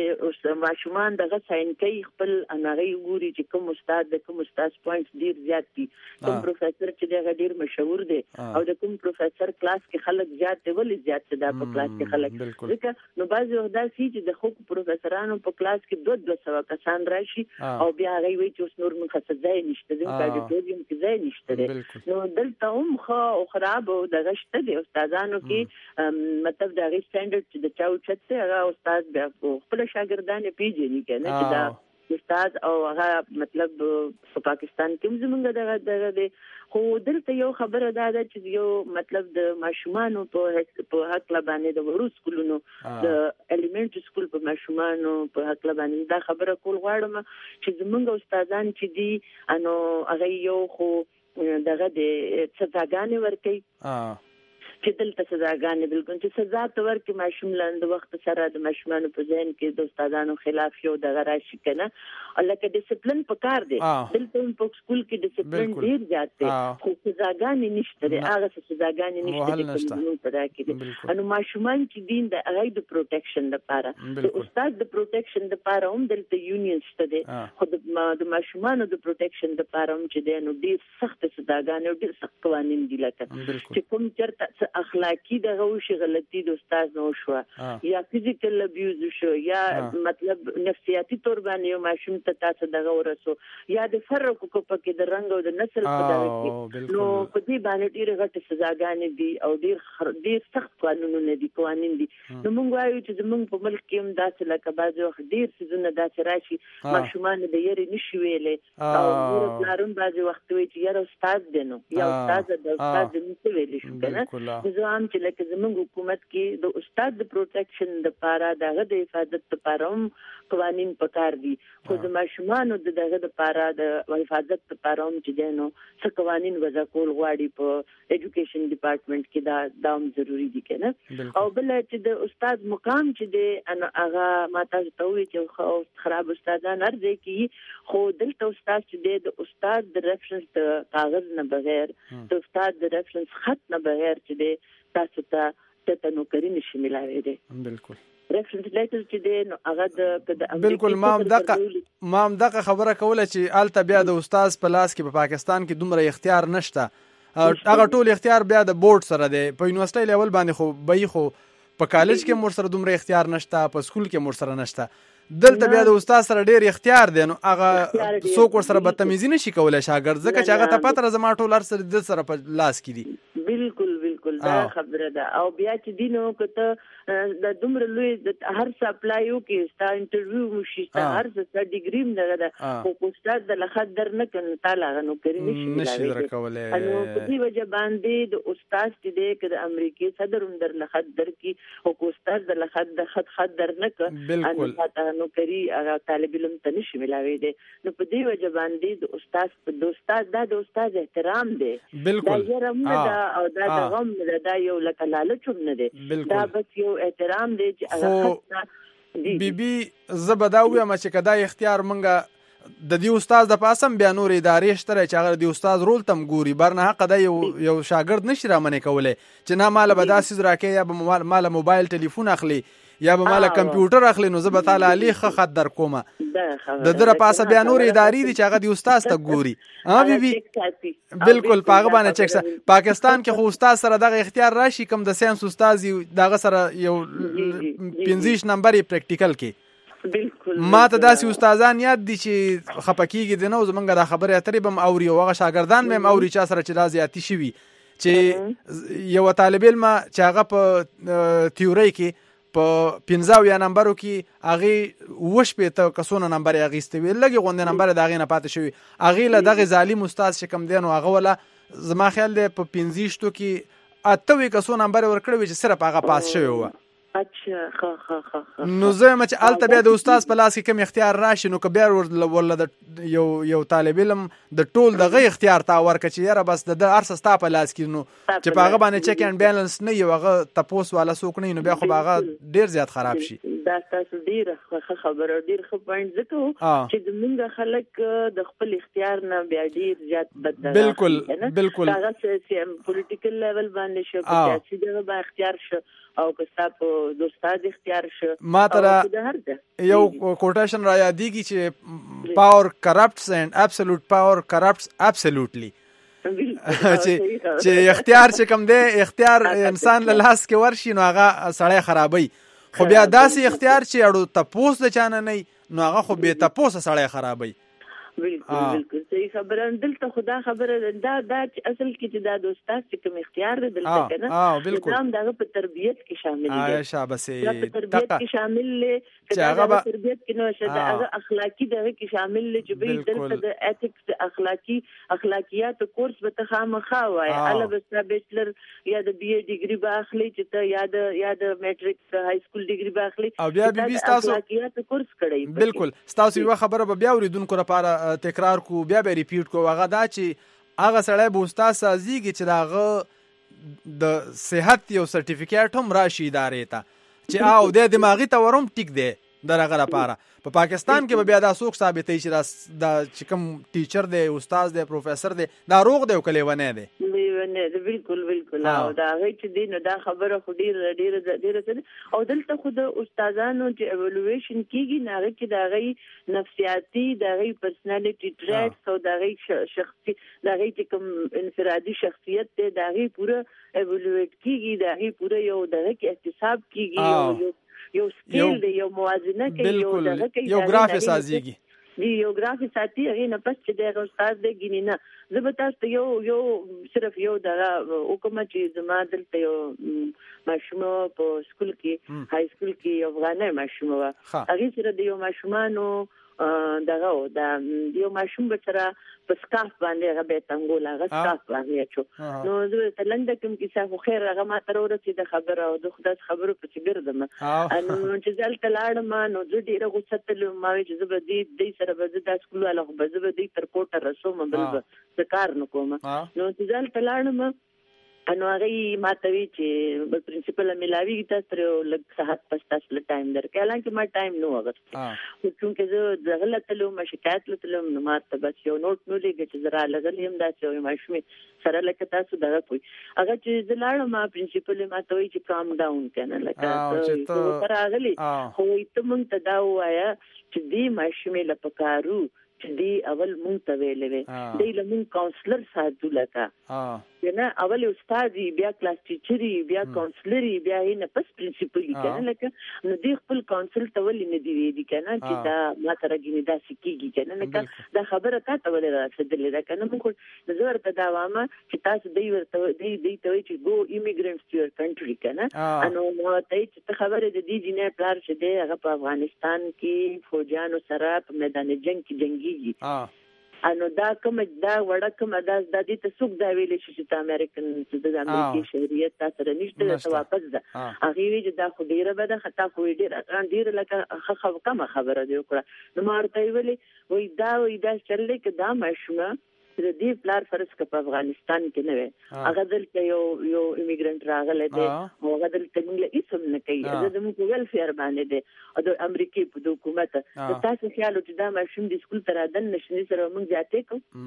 چې ماشومان دغه ساين کوي خپل انغه ګوري چې کوم استاد د کوم استاد پوینټس ډیر زیات دي کوم پروفیسور چې دغه ډیر مشهور دی او د کوم پروفیسور کلاس کې خلک زیات دی ولې زیات دی دا په کلاس کې خلک ځکه نو بعضي وخت دا سي چې د خو پروفیسورانو په کلاس کې دوه دوه سو کسان راشي او بیا هغه وایي چې اوس نور موږ څه ځای نشته د اډیټوریم کې ځای نشته نو دلته هم خو خراب او دغه شته دی استادانو کې مطلب دا غي سټانډرډ چې د چاو چته هغه استاد بیا خپل شاګردان پیژني کنه چې دا استاد او هغه مطلب په پاکستان کې زمونږ دغه دغه دی خو دلته یو خبره ده چې یو مطلب د ماشومانو په په حق لبانې د ورو سکولونو د الیمنټری سکول په ماشومانو په حق لبانې دا خبره کول غواړم چې زمونږ استادان چې دي انو هغه یو خو دغه د سزاګانې ورکي چې دلته سزاګانې بالکل چې سزا ته ورکړي ماشوم لاندې وخت سره د ماشومانو په ذهن کې د استادانو خلاف یو دغه راشي کنه الکه ډیسپلین پکار دی دلته په سکول کې ډیسپلین ډیر زیات دی خو سزاګانې نشته دی هغه سزاګانې نشته دی په دا کې انو ماشومان چې دین د هغه د پروټیکشن لپاره د استاد د پروټیکشن لپاره هم دلته یونین شته دی خو د ماشومانو د پروټیکشن لپاره هم چې دی نو ډیر سخت سزاګانې ډیر سخت قوانين دي لکه چې کوم چرته اخلاقی دغه وشي غلطي د استاد نو شو یا فزیکل ابیوز شو یا مطلب نفسیاتی تور باندې یو ماشوم ته تاسو دغه ورسو یا د فرق کو پکې د رنگ او د نسل په دغه کې نو په دې باندې ډیره غټه سزاګانې دي او ډیر ډیر سخت قانونونه دي قوانين دي نو موږ وایو چې زموږ په ملک کې هم داسې لکه بعض وخت ډیر سيزونه داسې راشي ماشومان د یری نشي ویلې او نور پلارون بعض وخت وي چې یاره استاد دی نو یا استاد د استاد د نشي ویلې شو کنه نظام چې لکه زموږ حکومت کې د استاد د پروټیکشن لپاره دغه د حفاظت لپاره هم قوانين پکار دي خو د ماشومانو دغه لپاره د حفاظت لپاره هم چې دینو څه قوانين وضع کول غواړي په اډوকেশন ډپارټمنټ کې دا دام ضروری دي کنه او بل چې د استاد مقام چې دی انا هغه ماته ته وی چې خراب استادان ارزه کی خو دلته استاد چې دی د استاد د ریفرنس د کاغذ نه بغیر د استاد د ریفرنس خط نه بغیر چې دی تاسو ته ته نوکری نشي ملایوي دي بالکل ریفرنس لیټر چې دی نو هغه د بالکل مام دغه مام دغه خبره کوله چې الته بیا د استاد په لاس کې په پاکستان کې دومره اختیار نشته هغه ټول اختیار بیا د بورډ سره دی په یونیورسيټي لیول باندې خو به خو په کالج کې مور سره دومره اختیار نشته په سکول کې مور سره نشته دلته بیا د استاد سره ډیر اختیار دی نو هغه څوک ور سره بدتمیزي نشي کولای شاګرد ځکه چې هغه ته پته زما ټول هر سره د سره په لاس کې دي بالکل بالکل دا خبره ده او بیا چې دینو کته د دومره لوی د هر څه اپلای وکي ستا انټرویو وشي ستا هر څه ډیګریم دغه ده خو استاد د لخت در نه کنه تعالی غنو کری نشي راکولای انو په دې وجه باندې د استاد چې د د امریکای صدر اندر لخت در کی او استاد د لخت د خط خط در نه ک انو پته نو کری هغه طالب علم ته نشي ملاوي دي نو په دې وجه باندې د استاد د استاد د استاد احترام دی بالکل دا او دا د غم دا یو لکه لالچوم نه دی دا بس یو احترام دی چې هغه بي بي زبداوی ما چې کدا اختیار منګه د دې استاد د پاسم بیا نور ادارې شته چې هغه د استاد رول تم ګوري برنه حق د یو یو شاګرد نشي رامنې کولای چې نه مال به داسې راکې یا به مال موبایل ټلیفون اخلي یا به مال کمپیوټر اخلي نو زه به تعالی علی خ در کومه د در پاسه بیا نور ادارې دي چې هغه د استاد ته ګوري ها بي بي بالکل پاغه باندې چک پاکستان کې خو استاد سره دغه اختیار راشي کوم د ساينس استاد دغه سره یو پنځه نمبرې پریکټیکل کې بالکل ما ته داسې استادان یاد دي چې خپکیږي د نو زمونږ د خبرې اترې بم اوري او هغه شاګردان مې اوري چې سره چې راځي شي چې یو طالب علم چې هغه په تیوري کې په پنځه یا نمبرو کې هغه وش په ته کسونه نمبر اغېستې وی لګي غونډه نمبر دغه نه پاتې شوی هغه له دغه ظالم استاد چې کم دین او هغه ولا زما خیال دی په پنځه شتو کې اته وی کسونه نمبر ورکړی چې صرف هغه پاس شوی و اچھا ها ها ها نو زه مچ الته بیا د استاد په لاس کې کوم اختیار راشي نو که بیا ول د یو یو طالب علم د ټول دغه اختیار تا ورکړي چې یاره بس د ارس ستا په لاس کې نو چې په هغه باندې چک اینڈ بیلانس نه یو هغه تپوس والا څوک نه نو بیا خو هغه ډیر زیات خراب شي. دا تاسو ډیر خبره ډیر ښه پوینټ ځکه چې زمونږ خلک د خپل اختیار نه بیا ډیر زیات بدل. بالکل بالکل هغه چې پولیټیکل لیول باندې شو چې دغه با اختیار شو او که تاسو د استاد اختیار شو ما ترا یو کوټیشن را یادېږي چې پاور کرپټس اینڈ ابسولوټ پاور کرپټس ابسولوټلی چې چې اختیار چې کوم دی اختیار انسان له لاس کې ورشي نو هغه سړی خرابوي خو بیا داسې اختیار چې اړو تپوس د چانه نه نو هغه خو به تپوس سړی خرابوي. بالکل بالکل صحیح خبره. دلته خدا خبره دا دا چې اصل کې چې دا د استاد چې کوم اختیار دی دلته کنه نظام دغه په تربیت کې شامل دی. آ شابسه په تربیت کې شامل دی چې هغه په تربیت کې نو شته هغه اخلاقی دغه کې شامل دی چې به دلته د ایتھکس اخلاقی اخلاقیات کورس به تخامخا وای اله بس بیچلر یا د بی ای ډیګری به اخلي چې ته یا د یا د میټریک های سکول ډیګری به اخلي او بیا به تاسو اخلاقیات کورس کړی. بالکل تاسو یو خبره به بیا اوریدونکو لپاره تکرار کو بیا به ریپیټ کو هغه دا چې هغه سړی به استاد سازيږي چې داغه د صحت یو سرټیفیکیټ هم راشي ادارې ته چې او د دماغي تورم ټیک دی درغه لپاره. په پاکستان کې به بیا دا څوک ثابتې چې دا چې کوم ټیچر دی استاد دی پروفیسور دی دا روغ دی او کلی ونه دی نه بالکل بالکل او دا هغه چې دی نو دا خبره خو ډیر ډیر ډیر او دلته خو د استادانو چې ایوالویشن کیږي نه هغه کې دا غي نفسیاتي دا غي پرسنالټي ټریټس او دا غي شخصي دا غي چې کوم انفرادي شخصیت دی دا غي پوره ایوالویټ کیږي دا غي پوره یو دغه کې احتساب کیږي یو یو سکیل دی یو موازنه کوي یو دغه کوي یو ګرافي سازيږي دی یو ګرافي ساتي هغه نه پس چې دغه استاد دی ګینه نه زه به تاسو یو یو صرف یو دغه حکومت چې زما دلته یو ماشوم په سکول کې های سکول کې افغاني ماشوم و هغه سره د یو ماشومانو دغه د یو ماشوم بچره په سکاف باندې هغه به تنګول هغه سکاف باندې چو نو زه تلنده کوم کیسه خو خیر هغه ما تر ورته د خبره او د خدای خبرو په چګردم انو چې ځل تلاړم نو زه ډیره غوسه تل ما چې زه به دې دې سره به د سکول له خو به زه به دې تر کوټه رسوم بل به کار نکوم نو چې ځل تلاړم انو هغه ماته وی چې بل پرنسپل ملاوی تاسو تر لږ ساعت پس تاسو له ټایم درکې حالانکه ما ټایم نو وغوښت خو چونکه زه د غلط له ما شکایت له نو ماته بس یو نوٹ نو لګی چې زرا لګلې هم دا چې ما شمه سره لکه تاسو دغه کوي هغه چې زلاړ ما پرنسپل ماته وی چې کام ډاون کنه لکه ته راغلی خو ته مونږ ته دا وایا چې دې ما شمه لپکارو چې دی اول مونږ ته ویلې دی لمون کاونسلر ساتو لکه نه اول استاد بیا کلاس ټیچر بیا کاونسلر بیا نه پس پرنسپل کنه لکه نو دی خپل کاونسل ته ولې نه دی ویلي کنه چې دا ما ترګینه دا سکیږي کنه لکه دا خبره تا ته ولې راځدلې دا کنه موږ نظر ته دا وامه چې تاسو دی ورته دی دی ته چې ګو ایمیګرانټس ټو یور کنټری کنه انو نو ته چې خبره د دې جنې پلار چې دی هغه په افغانستان کې فوجانو سره په میدان جنگ کې جنگي انو دا کوم دا وړه کوم دا د دې ته څوک دا ویلې چې د امریکن د امریکای شهریت تاسو نشته ته واپس ده هغه وی چې دا خو ډیره بده خطا خو ډیره ډیره لکه خخ کوم خبره دی وکړه نو مارته ویلې وای دا وای دا چلې کې دا ماشومه د دې پلار فرض ک په افغانستان کې نه وي هغه دلته یو یو ایمیګرانټ راغلی دی او هغه دلته موږ هیڅ هم نه کوي دا د موږ ویلفیر باندې دی او د امریکای په حکومت تاسو خیال چې دا ماشوم د سکول تر ادن نشنی سره موږ ځاتې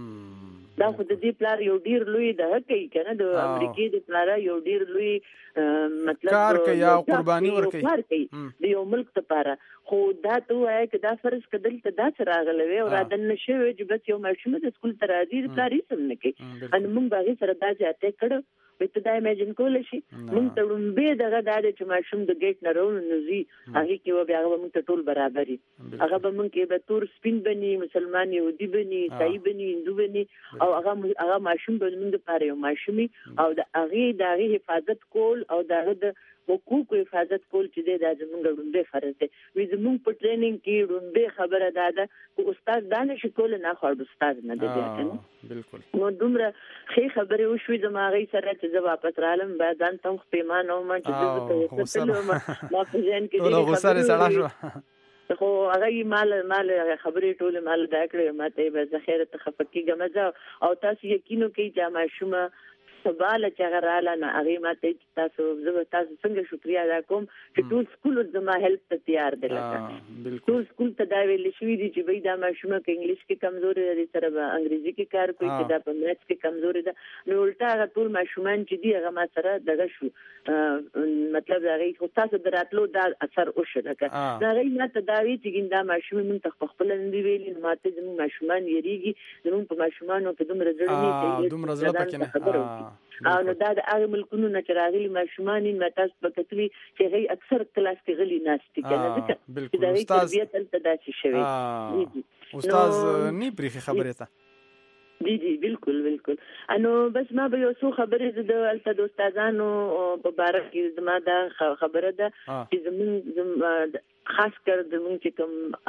کو دا خو د دې پلار یو ډیر لوی د کوي کنه د امریکای د پلار یو ډیر لوی مطلب کار کوي یا قرباني ورکوي کار کوي د یو ملک لپاره خو دا ته وایي چې دا فرض کدل ته دا سره راغلی او را دن نشوي چې بس یو ماشوم د سکول تر راځي کاری سم نه کوي ان موږ باغې سره دا ځاتې کړو وته دا امیجن کول شي موږ ته لومبه دغه د چې ماشوم د گیټ نه راون نوزي هغه کې و بیا هغه موږ ته ټول برابرۍ هغه به موږ کې به تور سپین بني مسلمان يهودي بني تای بني هندو بني او هغه هغه ماشوم به موږ لپاره یو ماشومي او د هغه د هغه حفاظت کول او دغه د حقوقو حفاظت کول چې دی دا زموږ لومړی فرض دی. وي زموږ په ټریننګ کې لومړی خبره دا ده چې استاد دا نشي کولی نه خو استاد نه دی بیا کنه بالکل. نو دومره ښې خبرې وشوې زما هغې سره چې زه واپس رالم بیا ځان ته هم پیمانه وم چې زه ورته وختلې وم ما په ذهن کې ډېرې خبرې خو هغه مال مال خبرې ټولې مال دا کړې ما ته به زه خیره ته خفه کېږم زه او تاسو یقین وکړئ چې ماشومه سباله چې هغه راله نه هغې ما ته تاسو زه به تاسو څنګه شکریا ادا کوم چې ټول سکول زما هیلپ ته تیار دی لکه ټول سکول ته دا ویل شوي دي چې بھئی دا ماشومه که انګلیش کې کمزوري ده دې سره به انګریزي کې کار کوي چې دا په میتس کې کمزوري ده نو الټا هغه ټول ماشومان چې دي هغه ما سره دغه شو مطلب د هغې خو تاسو د راتلو دا اثر وشو لکه د هغې ما ته دا وي چې دا ماشومې مونږ ته خپله نه دي ویلي نو ما ته زموږ ماشومان یېرېږي زموږ په ماشومانو کې دومره زړه نه کوي دومره زړه پکې نه خبره او نو دا د هغه ملکونو نه چې راغلي ماشومان یې ما تاسو به کتلي چې هغوی اکثر کلاس کې غلي ناست دي که نه ځکه چې د هغوی تربیت هلته داسې شوی استاز نه پرېښې خبرې ته جی جی بالکل بالکل انو بس ما به یو څو خبرې زه د هلته د استادانو په باره کې زما دا خبره ده چې زموږ خاص کر زموږ چې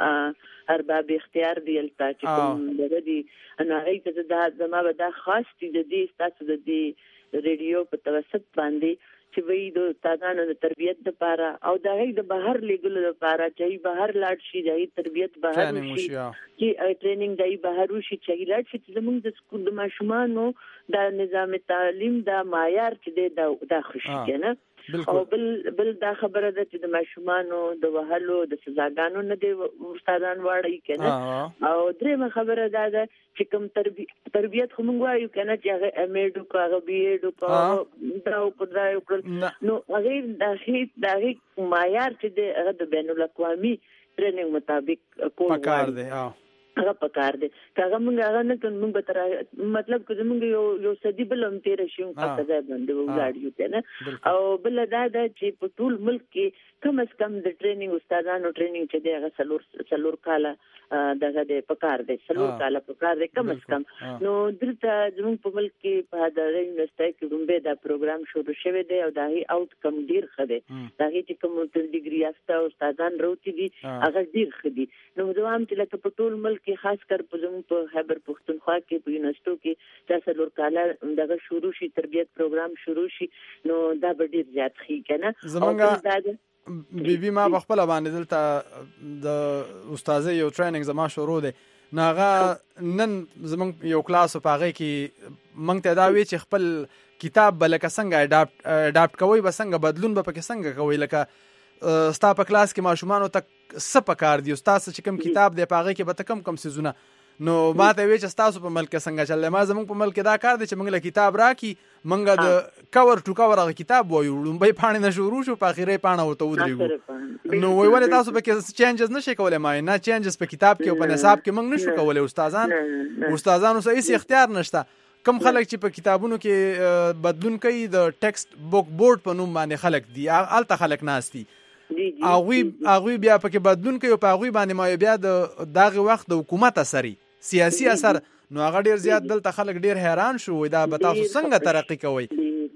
کوم ارباب اختیار دی هلته چې کوم دغه دي نو هغوی ته دا زما به دا خاص دي د دې ستاسو د دې ریډیو په توسط باندې چې وایي د استادانو د تربیت دپاره او د هغوی د بهر لیږلو دپاره چې هغوی بهر لاړ شي د هغوی تربیت بهر وشي چې ټریننګ د هغوی بهر وشي چې هغوی لاړ شي چې زموږ د سکول د ماشومانو د نظام تعلیم دا معیار چې دی دا ښه شي که نه او بل بل دا خبره ده چې د ماشومانو د وهلو د سزاګانو نه دی استادان واړی که نه او درېیمه خبره دا ده چې کوم تربیت خو موږ وایو که نه چې هغه ایم ایډ وکړو هغه بي ایډ وکړو دا وکړو دا وکړل نو هغې د هغې معیار چې دی هغه د بین الاقوامي ټریننګ مطابق کول پکار دی هغه پکار دی که هغه موږ هغه نه کړو موږ به تر مطلب که زموږ یو یو صدي بله هم تېره شي موږ هلته ځای باندې ولاړ یو که نه او بله دا ده چې په ټول ملک کې کم از کم د ټریننګ استادانو ټریننګ چې دی هغه څلور څلور کاله دغه دی پکار دی څلور کاله پکار دی کم از کم نو دلته زموږ په ملک کې په هدایره یونیورسټۍ کې لومړی دا پروګرام شروع شوی دی او د هغې آوټ کم ډېر ښه دی د هغې چې کوم ډګري یافته استادان راوتي دي هغه ډېر ښه دي نو زه وایم چې لکه په ټول ملک کې خاص کر په زموږ په خیبر پښتونخوا کې په یونیورسټو کې دا څلور کاله دغه شروع شي تربیت پروګرام شروع شي نو دا به ډېر زیات ښي که نه زمونږ بی بی ما په خپله باندې دلته د استاذۍ یو ټریننګ زما شروع دی نو هغه نن زمونږ یو کلاس په هغې کې موږ ته دا وی چې خپل کتاب به لکه څنګه اډاپټ اډاپټ کوئ به څنګه بدلون به پکې څنګه کوئ لکه ستا په کلاس کې ماشومانو ته څه پکار دي استاد چې کوم کتاب دی په هغې کې به ته کم کم څیزونه نو ما ته وی چې ستاسو په ملک څنګه چل دی ما زموږ په ملک دا کار دی چې موږ له کتاب راکړي موږ د کور ټو کور هغه کتاب وایو لومړی پاڼې نه شروع شو په اخرې پاڼه ورته ودرېږو نو وایي ولې تاسو پکې چینجز نه شئ کولی ما نه چینجز په کتاب کې او په نصاب کې موږ نه شو کولی استادان استادانو سره هېڅ اختیار نشته کم خلک چې په کتابونو کې بدلون کوي د ټیکسټ بوک بورډ په نوم باندې خلک دي هلته خلک ناست دي هغوی هغوی بیا پکې بدلون کوي او په هغوی باندې ما بیا د دغه وخت د حکومت اثر سیاسي اثر نو هغه ډېر زیات دلته خلک ډېر حیران شو دا به تاسو څنګه ترقي کوئ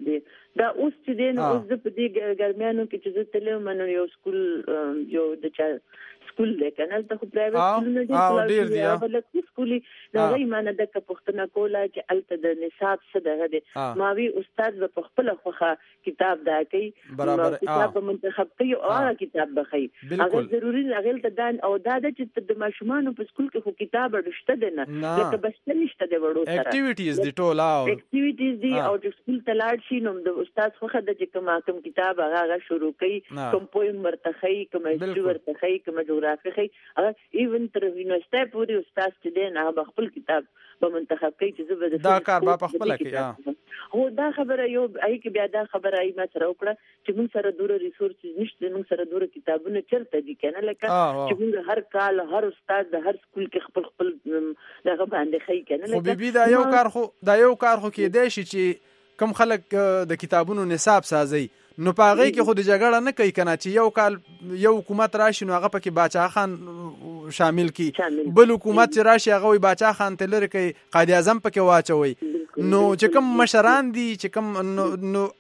دا اوس چې دی نو اوس زه په دې ګرمیانو کې چې زه تللی وم نو یو سکول یو د چا سکول دی که نه هلته خو پرایویټ سکولونه ډېر بلکې سکولي د هغوی ما نه دکه پوښتنه کوله چې هلته د نصاب څه دغه دی ما وی استاد به په خپله خوښه کتاب دا کوي کتاب به منتخب کوي او هغه کتاب به ښایي هغه ضروري هغې ته دا او دا ده چې د ماشومانو په سکول کې خو کتاب شته دی نه لکه بسته نشته دی وړو سره اکټیویټیز دي ټول اکټیویټیز دي او چې سکول ته لاړ شي نو د استاد خوښه ده چې کوم کوم کتاب هغه هغه شروع کوي کوم پویم ورته ښایي کوم هسټري ورته ښایي کوم جغرافي ښایي هغه ایون تر یونیورسټۍ پورې استاد چې دی نه هغه خپل کتاب به منتخب کوي چې زه به دا کار به په خپله کوي هو دا خبره یو هغې کې بیا دا خبره هغې ما سره وکړه چې موږ سره دوره ریسورسز نشته موږ سره دوره کتابونه چېرته دي که نه لکه چې موږ هر کال هر استاد د هر سکول کې خپل خپل دغه باندې ښایي که نه خو بیبي دا یو کار خو دا یو کار خو کېدی شي چې کم خلک د کتابونو نصاب سازي نو په هغې کې خو د جګړه نه کوي که نه چې یو کال یو حکومت راشي نو هغه پکې باچا خان شامل کی بل حکومت چې راشي هغه وایي باچا خان ته لرې کوي قائد اعظم پکې واچوي نو چې کوم مشران دي چې کوم نو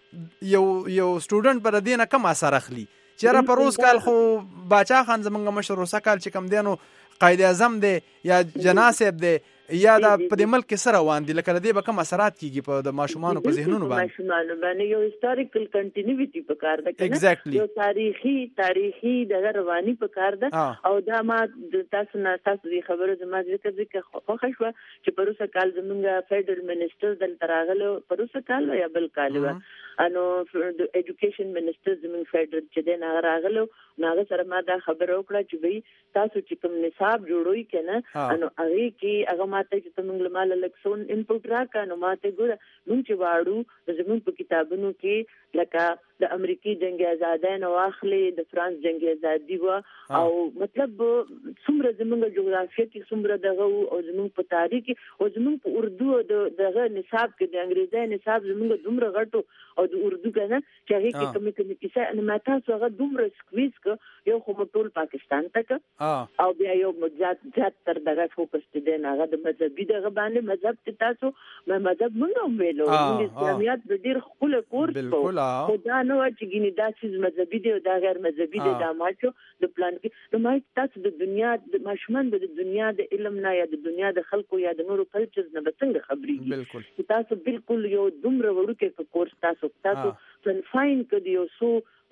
یو یو سټوډنټ پر دې نه کم اثر اخلي. چېرې په روز کال خو باچا خان زمونږ مشر روسه کال چې کم دی نو قائد اعظم دی یا جناح صاحب دی یا دا په دې ملک کې سره روان دي، لکه د دې به کوم اثرات کیږي په د ماشومانو په ذهنونو باندې؟ ماشومانو باندې یو هیستوریکل کنټینیوټي پکار ده کنه، exactly. یو تاریخي تاریخي د رواني پکار ده. او دا ما تاسو نه تاسو دې خبره زما ذکر ذکر خو خشوه چې پروسه کال زمونږ فیډرل منسٹر دل تراغلو پروسه کال یا بل کال و انو د ایجوکیشن منسٹر زمونږ فیډرل چې د نه راغلو ناغه سره ما دا خبره وکړه چې وی تاسو چې کوم نصاب جوړوي کنه انو هغه کې هغه ماته چې تمنګ مال لکسون انپوټ راکا نو ماته ګوره مونږ چې واړو زمونږ په کتابونو کې لکه د امریکای جنگ آزادۍ نو واخلي، د فرانس جنگ آزادي و او مطلب څومره زمونږ جغرافیه کې څومره دغه او زمونږ په تاریخ او زمونږ په اردو د دغه نصاب کې د انګریزي نصاب زمونږ دومره غټو او د اردو کنه چې هغه کې کومې کومې کیسه ان ما تاسو هغه دومره سکویز ک یو خو ټول پاکستان تک او بیا یو مجات ځات تر دغه فوکس دي نه هغه د مذهبي دغه باندې مذهب تاسو ما مذهب مونږ ویلو د اسلامیات د ډیر خپل کورس په دا نو چې ګینه دا چې مذهبي دی او دا غیر مذهبي دی دا ماچو د پلان کې نو ما تاسو د دنیا د ماشومان د دنیا د علم نه یا د دنیا د خلکو یا د نورو کلچرز نه څنګه خبرېږي. بالکل تاسو بالکل یو دومره وړوکې کورس تاسو تاسو فاین کړي یو سو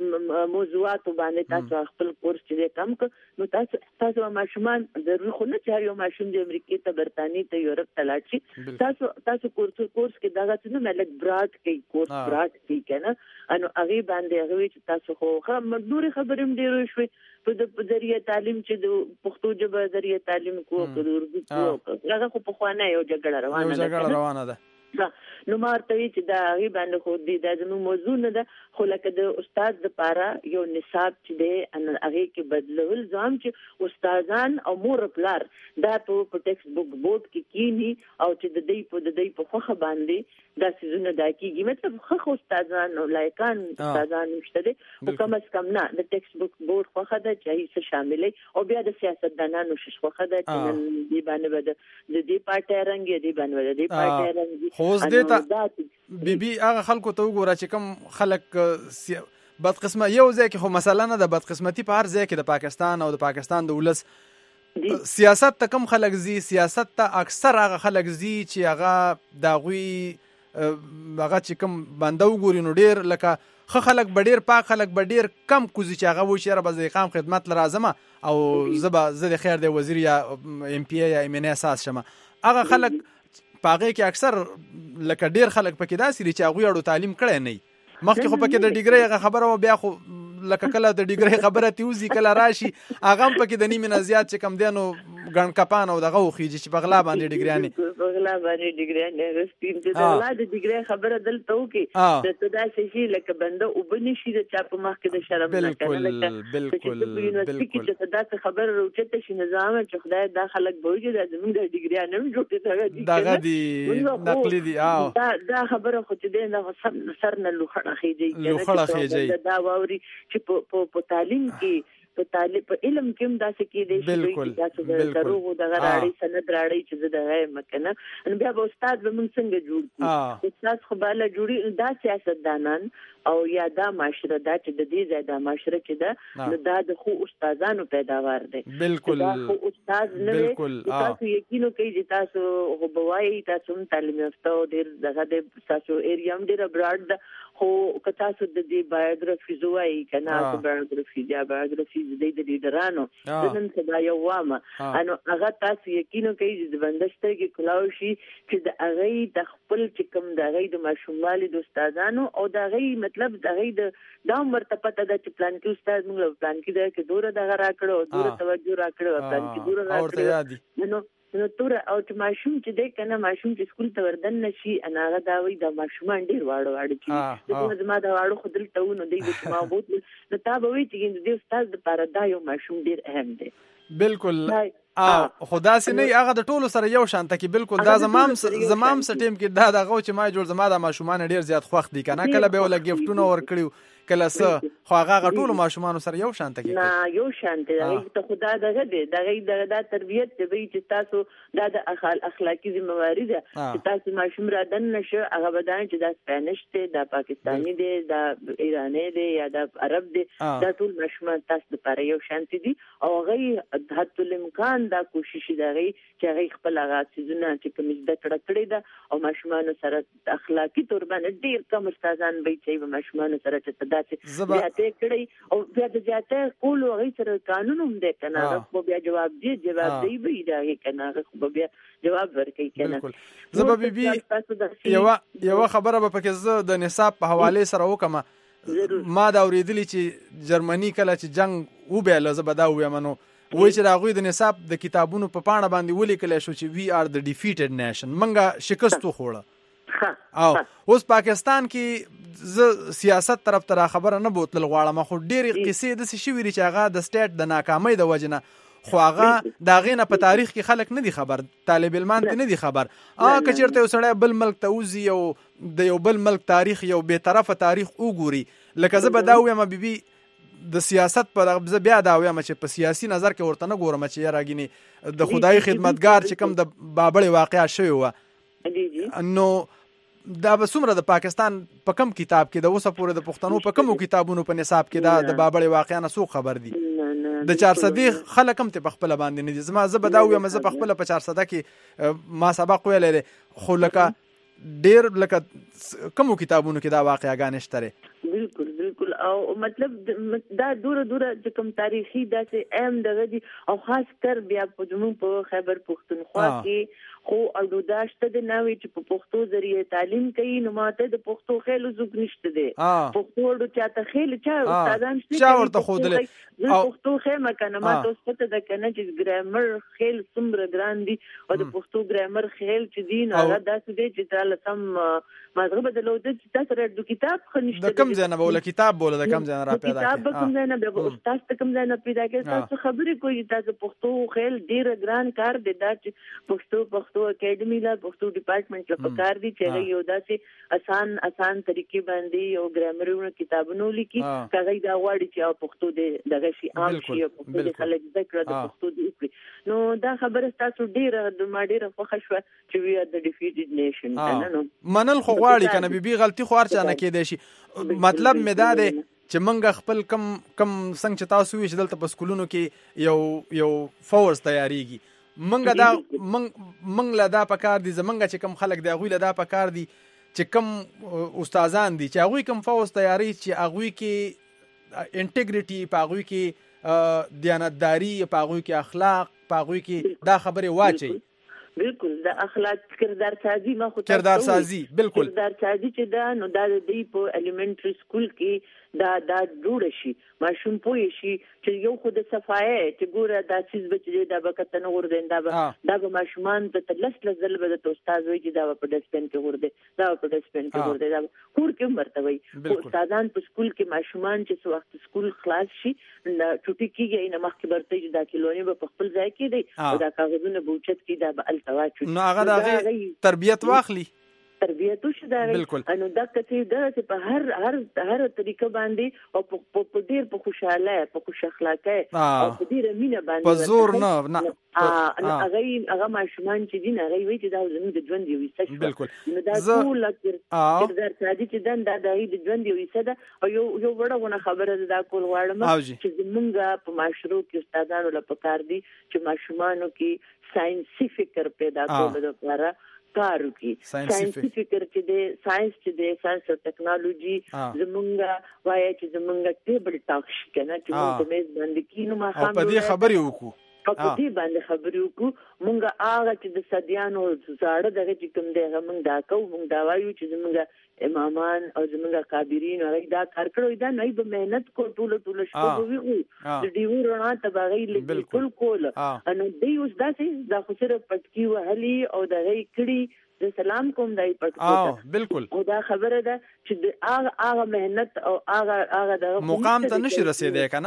موضوعات باندې تاسو خپل کورس چې کم ک نو تاسو تاسو ماشومان ضروري خو نه چې یو ماشوم د امریکای ته برتانی ته یورپ ته لاړ شي تاسو تاسو کورس کورس کې دغه څه نه ملک براډ کې کورس براډ کې کنه انو هغه باندې هغه چې تاسو خو خبر مزدوري خبرم ډیرو شوي په د ذریعہ تعلیم چې د پښتو ژبه ذریعہ تعلیم کوو د اردو کوو هغه خو په خوانه یو جګړه روانه ده جګړه روانه ده نو مارته چې دا غي باندې خو دې د زمو موضوع نه ده خو لکه د استاد لپاره یو نصاب چې دی ان هغه کې بدلول ځم چې استادان او مور پلار دا په ټیکسټ بوک بورډ کې کینی او چې د دې په د دې په خوخه باندې دا سيزونه دا کیږي مطلب خو استادان او لایکان استادان مشته دي او کم از کم نه د ټیکسټ بوک بورډ خوخه ده چې هیڅ شاملې او بیا د سیاستدانانو شش خوخه ده چې دې باندې بده د دې پارټي رنګ دې باندې د دې پارټي رنګ اوس دې ته بي بي هغه خلکو ته وګوره چې کوم خلک بد قسمه یو ځای کې خو مثلا نه د بد قسمتي په هر ځای کې د پاکستان او د پاکستان د ولس سیاست ته کم خلک زی سیاست ته اکثر هغه خلک زی چې هغه داغوي هغه چې کوم بنده وګوري نو ډیر لکه خو خلک بډیر پاک خلک بډیر کم کوزي چې هغه و شهره به ځای قام خدمت لرازمه او زبا زه خیر دی وزیر یا ام پی یا ام ان اساس شمه هغه خلک پاغه کې اکثر لکه ډیر خلک پکې داسې چې هغه اړو تعلیم کړي نه مخکې خو پکې د ډیګری خبره و بیا خو لکه کله د ډیګری خبره تیوزي کله راشي هغه پکې د نیمه زیات چې کم دینو ګڼ کپان او دغه خوږي چې بغلا باندې ډیګریانه بغلا باندې ډیګریانه رسپین ته د ولادت ډیګری خبره دلته وکي د تدا شي لکه بنده وبني شي د چا په مخ کې د شرم نه کنه لکه بالکل بالکل چې تدا خبره روچته شي نظام چې خدای دا خلک بوجي د زمونږ د ډیګریانه جوړته دي دغه دي نقلي دي او دا دا خبره خو چې د سر نه لوخه خېږي لوخه خېږي دا ووري چې په په تعلیم کې په تعلیم په علم کې هم داسې کې دي چې تاسو د دروغ د غراړي سند راړي چې د هغه مکنه ان بیا به استاد به موږ څنګه جوړ کړو استاد خو بالا جوړي دا سیاستدانان او یا دا معاشره دا چې د دې ځای دا معاشره چې دا نو دا د خو استادانو پیداوار دي بالکل دا خو استاد نه تاسو یقینو کوي چې تاسو خو بوای تاسو تعلیم یافته ډیر دغه د تاسو ایریا هم ډیر براډ خو که تاسو د دې بایوګرافي زوای کنه او بایوګرافي یا بایوګرافي د دې لیډرانو د نن سبا یو وامه انو هغه تاسو یقینو کوي چې د بندشته کې کلاو شي چې د هغه د خپل چې کوم د هغه د ماشومالي د استادانو او د هغه مطلب د هغه د دا مرتبه ته د پلان کې استاد موږ پلان کې د کې دوره د غرا کړو دوره توجه را کړو پلان کې دوره را کړو نو نو تور او چې ماشوم چې دی کنه ماشوم چې سکول ته وردن نشي اناغه دا وي د ماشومان ډیر واړو واړو چې د زما دا واړو خدل ته نو دی چې ما بوت نو تا به وي چې د استاد لپاره دا یو ماشوم ډیر اهم دی بالکل ا خدا سي نه هغه د ټولو سره یو شان ته کې بالکل دا زمام زمام سټیم کې دا دغه چې ما جوړ زما د ماشومان ډیر زیات خوښ دي کنه کله به ول گیفټونه ور کړیو کله څه خو هغه ټول ماشومان سره یو شان ته نه یو شان ته ته خدا دغه دی دغه دغه تربیت دی چې تاسو دا د اخلاقی ذمہواری ده چې تاسو ماشوم را دن نشه هغه بدان چې دا سپانیش دی دا پاکستانی دی دا ایرانی دی یا دا عرب دی دا ټول ماشومان تاسو لپاره یو شان دي او هغه حتی الامکان دا کوشش دی چې هغه خپل هغه سيزونه چې کوم زده کړه کړې ده او ماشومان سره اخلاقی تور باندې ډیر کم استادان به چې ماشومان سره چې داسې زیاته کړی او بیا د زیاته کول هغه سره قانون هم دی کنه خو بیا جواب دی جواب دی به دا کنه خو بیا جواب ورکړي کنه زبا بیبي یو یو خبره به پکې زه د نصاب په حواله سره وکم ما دا اوریدلی چې جرمني کله چې جنگ و به لزه بدا و یمنو وای چې راغوي د نصاب د کتابونو په پاڼه باندې ولیکل شو چې وی آر د ډیفیټډ نیشن منګه شکست خوړه او اوس پاکستان کې ز سیاست طرف ته خبره نه بوتل غواړم خو ډېری قصې د شي ویری چې هغه د سټیټ د ناکامۍ د وجنه خو هغه دا غینه په تاریخ کې خلک نه دي خبر طالب علمان نه دي خبر ا کچرته یو سړی بل ملک ته وزي او د یو بل ملک تاریخ یو به طرفه تاریخ وګوري لکه زه به دا وایم بیبي د سیاست پر غبزه بیا دا وایم چې په سیاسي نظر کې ورته نه ګورم چې راګینی د خدای خدمتگار چې کوم د بابل واقعا شوی و نو دا به څومره د پاکستان په کم کتاب کې د اوسه پورې د پښتنو په کومو کتابونو په نصاب کې دا د بابل واقعا نه څوک خبر دي د چار صدی خلک هم ته په خپل باندې نه دي زما زه به دا وایم زه په خپل په چار صدا کې ما سبق ویل لري خو لکه ډیر لکه کومو کتابونو کې دا واقعاګان شته بالکل بالکل او مطلب دا دور دور چې کوم تاریخي داسې اهم دغه دي او خاص کر بیا په جنوب په خیبر پختونخوا کې خو اډو داشته د ناوي چې په پښتو ذریعہ تعلیم کوي نو ماته د پښتو خېلو زوګ نشته دي پښتو اډو چاته خېل چا استادان شته چا ورته خودلې او پښتو خېمه کنه ماته اوس پته ده کنه چې ګرامر خېل څومره ګران دي او د پښتو ګرامر خېل چې دین هغه داسې دي چې تعالی سم مازغه بدلو د تاسو د کتاب خنشته د کم ځای نه بوله کتاب بوله د کم ځای نه را پیدا کتاب به کم ځای نه به استاد ته کم ځای نه پیدا کوي تاسو خبرې کوی تاسو پښتو خېل ډیر ګران کار دی دا چې پښتو پښتو اکیډمي لا پښتو ډپارټمنټ له پکار دي چې یو داسې آسان آسان طریقې باندې یو ګرامرونو کتابونو لیکي کله دا غواړي چې پښتو دې دغه شي عام شي او پښتو دې خلک ذکر د پښتو دې نو دا خبره تاسو ډیر د ما ډیر خوښ شو چې وی د ډیفیټډ نیشن نو منل خو غواړي کنه بیبي غلطي خو ارچا نه کېدای شي مطلب مې دا دی چې منګه خپل کم کم څنګه چې تاسو وی چې دلته په سکولونو کې یو یو فورس تیاریږي منګه دا منګ لا دا پکار دي زمنګه چې کم خلک دی غوی لا دا پکار دي چې کم استادان دي چې هغه کم فورس تیاری چې هغه کې انټیګریټي په هغه کې دیانتداری په هغه کې اخلاق په هغه کې دا خبره واچي بالکل د اخلاق کردار سازي ما خو کردار سازي بالکل کردار سازي چې دا نو دا د دې په الیمنټري سکول کې دا دا جوړ شي ماشوم پوي شي چې یو خو د صفایه چې ګوره دا چیز بچي دا به کته نه ورده دا به دا به ماشومان ته لس لزل به د استاد وي چې دا په ډسپن کې ورده دا په ډسپن کې ورده دا کور کې مرته وي استادان په سکول کې ماشومان چې څو وخت سکول خلاص شي چټي کېږي نه مخکې برته چې دا کلونی به خپل ځای کې دی او دا کاغذونه بوچت کې دا به التواچ نو هغه د تربيت واخلي تربیت وشي دا انو دا کته دا چې په هر هر هر طریقه باندې او په ډیر په خوشاله په خوش اخلاقه او په ډیر مینه باندې په زور نه نه ا هغه هغه ماشومان چې دین هغه وی چې دا زموږ د ژوند یو حصہ شو بالکل نو دا ټول کړه چې چې دن دا د ژوند یو حصہ ده او یو یو وړونه خبره ده کول غواړم چې زمونږ په معاشرو کې استادانو لپاره دي چې ماشومانو کې ساينسي فکر پیدا کول لپاره کارو کی ساينسي فکر چې د ساينس چې د ساينس او ټیکنالوژي زمونږه وایي چې زمونږه ټیبل ټاک شي کنه چې موږ مېز باندې کینو ما هم په دې خبرې وکړو په دې باندې خبرې وکړو مونږه هغه چې د صدیانو زړه دغه چې کوم دی مونږ دا کوو مونږ دا وایو چې زمونږه امامان او زمونږه کابرین هغه دا کار کړو دا نه به مهنت کو ټول ټول شپه ویو د دیو رڼا تباغي بالکل کول انو دی اوس دا چې دا خو سره پټکی وهلي او دغه کړي د سلام کوم دای پټکی بالکل او دا خبره ده چې هغه هغه مهنت او هغه هغه د مقام ته نشي رسیدای کنه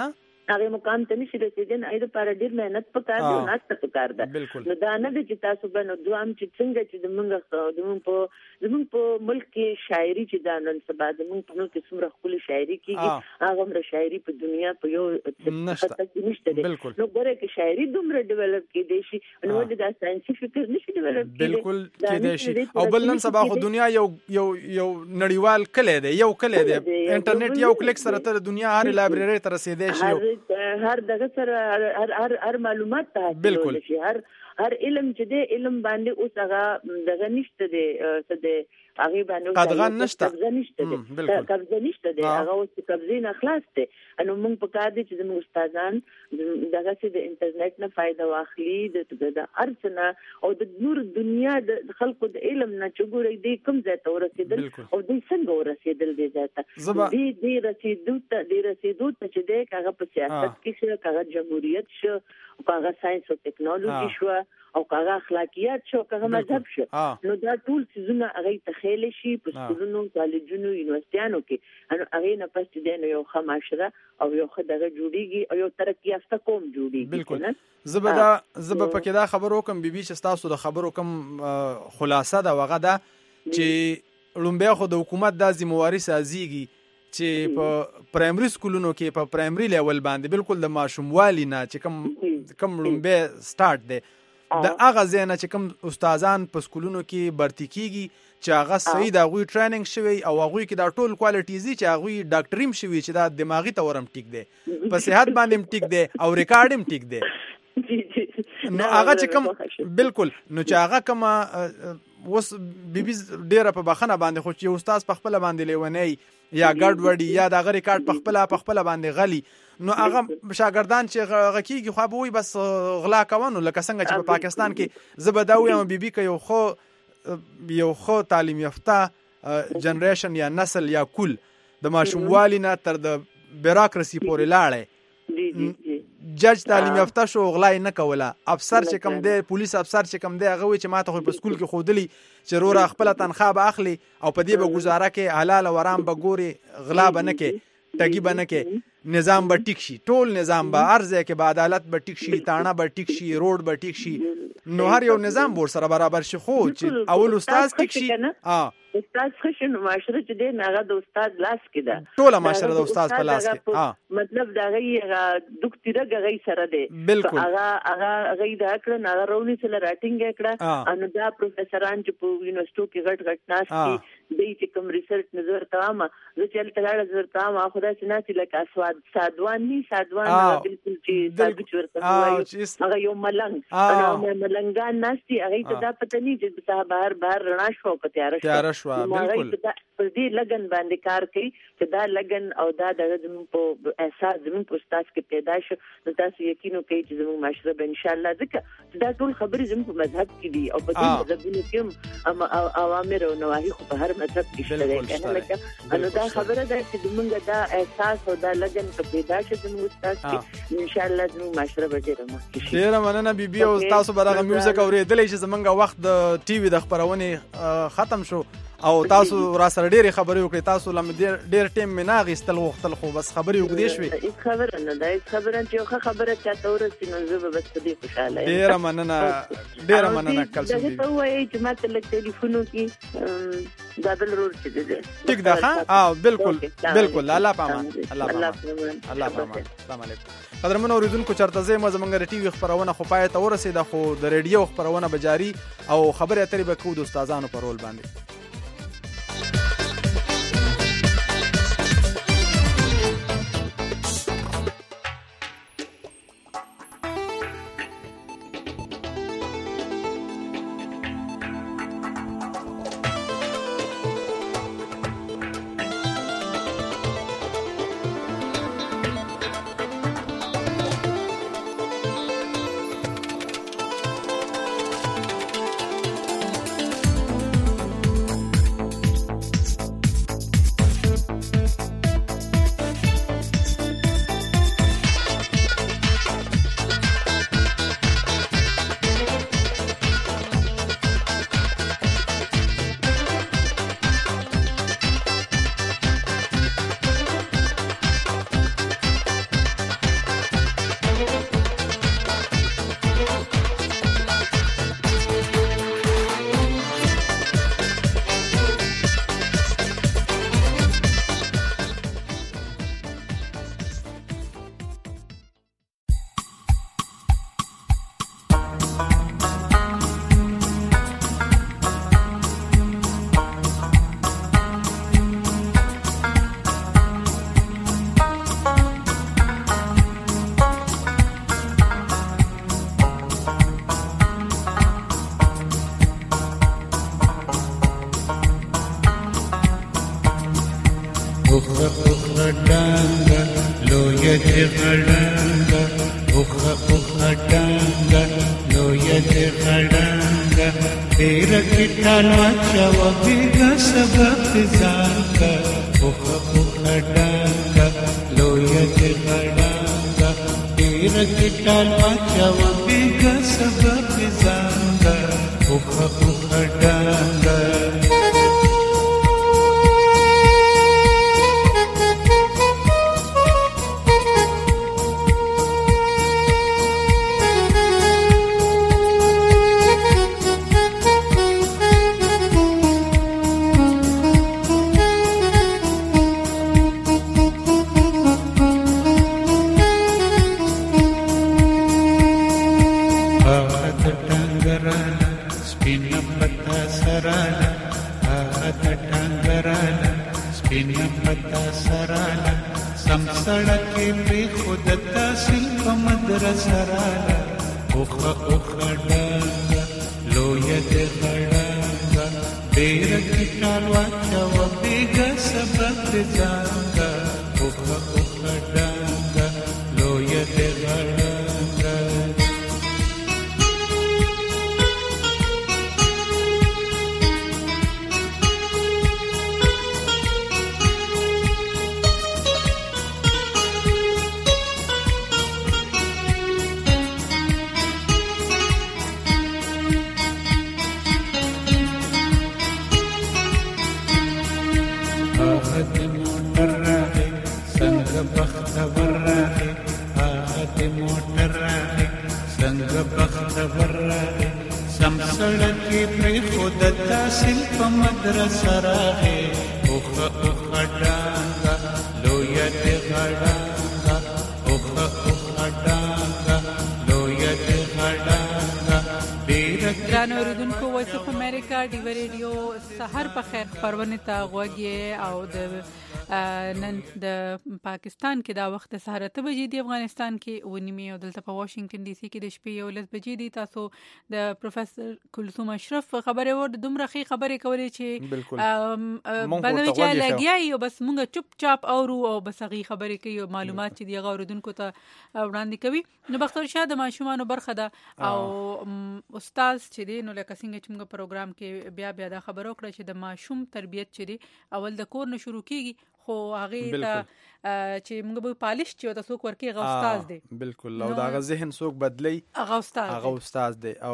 هغه مقام ته نشي رسیدل. اې د پر ډیر مهنت پکار دی، ناست پکار ده. نو دا نه دي چې تاسو باندې دوام چې څنګه چې د موږ د موږ په د موږ په ملک کې شاعري چې دا نن سبا د موږ په نو کې څومره خپل شاعري کیږي، هغه هم شاعري په دنیا په یو نشته دي. نو ګوره کې شاعري دومره ډیولپ کېدی شي، نو د ساينسي فکر نشي ډیولپ کېدی. بالکل کېدی شي. او بل نن سبا خو دنیا یو یو یو نړیوال کلی دی، یو کلی دی. انټرنیټ یو کلیک سره تر دنیا هر لایبرری ته رسیدای شي، هر دغه سره هر هر هر معلومات ته حاصل شي. هر هر علم چې دی علم باندې اوس هغه دغه نشته دی څه دی هغه باندې قدغن نشته قبضه نشته دی قبضه نشته دی هغه اوس قبضه نه خلاص دی. نو موږ په کار دي چې زموږ استادان دغه چې د انټرنیټ نه فائدہ واخلي، د د ارسنه او د نور دنیا د خلکو د علم نه چګوري دی کوم ځای ته ورسېدل او د څنګه ورسېدل دی ځای دی دی رسېدو ته دی رسېدو ته چې دی هغه په سیاست کې شو، هغه جمهوریت شو، هغه ساينس او ټیکنالوژي شو، او هغه اخلاقیات شو، هغه مذهب شو. نو دا ټول څیزونه هغه تخیل شي په سکولونو، کالجونو، یونیورسيټانو کې. نو هغه نه پس دې نو یو خماشره او یو خدغه جوړیږي او یو ترقی یافته قوم جوړیږي. بالکل. زبدا زب پکې دا خبرو کوم بیبي چې تاسو د خبرو کوم خلاصه دا وغه دا چې لومبه خو د حکومت د ذمہواری سازيږي چې په پرایمري سکولونو کې په پرایمري لیول باندې بالکل د ماشوموالي نه چې کوم کوم لومبه سٹارټ دی د هغه ځای نه چې کوم استادان په سکولونو کې برتی کیږي چې هغه صحیح د هغوی ټریننګ شوی او هغوی کې دا ټول کوالټیزي چې هغوی ډاکټریم شوی چې دا دماغي تورم ټیک دی، په صحت باندې هم ټیک دی او ریکارډ هم ټیک دی. نو هغه چې کوم بالکل نو چې هغه کوم اوس بیبي ډیره په بخنه باندې خو چې استاد په خپل باندې لیونی یا ګډ وډي یا د هغه ریکارډ په خپل په خپل باندې غلي، نو هغه شاګردان چې غکیږي خو به وي بس غلا کوونو لکه څنګه چې په پاکستان کې زبداوی او بیبي کې یو خو یو خو تعلیم یافته جنریشن یا نسل یا کل د ماشوموالي نه تر د بیروکراسي پورې لاړې، جج تعلیم یافته شو غلای نه کوله، افسر چې کم دی پولیس افسر چې کم دی هغه وی چې ماته خو په سکول کې خودلی چې رورا خپل تنخواه به اخلي او په دې به گزاره کې حلال او حرام به ګوري، غلا به نه کې، ټګي به نه کې، نظام به ټیک شي، ټول نظام به ارزه کې به عدالت به ټیک شي، تاڼه به ټیک شي، روډ به ټیک شي، نو هر یو نظام ور سره برابر شي. خو چې اول استاد ټیک شي اه استاد خشن معاشره چې دی هغه د استاد لاس کې ده، ټول معاشره د استاد په لاس کې. اه مطلب دا غي دکتوره غي سره دی، بالکل هغه هغه غي دا کړ نه رونی سره راټینګ کړه، ان دا پروفیسوران چې په یونیورسيټو کې غټ غټ ناس دي د چې کوم ریسرچ نظر تمام زه چې تلاړه نظر تمام خدای سناسي لکه اسواد سادوان ني سادوان بالکل چې ثابت ورته وایي هغه یو ملنګ انا ملنګان ناشتي هغه ته دا پته نه چې په بهر بهر رڼا شو په تیار شو بالکل پر دې لګن باندې کار کوي چې دا لګن او دا د زموږ په احساس زموږ په استاد کې پیدا شو، نو تاسو یقین وکړئ چې زموږ معاشره به ان شاء الله ځکه دا ټول خبرې زموږ په مذهب کې دي او په دې مذهبونو کې هم اوامر او نواهی خو په هر مذهب کې شته کنه، لکه نو دا خبره ده چې زموږ دا احساس او دا لګن په پیدا شو زموږ استاد کې ان شاء الله زموږ معاشره به ډیره مخکې شي. ډیره مننه بیبي او تاسو به دا میوزیک اورېدلې چې زمونږ وخت د ټي وي د خبرونه ختم شو او تاسو را سره ډېرې خبرې وکړې، تاسو لم ډېر ډېر ټیم مې نه اخیستل غوښتل خو بس خبرې اوږدې شوې. هیڅ خبره نه ده، هیڅ خبره چې یوه ښه خبره چاته ورسي نو زه به بس په دې خوشحاله یم. ډېره مننه ډېره مننه کلسوم بیبي. دغه ته ووایئ چې ماته لږ ټلیفون وکړي دا بل رور چې دی ټیک ده ښه اه بالکل بالکل الله پامان الله پامان الله پامان. السلام علیکم. قدرمن اوریدونکو چرته زه ما زمونږ د ټي وي خبرونه خو پای ته ورسېده خو د ریډیو خبرونه به جاري او خبرې اترې به کوو د استادانو په رول باندې. غړنګ اوخه اوخه ډنګ لوی دې غړنګ ډېر کټان واچو بیګه سبق ځانګ اوخه اوخه ډنګ لوی دې غړنګ ډېر کټان واچو بیګه سبق ځانګ اوخه اوخه ډنګ سړکې پرې خود تحصیل په مدرسه راله اوخه اوخه ډنګ لویه دې غړنګ ډېره کټال واچوه بیګه سبق دې ځانګ اوخه اوخه ډنګ لویه دې غړنګ سړکې پرې خود تحصیل په مدرسه راغې اوخه اوخه ډنګ لویه دې غړنګ اوخه اوخه ډنګ لویه دې غړنګ ډېره ګرانو اورېدونکو وایس اف امریکا ډیوه ریډیو سحر په خیر خپرونې ته غوږ یې او د نن د پاکستان کې دا وخت سهار اته بجې دی، افغانستان کې اوه نیمې او دلته په واشنگټن ډي سي کې د شپې یولس بجې دي. تاسو د پروفیسور کلثوم اشرف خبرې ور دومره ښې خبرې کولې چې بدوي چې لګیایي او بس مونږ چوپ چاپ اورو او بس هغې خبرې کوي او معلومات چې دی هغه اورېدونکو ته وړاندې کوي. نو بختور شاه د ماشومانو برخه ده او استاد چې دی نو لکه څنګه چې موږ پروګرام کې بیا بیا دا خبره وکړه چې د ماشوم تربیت چې دی اول د کور نه شروع کیږي، خو هغه ته چې موږ به پالش چې تاسو ورکی هغه استاد دی. بالکل، او دا هغه ذهن څوک بدلی هغه استاد هغه استاد دی. او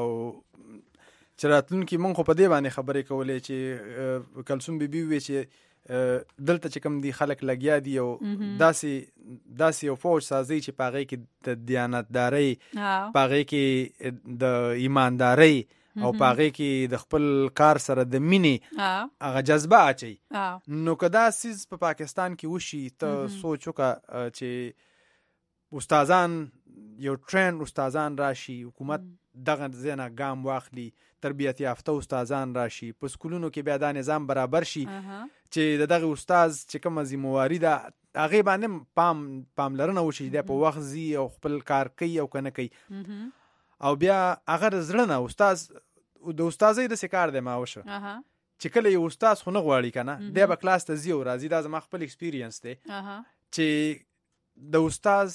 چې راتلونکي موږ خو په دې باندې خبرې کولې چې کلثوم بیبي وی چې دلته چې کوم دي خلک لګیا دي او داسې داسې یو فوج سازي چې په هغې کې د دیانتدارۍ، په هغې کې د ایماندارۍ او په هغې کې د خپل کار سره د مینې هغه جذبه اچوي. نو که دا څیز په پاکستان کې وشي، ته سوچ وکړه چې استادان یو ټرین استادان راشي، حکومت دغه ځای نه ګام واخلي، تربیت یافته استادان راشي، په سکولونو کې بیا دا نظام برابر شي چې د دغه استاد چې کومه ذمهواري ده هغې باندې پام پاملرنه وشي، دی په وخت ځي او خپل کار کوي او که نه کوي. او بیا هغه د زړه نه استاد د استازۍ داسې کار دی ما وشه چې کله یو استاد خو نه غواړي که نه، دی به کلاس ته ځي او راځي. دا زما خپل ایکسپیرینس دی چې د استاد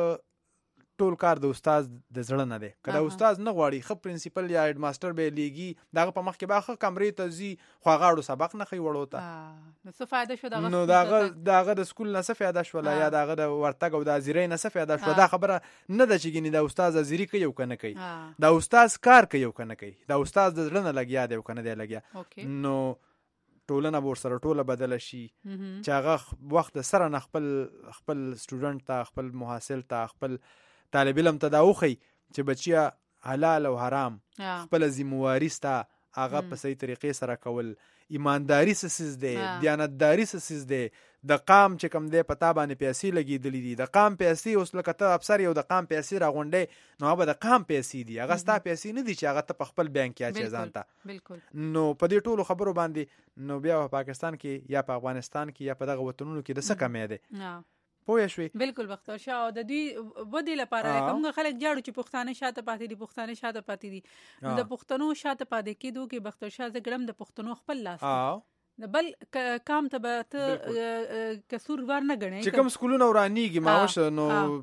ټول کار د استاد د زړه نه دی. که د استاد نه غواړي، ښه پرنسپل یا هیډ ماسټر به یې لیږي، د هغه په مخ کې به ښه کمرې ته ځي خو هغه اړو سبق نه ښایي وړو ته، نو د هغه د سکول نه څه فایده شوله یا د هغه د ورتګ او د حاضرۍ نه څه فایده شوله. دا خبره نه ده چې ګینې د استاد حاضري کوي او که نه کوي، د استاد کار کوي او که نه کوي، د استاد د زړه نه لګیا دی او که نه دی لګیا. نو ټولنه به ورسره ټوله بدله شي چې هغه وخت د سره نه خپل خپل سټوډنټ ته، خپل محصل ته، خپل طالب علم ته دا وښي چې بچیا حلال او حرام خپل ذمہواری ستا هغه په صحیح طریقې سره کول، ایمانداری څه څیز دی، دیانتداري څه څیز دی، د قام چې کوم دی په تا باندې پیسې لګېدلي دي، د قام پیسې اوس لکه ته افسر یو د قام پیسې راغونډی نو هغه به د قام پیسې دي، هغه ستا پیسې نه دي چې هغه ته په خپل بینک کې اچې ځان ته. نو په دې ټولو خبرو باندې نو بیا په پاکستان کې یا په افغانستان کې یا په دغه وطنونو کې د څه کمی دی پوه شوې. بالکل بختور شاه. او د دوی ودې لپاره لکه موږ خلک جاړو چې پښتانه شاته پاتې دي، پښتانه شاته پاتې دي، د پښتنو شاته پاتې کېدو کې بختور شاه زه ګڼم د پښتنو خپل لاس دی، بل کام ته به ته کسور ور نه ګڼې. چې کوم سکولونه ورانیږي ما وشه نو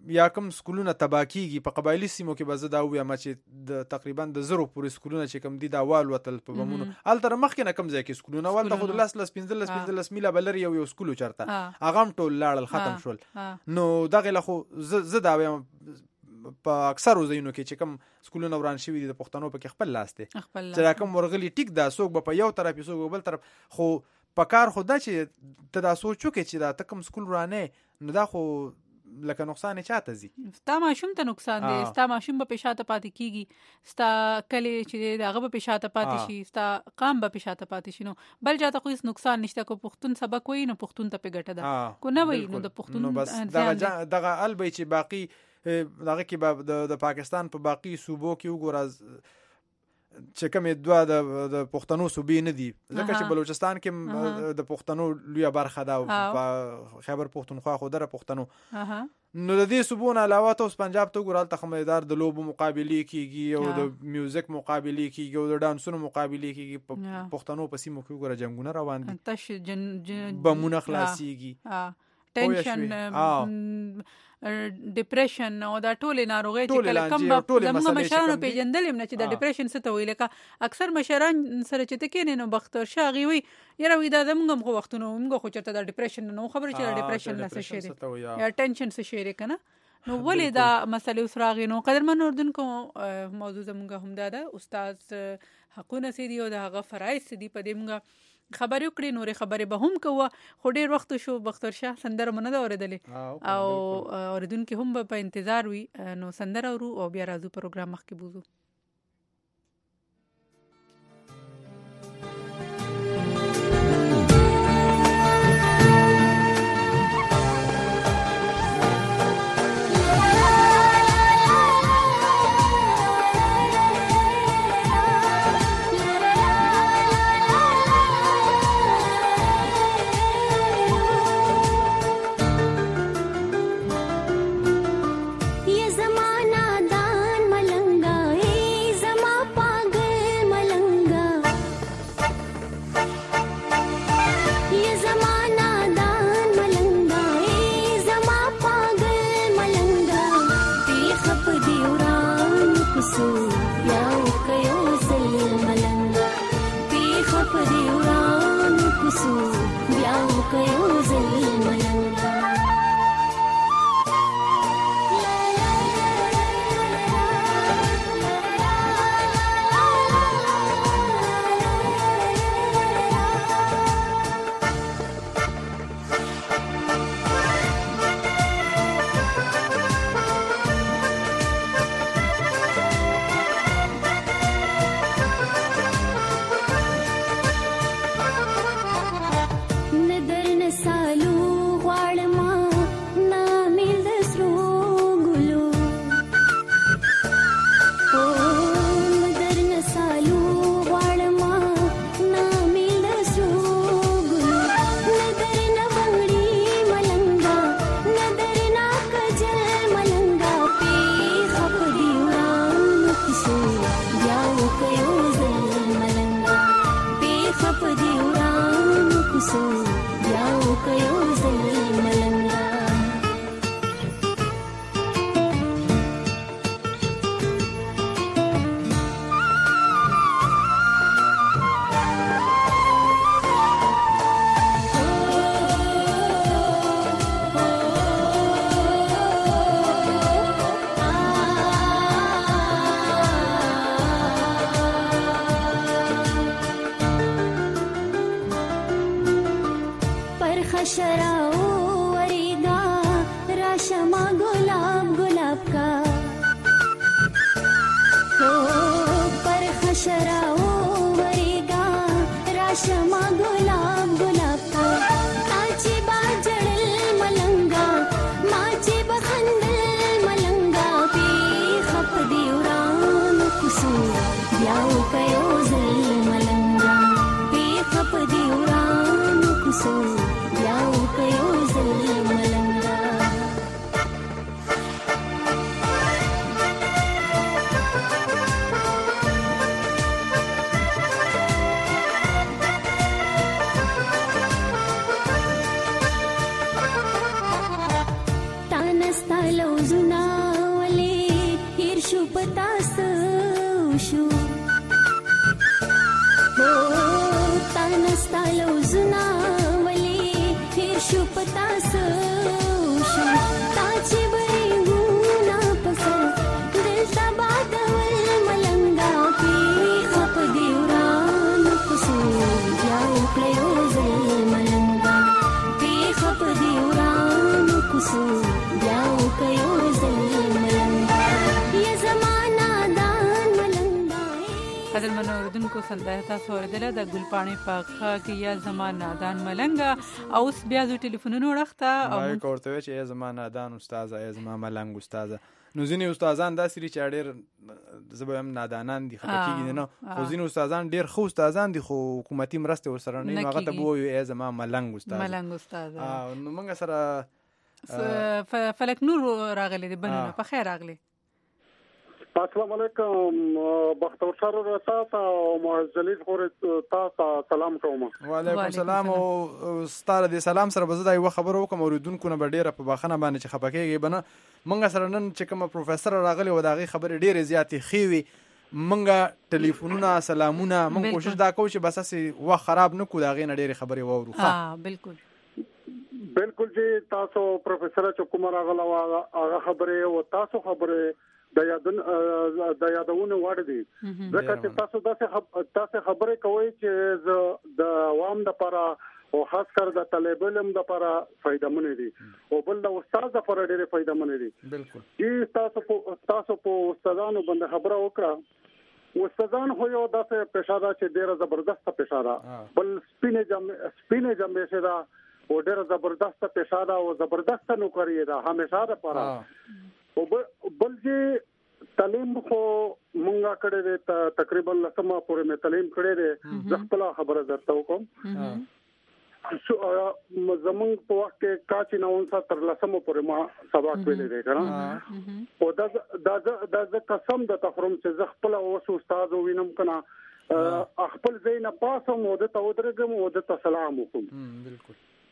یا کوم سکولونه تباه کیږي په قبایلی سیمو کې به زه دا ووایم چې د تقریبا د زرو پورې سکولونه چې کوم دي دا والوتل په بمونو هلته مخکې نه کوم ځای کې سکولونه والته خو د لس لس پنځلس پنځلس میله به لرې یو یو سکول چېرته هغه هم ټول لاړل ختم شول نو دغې له خو زه دا وایم په اکثرو ځایونو کې چې کوم سکولونه وران شوي دي د پښتنو پکې خپل لاس دی چې دا کوم ورغلي ټیک دا څوک به په یو طرف څوک به بل طرف خو په کار خو دا چې ته دا سوچ وکړې چې دا ته کوم سکول ورانې نو دا خو لکه نقصان چاته زی ستا ماشوم ته نقصان دی ستا ماشوم به پېښاته پاتې کیږي ستا کلی چې هغه به پېښاته پاتې شي ستا قام به پېښاته پاتې شي نو بل چاته خو هیڅ نقصان نشته کو پښتون سبق وایي نو پښتون ته په ګټه ده کو نه وایي نو د پښتون نو بس دغه دغه البې چې باقی دغه کې به د پاکستان په باقی صوبو کې وګورئ چې کومې دوه د پښتنو صوبې نه دي ځکه چې بلوچستان کې د پښتنو لویه برخه ده په خیبر پښتونخوا خو دره پښتنو نو د دې صوبو نه علاوه ته اوس پنجاب ته وګورئ هلته خمیدار د لوبو مقابلې کیږي او د میوزیک مقابلې کیږي او د ډانسونو مقابلې کیږي په پښتنو په سیمو کې وګوره جنګونه روان دي بمونه خلاصیږي ټینشن ډیپریشن او دا ټول ناروغي چې کله کم زموږ مشرانو پیژندل نه چې دا ډیپریشن څه ته ویل لکه اکثر مشران سره چې تکینې نو بختور شاغي وي یره وې دا زموږ هم وختونو موږ خو چرته دا ډیپریشن نو خبره چې دا ډیپریشن نه څه شي یا ټینشن څه شي کنه نو ولې دا مسله اوس راغی نو قدرمن اردوونکو موضوع زموږ هم دا ده استاد حقونه سي دي او دا هغه فرایض دي په دې موږ خبرې وکړې نورې خبرې به هم کوه خو ډېر وخت شو بختور شاه سندره مو نه ده اورېدلې او اورېدونکي هم به په انتظار وي نو سندره اورو او بیا راځو پروګرام مخکې بوزو پتاس شو او تانستا لوزنا ولی هیر شو پتاس شو تاچی بری ګونا پسر دلتا بادول ملنګا پی خپ دیوران پسو یاو کلیو زل ملنګا پی خپ دیوران پسو یاو کلیو زل ملنګا یا زمانہ دان ملنګا حضرت منوردونکو سندره تاسو اوریدله د ګلپاڼې په خا کې یا زمانہ دان ملنګا او اوس بیا د ټلیفونونو وړخته او ما کوته چې یا زمانہ دان استاد یا زمانہ ملنګ استاد نو ځینې استادان داسې چې ډېر زبم نادانان دي خپکیږي نه خو ځینې استادان ډېر خو استادان دي خو حکومتي مرسته ورسره نه هغه ته وایي یا زمانہ ملنګ استاد ملنګ استاد نو موږ سره فلک نور راغلی دی بنونه په خیر راغلی السلام علیکم بختور شاه تاسو او معزز خور تاسو سلام کوم وعلیکم السلام او ستاره دي سلام سره بزدا یو خبر وکم اوریدونکو نه ډیره په باخنه باندې چې خپکیږي بنه مونږ سره نن چې کوم پروفیسور راغلی و داغي خبر ډیره زیاتې خېوي مونږ ټلیفونونه سلامونه مونږ کوشش دا کوو چې بس اسې وا خراب نه کو داغي نه ډیره خبري وورو ها بالکل بالکل جی تاسو پروفیسور چکمر راغلا هغه خبره او تاسو خبره د یادون د یادونه وړ دي ځکه چې تاسو داسې تاسو خبره کوي چې د عوام لپاره او خاص کر د طالبانو لپاره فائدمن دي او بل د استاد لپاره ډېر فائدمن دي بالکل چې تاسو تاسو په استادانو باندې خبره وکړه استادان خو یو داسې پېښه چې ډېر زبردست پېښه ده بل سپینې جام سپینې جام شه ده او ډېر زبردست پېښه ده او زبردست نوکری ده همیشه لپاره او بل چې تعلیم خو مونږه کړې ده تقریبا لسمه پورې مې تعلیم کړې ده خپل خبره درته وکم زمونږ په وخت کې کاچې نه ونسه تر لسمه پورې ما سبق ویلې ده کنه او دا دا دا قسم د تخرم چې خپل اوس استاد وینم کنه خپل زین پاسم او د تودرګم او د سلام وکم بالکل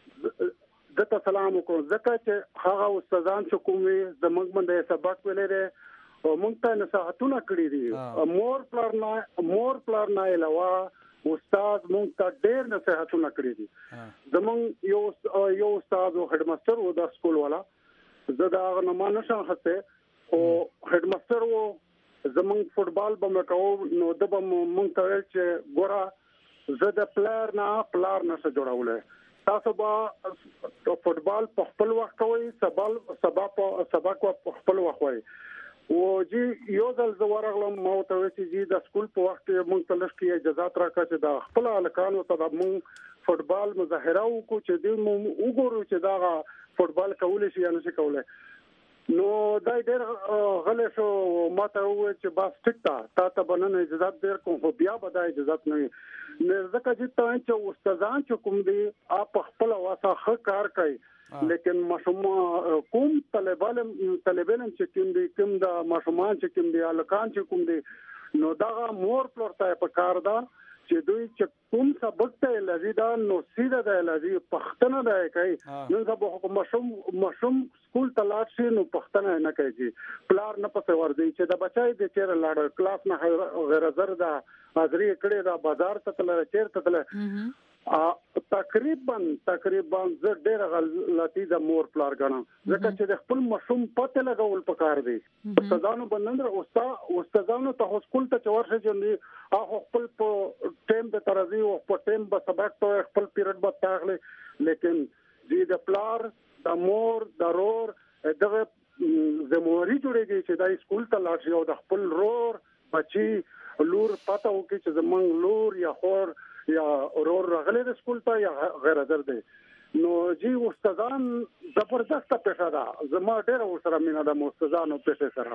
دته سلام وکړو ځکه چې هغه استادان چې کومې زمونږ باندې سبق ویلې ده او موږ ته نصيحتونه کړې دي مور پلار نه مور پلار نه علاوه استاد موږ ته ډېر نصيحتونه کړې دي زمونږ یو یو استاد او هډ ماستر و د سکول والا زه دا نه مانشم هڅه او هډ ماستر و زمونږ فوټبال به مکو نو د موږ ته چې ګورا زه د پلار نه پلار نه جوړولې تاسو به فوټبال په خپل وخت کوي سبال سبا په سبق په خپل وخت وي او جی یو ځل زوړغلم مو ته چې جی د سکول په وخت مونږ ته لږ اجازه راکړه چې د خپل الکانو ته مونږ فوټبال مظاهره وکړو چې د مو وګورو چې دا فوټبال کول شي یا نه کولای نو دا ډېر غلې شو ماته و چې بس ټیک تا تا ته بننه اجازه در کوم خو بیا به دا اجازه نه نه ځکه چې ته چې استادان چې کوم دي اپ خپل واسه ښه کار کوي لیکن مشوم کوم طالبان طالبان چې کوم دي کوم د مشومان چې کوم دي الکان چې کوم دي نو دا مور پلورته په کار دا چې دوی چې کوم سبق ته لږی دا نو سیده دا لږی پښتنه دا کوي نو دا به مشوم مشوم سکول ته لاړ شي نو پښتنه نه کوي پلار نه پسې ورځي چې دا بچای د چیر لاړ کلاس نه غیر زر دا حاضری کړي دا بازار ته تل چیر ته تل تقریبا تقریبا زه ډېر غلطي د مور پلار غنم ځکه چې د خپل مشوم پته لګول پکار دی استادانو باندې استاد استادانو ته سکول ته ورشي چې هغه خپل په ټیم د ترازی او په ټیم به سبق ته خپل پیریډ به تاغله لیکن دې د پلار د مور د رور دغه زموري جوړیږي چې د سکول ته لاړ شي او د خپل رور بچي لور پته وکړي چې زمونږ لور یا خور یا اورور راغلي د سکول ته یا غیر حاضر دي نو جی استادان زبردست پېښه ده زما ډېر ورسره مینه ده استادانو پېښه سره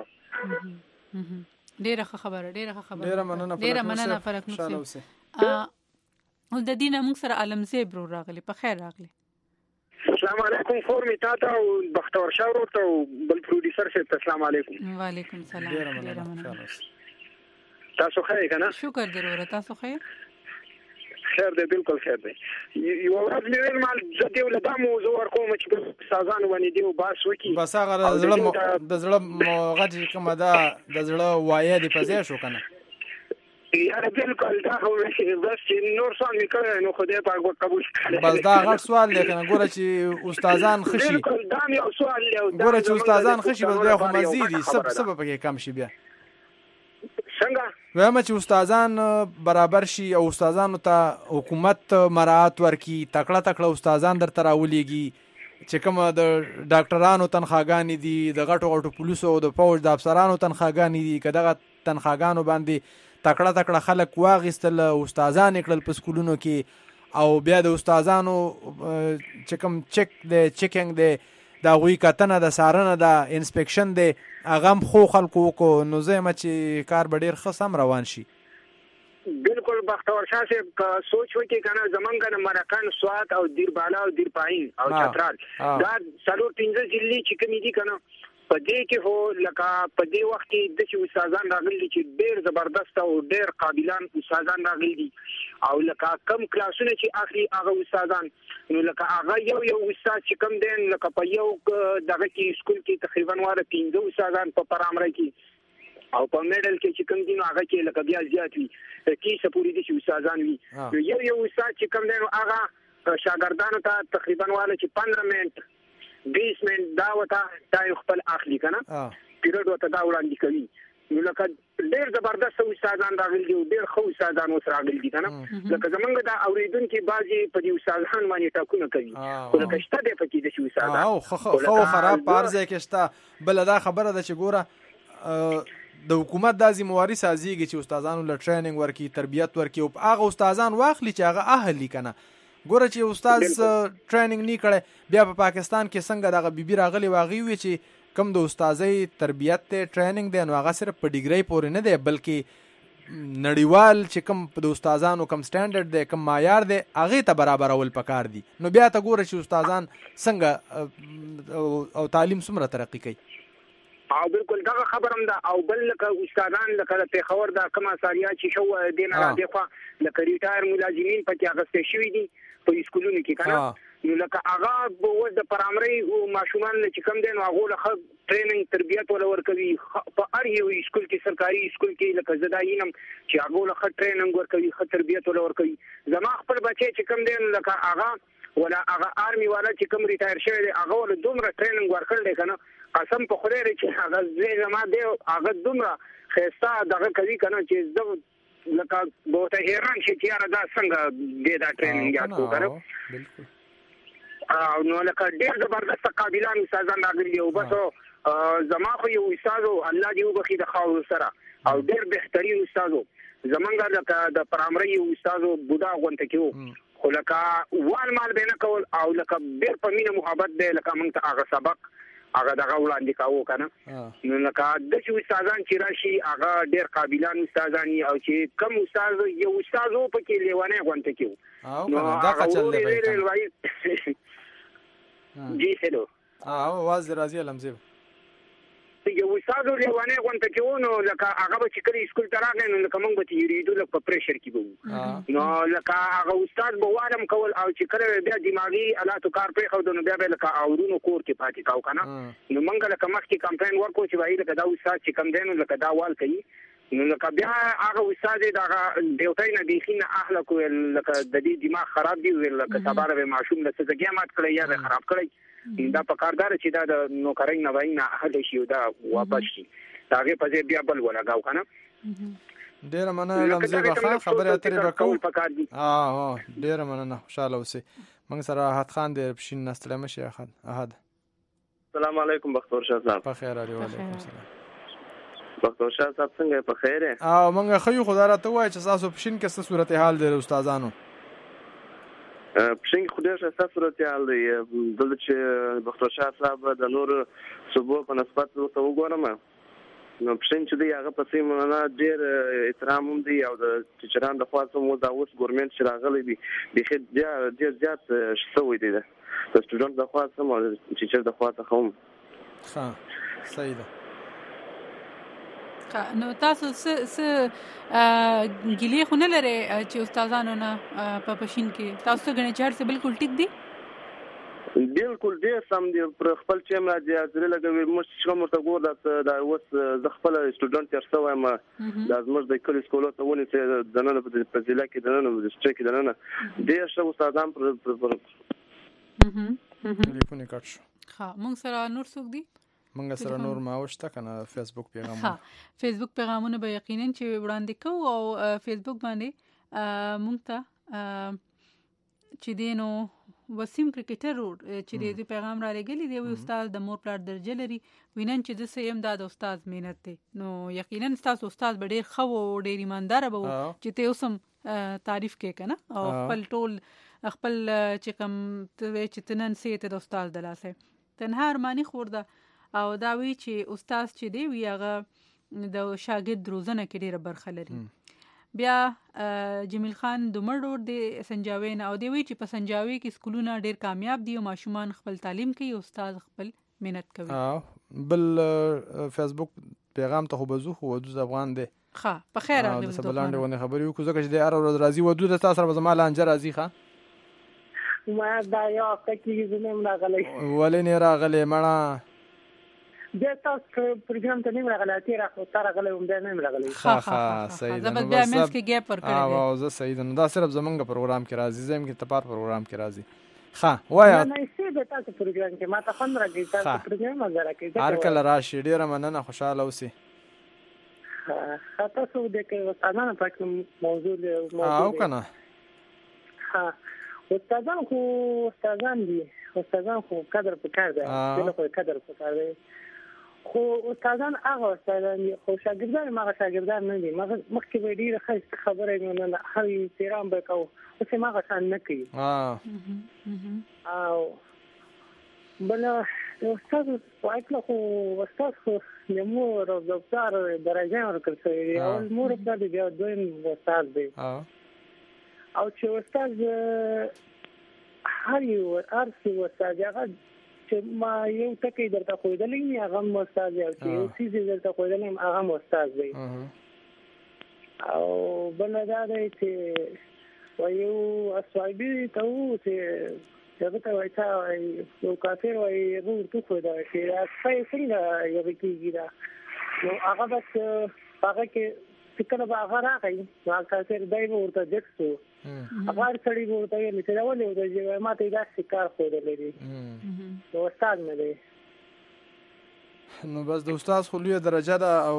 ډېره خبره ډېره خبره ډېره مننه ډېره مننه فرق نشي او د دینه موږ سره عالمزی برو راغلی په خیر راغلی السلام علیکم فورمي تاته او بختور شاه ورته بل پروډوسر شه السلام علیکم وعلیکم السلام ډېره مننه تاسو ښه کنه شکر ضرورت تاسو ښه خیر دی بالکل خیر دی یو ورځ مې ویل مال زه دې ولدا موضوع ورکوم چې استادانو باندې دی باس وکي بس هغه د زړه د زړه غږ کومه ده د زړه وایي دی په ځای شو کنه یاره بالکل دا خو بس نور څه مې کړی نو خدای پاک قبول کړي بس دا غټ سوال دی کنه ګوره چې استادان خشي بالکل دا یو سوال دی ګوره چې استادان خشي بس بیا خو مزيدي سب سبب پکې کم شي بیا څنګه وایم چې استادان برابر شي او استادانو ته حکومت مراعات ورکي تکړه تکړه استادان درته راولېږي چې کوم د ډاکټرانو تنخواګانې دي د غټو غټو پولیسو او د فوج د افسرانو تنخواګانې دي که دغه تنخواګانو باندې تکړه تکړه خلک واغېستل استادان یې کړل په سکولونو کې او بیا د استادانو چې کوم چک دی چیکینګ دی د هغوی کتنه د څارنه د انسپیکشن دی هغه هم خو خلکو وکړو نو زه یم چې کار به ډېر ښه سم روان شي بالکل بختور شاه صاحب سوچ وکړي که نه زمونږ د مرکن سوات او دیر بالا او دیر پایین او چترال دا څلور پنځه ضلعې چې کومې دي که نه په دې کې خو لکه په دې وخت کې داسې استادان راغلي دي چې ډېر زبردست او ډېر قابلان استادان راغلي دي او لکه کم کلاسونه چې اخلي هغه استادان نو لکه هغه یو یو استاد چې کم دی لکه په یو دغه کې سکول کې تقریبا واره پنځه استادان په پرامره کې او په میډل کې چې کم دي نو هغه کې لکه بیا زیات وي کیسه پورې دي چې استادان وي نو یو یو استاد چې کم دی نو هغه شاګردانو ته تقریبا واره چې پندرہ منټ بیس منټ دا وته ټایم خپل اخلي که نه پیریډ ورته دا وړاندې کوي نو لکه ډېر زبردست استادان راغلي دي او ډېر ښه استادان اوس راغلي دي که نه لکه زمونږ دا اورېدونکي بعضې په دې استادان باندې ټاکونه کوي خو لکه شته دی پکې داسې استادان او ښه او خراب په هر ځای کې شته بله دا خبره ده چې ګوره د حکومت دا ذمهواري سازیږي چې استادانو له ټریننګ ورکړي تربیت ورکړي او هغه استادان واخلي چې هغه اهل وي که نه ګوره چې استاد ټریننګ نه کړی بیا په پاکستان کې څنګه دغه بیبي راغلی و هغې وویل چې کوم د استاذۍ تربیت دی ټریننګ دی نو هغه صرف په ډیګرۍ پورې نه دی بلکې نړیوال چې کوم د استادانو کوم سټانډرډ دی کوم معیار دی هغې ته برابرول پکار دي نو بیا ته ګوره چې استادان څنګه او تعلیم څومره ترقي کوي او بالکل دغه خبر هم ده او بل لکه استادان لکه د پېښور دا کوم اثاریات چې شو دې نه راځي خو لکه ریټایر ملازمین پکې اغوستې شوي دي په سکولونو کې که نه نو لکه هغه اوس د پرامرۍ ماشومان چې کوم دی نو هغو له ښه ټریننګ تربیت وله ورکوي په هر یو سکول کې سرکاري سکول کې لکه زه دا ینم چې هغو له ښه ټریننګ ورکوي ښه تربیت وله ورکوي زما خپل بچی چې کوم دی نو لکه هغه ولا هغه آرمي والا چې کوم ریټایر شوی دی هغه وله دومره ټریننګ ورکړی دی که نه قسم په خدای دی چې هغه زوی زما دی هغه دومره ښایسته دغه کوي که نه چې زه لکه به ورته حیران شي چې یاره دا څنګه دی دا ټریننګ یاد کړو که نه او نو لکه ډېر زبردسته قابلان استادان راغلي دي او بس زما خو یو استاد و الله دې وبخي د خاورو سره او ډېر بهترین استاد و زمونږ لکه د پرامرۍ یو استاد و بوډا غونته کې و خو لکه وال مال به نه کول او لکه ډېر په مینه محبت دی لکه موږ ته هغه سبق هغه دغه وړاندې کاوه که نه نو لکه داسې استادان چې راشي هغه ډېر قابلان استادان وي او چې کم استاد یو استاد و پکې لیونی غونته کې و نو هغه جی هلو आवाज راځي لمزه یو استاد لیوانه غونته کې و نو لکه هغه به چې کله سکول ته راغی نو لکه موږ به تېرېدو لکه په پریشر کې به وو نو لکه هغه استاد به والم کول او چې کله بیا دماغي الاتو کار پرېښود نو بیا به لکه اورونو کور کې پاتې کاو که نه نو موږ لکه مخکې کمپاین ورکړو چې وایي لکه دا استاد چې کم دی نو لکه دا وال کوي نو لکه بیا هغه استاد یې دغه ډیوټۍ نه بیخي نه اهلک ویل لکه د دې دماغ خراب دی ویل لکه سبا به ماشوم له څه ځګیا مات کړی یا به خراب کړی دا پکار ده چې دا د نوکرۍ نه وایي نه اهلی شي او دا واپس شي د هغې په ځای بیا بل ولګاو که نه ډېره مننه لمزې بخا خبرې اترې به کوو ډېره مننه خوشحاله اوسئ موږ سره احد خان دی پشین نه ستړی مه شي احد احد السلام علیکم بختور شاه صاحب په خیر علي وعلیکم السلام بختور شاه صاحب څنګه په خیر یې او موږ ښه یو خو دا راته ووایه چې ستاسو پشین کې څه صورتحال دی د استادانو پشین خو ډېر ښایسته صورتحال دی دلته چې بختور شاه صاحب د نورو صوبو په نسبت ورته وګورم نو پشین چې دی هغه پسې مننه ډېر احترام هم دی او د ټیچرانو د خوا څخه دا اوس ګورمنټ چې راغلی دی بیخي ډېر زیات شوی دی د سټوډنټ د خوا څخه او ټیچر د خوا څخه هم ښه صحیح ده نو تاسو څه څه ګیلې خو نه لرئ چې استادانو نه په پښین کې تاسو غنې چار څه بالکل ټیک دي بالکل ډیر سم دی پر خپل چې ما د ازره لګوي مش کوم ته ګور دا اوس د خپل سټوډنټ ترڅو وایم د زموږ د کلی سکولو ته ونی چې د نن په ځلا کې د نن د سټریک د نن ډیر شو استادان پر پر ټلیفون کټ شو ها موږ سره نور څوک دي منګه سره نور ماوشته کنه فیسبوک پیغام ها فیسبوک پیغامونه به یقینا چې وړاندې کوو او فیسبوک باندې مونږ ته چې دینو وسیم کرکټر روډ چې دې پیغام را لګلی دی وي استاد د مور پلار درجه لري وینن چې د سیم د استاد مهنت دی نو یقینا تاسو استاد به ډیر خو ډیر ایماندار به چې ته اوسم تعریف کې کنه او خپل ټول خپل چې کوم چې تنن سي ته د استاد دلاسه تنها ارمانی خورده او دا وی چې استاد چې دی وی هغه د شاګرد روزنه کې ډیره برخه لري بیا جمیل خان دومړ دی سنجاوین او دی وی چې په سنجاوي کې سکولونه ډیر کامیاب دي او ماشومان خپل تعلیم کوي استاد خپل مهنت کوي بل فیسبوک پیغام ته خو بزو خو د افغان دی ښه په خیر راغلی د سبلاندې ونه خبرې وکړو ځکه چې د هر ورځ راځي ودود تاسو سره به زما لانجه راځي ښه ما دا یو کې زنه راغلی ولې نه راغلی مړه د تاسو پروګرام ته نه راغلی تیر خو تر راغلی هم نه راغلی ها ها صحیح ده بیا مېس کې ګیپ ور کړی او زه صحیح ده دا صرف زمونږ پروګرام کې راځي زم کې تپار پروګرام کې راځي ها وایا نه سي د تاسو پروګرام کې ما ته خون راځي تاسو پروګرام مزه راکې هر کله راشي ډیره مننه خوشاله اوسئ ها تاسو د کې وسانه پکې موضوع موضوع او کنه ها استادان خو استادان دي استادان خو قدر پکار دی دغه خو قدر پکار دی خو استادان هغه استادان دي خو شاګردان هغه شاګردان نه دي مخکې به ډیره ښه خبره نه هر احترام به کوو اوس یې هغه څنګه نه کوي او بل استاد وايي خو استاد خو د مور او د پلار درجه ورکړي او مور په دې بیا دویم استاد دی او چې استاد هر یو ارسي استاد هغه چې ما یو ټکی درته خویدلې نه هغه استاد یو چې یو سیزه درته خویدلې هغه استاد دی او بل دا دی چې وایو اسوایبي ته و چې هغه ته وایي چې یو کافر وایي روح تو خویدا چې اسای څنګه یو کېږي دا نو هغه بس هغه کې څنګه به هغه راغی هغه کافر دای ورته دښتو هغه سړی ورته یې چې دا ولې ورته ما ته دا شکار خویدلې دي نو استاد مې دی نو بس د استاد خو لویه درجه ده او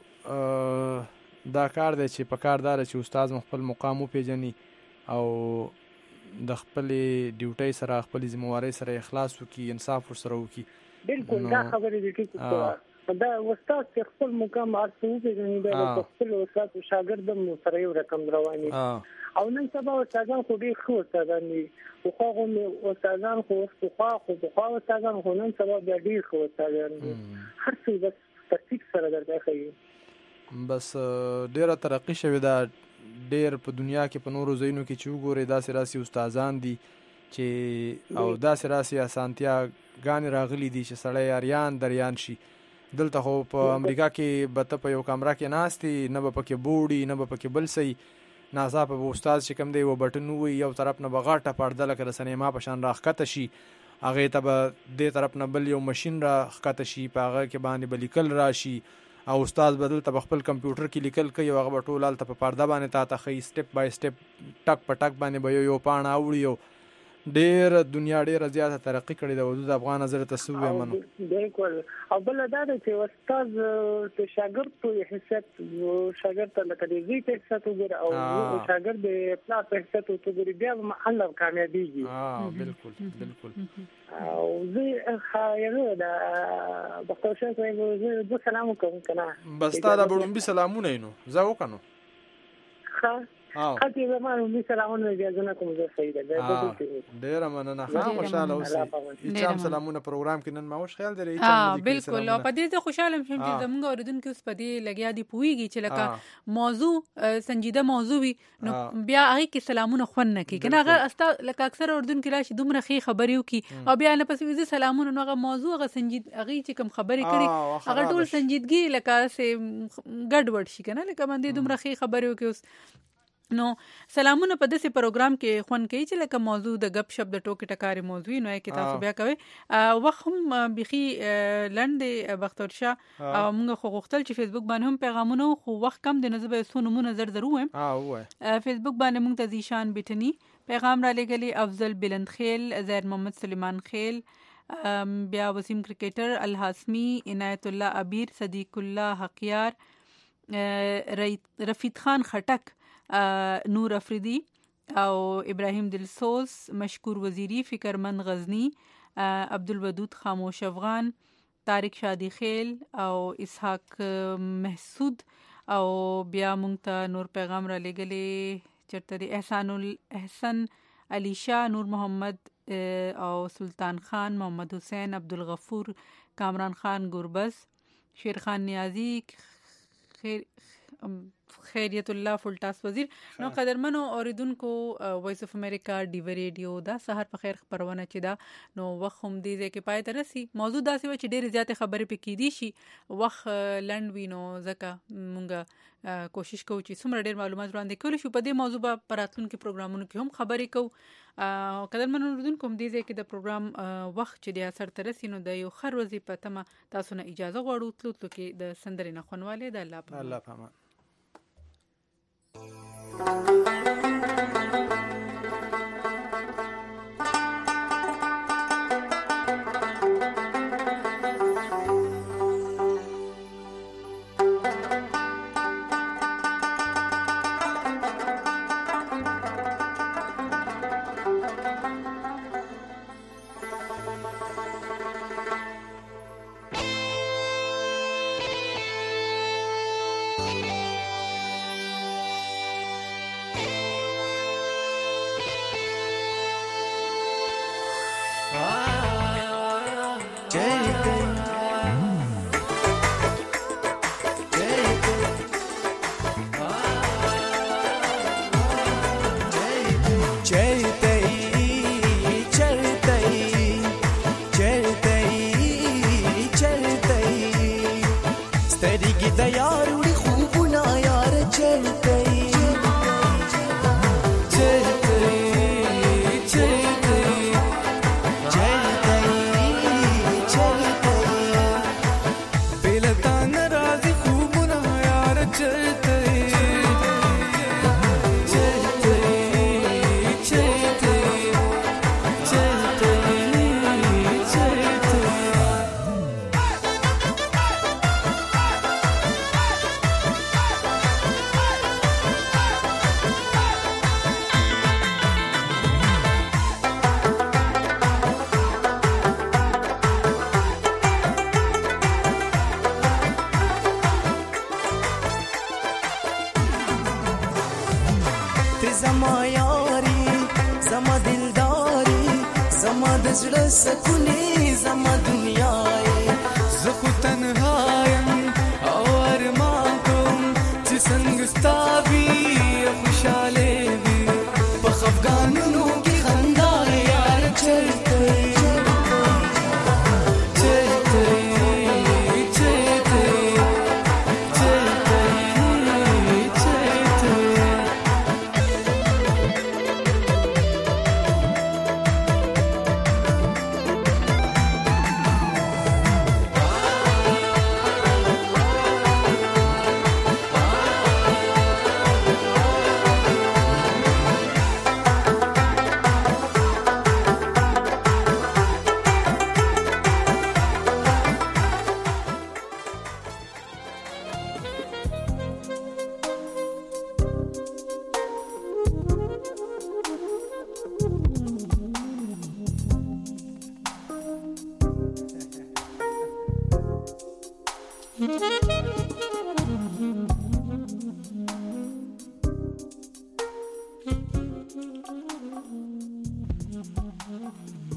دا کار دی چې په کار دار چې استاد خپل مقام وپیژني او د خپل ډیوټي سره خپل ذمہواری سره اخلاص وکي انصاف ورسره وکي بالکل دا خبره دي چې دا استاد چې خپل مقام ارسو پیژني دا خپل استاد شاګرد مو سره یو رقم رواني او نن سبا استادان خو ډیر ښه استادان دي خو هغه استادان خو خو خو خو استادان خو نن سبا ډیر ښه استادان دي هر څه بس تفصیل سره درته کوي بس ډیره ترقی شوې ده ډیر په دنیا کې په نورو ځایونو کې چې وګوري داسې راسي استادان دي چې او داسې راسي اسانتیا ګان راغلي دي چې سړی اریان دریان شي دلته خو په امریکا کې به ته په یو کمره کې ناستي نه به پکې بوډي نه به پکې بل سي ناڅاپه به استاد چې کوم دی و بټن وي یو طرف نه به غاټه پرده لکه د سینما په شان راښکته شي هغې ته به دې طرف نه بل یو ماشین راښکته شي په هغه کې باندې به لیکل راشي او استاد به دلته په خپل کمپیوټر کې لیکل کوي هغه به ټول هلته په پرده باندې تا ته ښیي سټپ بای سټپ ټک په ټک باندې به یو یو پاڼه اوړي ډېر دنیا ډېره زیاته ترقي کړې ده حدود افغان نظر ته څه ووایم نو بالکل او بل دا ده چې استاد د شاګرد په حیثیت شاګرد ته لکه د زوی په حیثیت وګوري او شاګرد د پلار په حیثیت وګوري بیا به محله کامیابېږي بالکل بالکل او زه خایره دا ډاکټر شاه صاحب زه د سلام کوم کنه بس تا دا بړومبي سلامونه نو زه وکړو ښه خاطر زمانه می سلامونه اجازه نه کوم زه صحیح ده ډیر مننه خام خوشاله اوسئ چې سلامونه پروګرام کې نن ما وش خیال درې چې ها بالکل او په دې ته خوشاله شم چې زموږ اوریدونکو اوس په دې لګیا دي پويږي چې لکه موضوع سنجیده موضوع وي نو بیا هغه کې سلامونه خون نه کوي کنه هغه استا لکه اکثر اوریدونکو راشي دومره خي خبريو کی او بیا نه پس ویزه سلامونه نو هغه موضوع هغه سنجید هغه چې کوم خبري کړي هغه ټول سنجیدګي لکه سه ګډ وډ شي کنه لکه باندې دومره خي خبريو کې اوس نو سلامونه په داسې پروګرام کې خون کوي چې لکه موضوع د غب شپ د ټوکی ټکاري موضوع نو کې تاسو بیا کوي وخت هم بخي لنډ بختور شاه او موږ خو غوښتل چې فیسبوک باندې هم پیغامونه خو وخت کم د نسبه سونمو نظر درو هم ها وای فیسبوک باندې موږ ته ذیشان بټنی پیغام را لګلی افضل بلند خیل زهر محمد سلیمان خیل بیا وسیم کرکټر الحاسمی عنایت الله ابیر صدیق الله حقیار رفیق خان خټک نور افریدی او ابراهیم دلسوز مشکور وزیری فکرمند غزنی عبدالودود خاموش افغان طارق شادی خیل او اسحاق محسود او بیا مونږ ته نور پیغام را لګلې چرته دی احسان احسن علی شاه نور محمد او سلطان خان محمد حسین عبدالغفور کامران خان گربز شیر خان نیازی خیر خیریت الله فولټاس وزیر نو قدرمنو اوریدونکو وایس اف امریکا ډیو ریډیو دا سحر په خیر خبرونه چې دا نو وخت هم دې ځکه پای ته رسی موضوع داسې و چې ډېر زیات خبرې پکې دي شي وخت لند وینو ځکه مونږه کوشش کوو چې څومره ډېر معلومات وړاندې کړو شو په دې موضوع په پراتلونکو پروګرامونو کې هم خبرې کوو قدرمنو اوریدونکو هم دې ځکه د پروګرام وخت چې د اثر تر رسی نو د یو خر ورځې په تمه تاسو نه اجازه غواړو تلو تلو کې د سندرې نه خونواله د الله په الله په Thank you.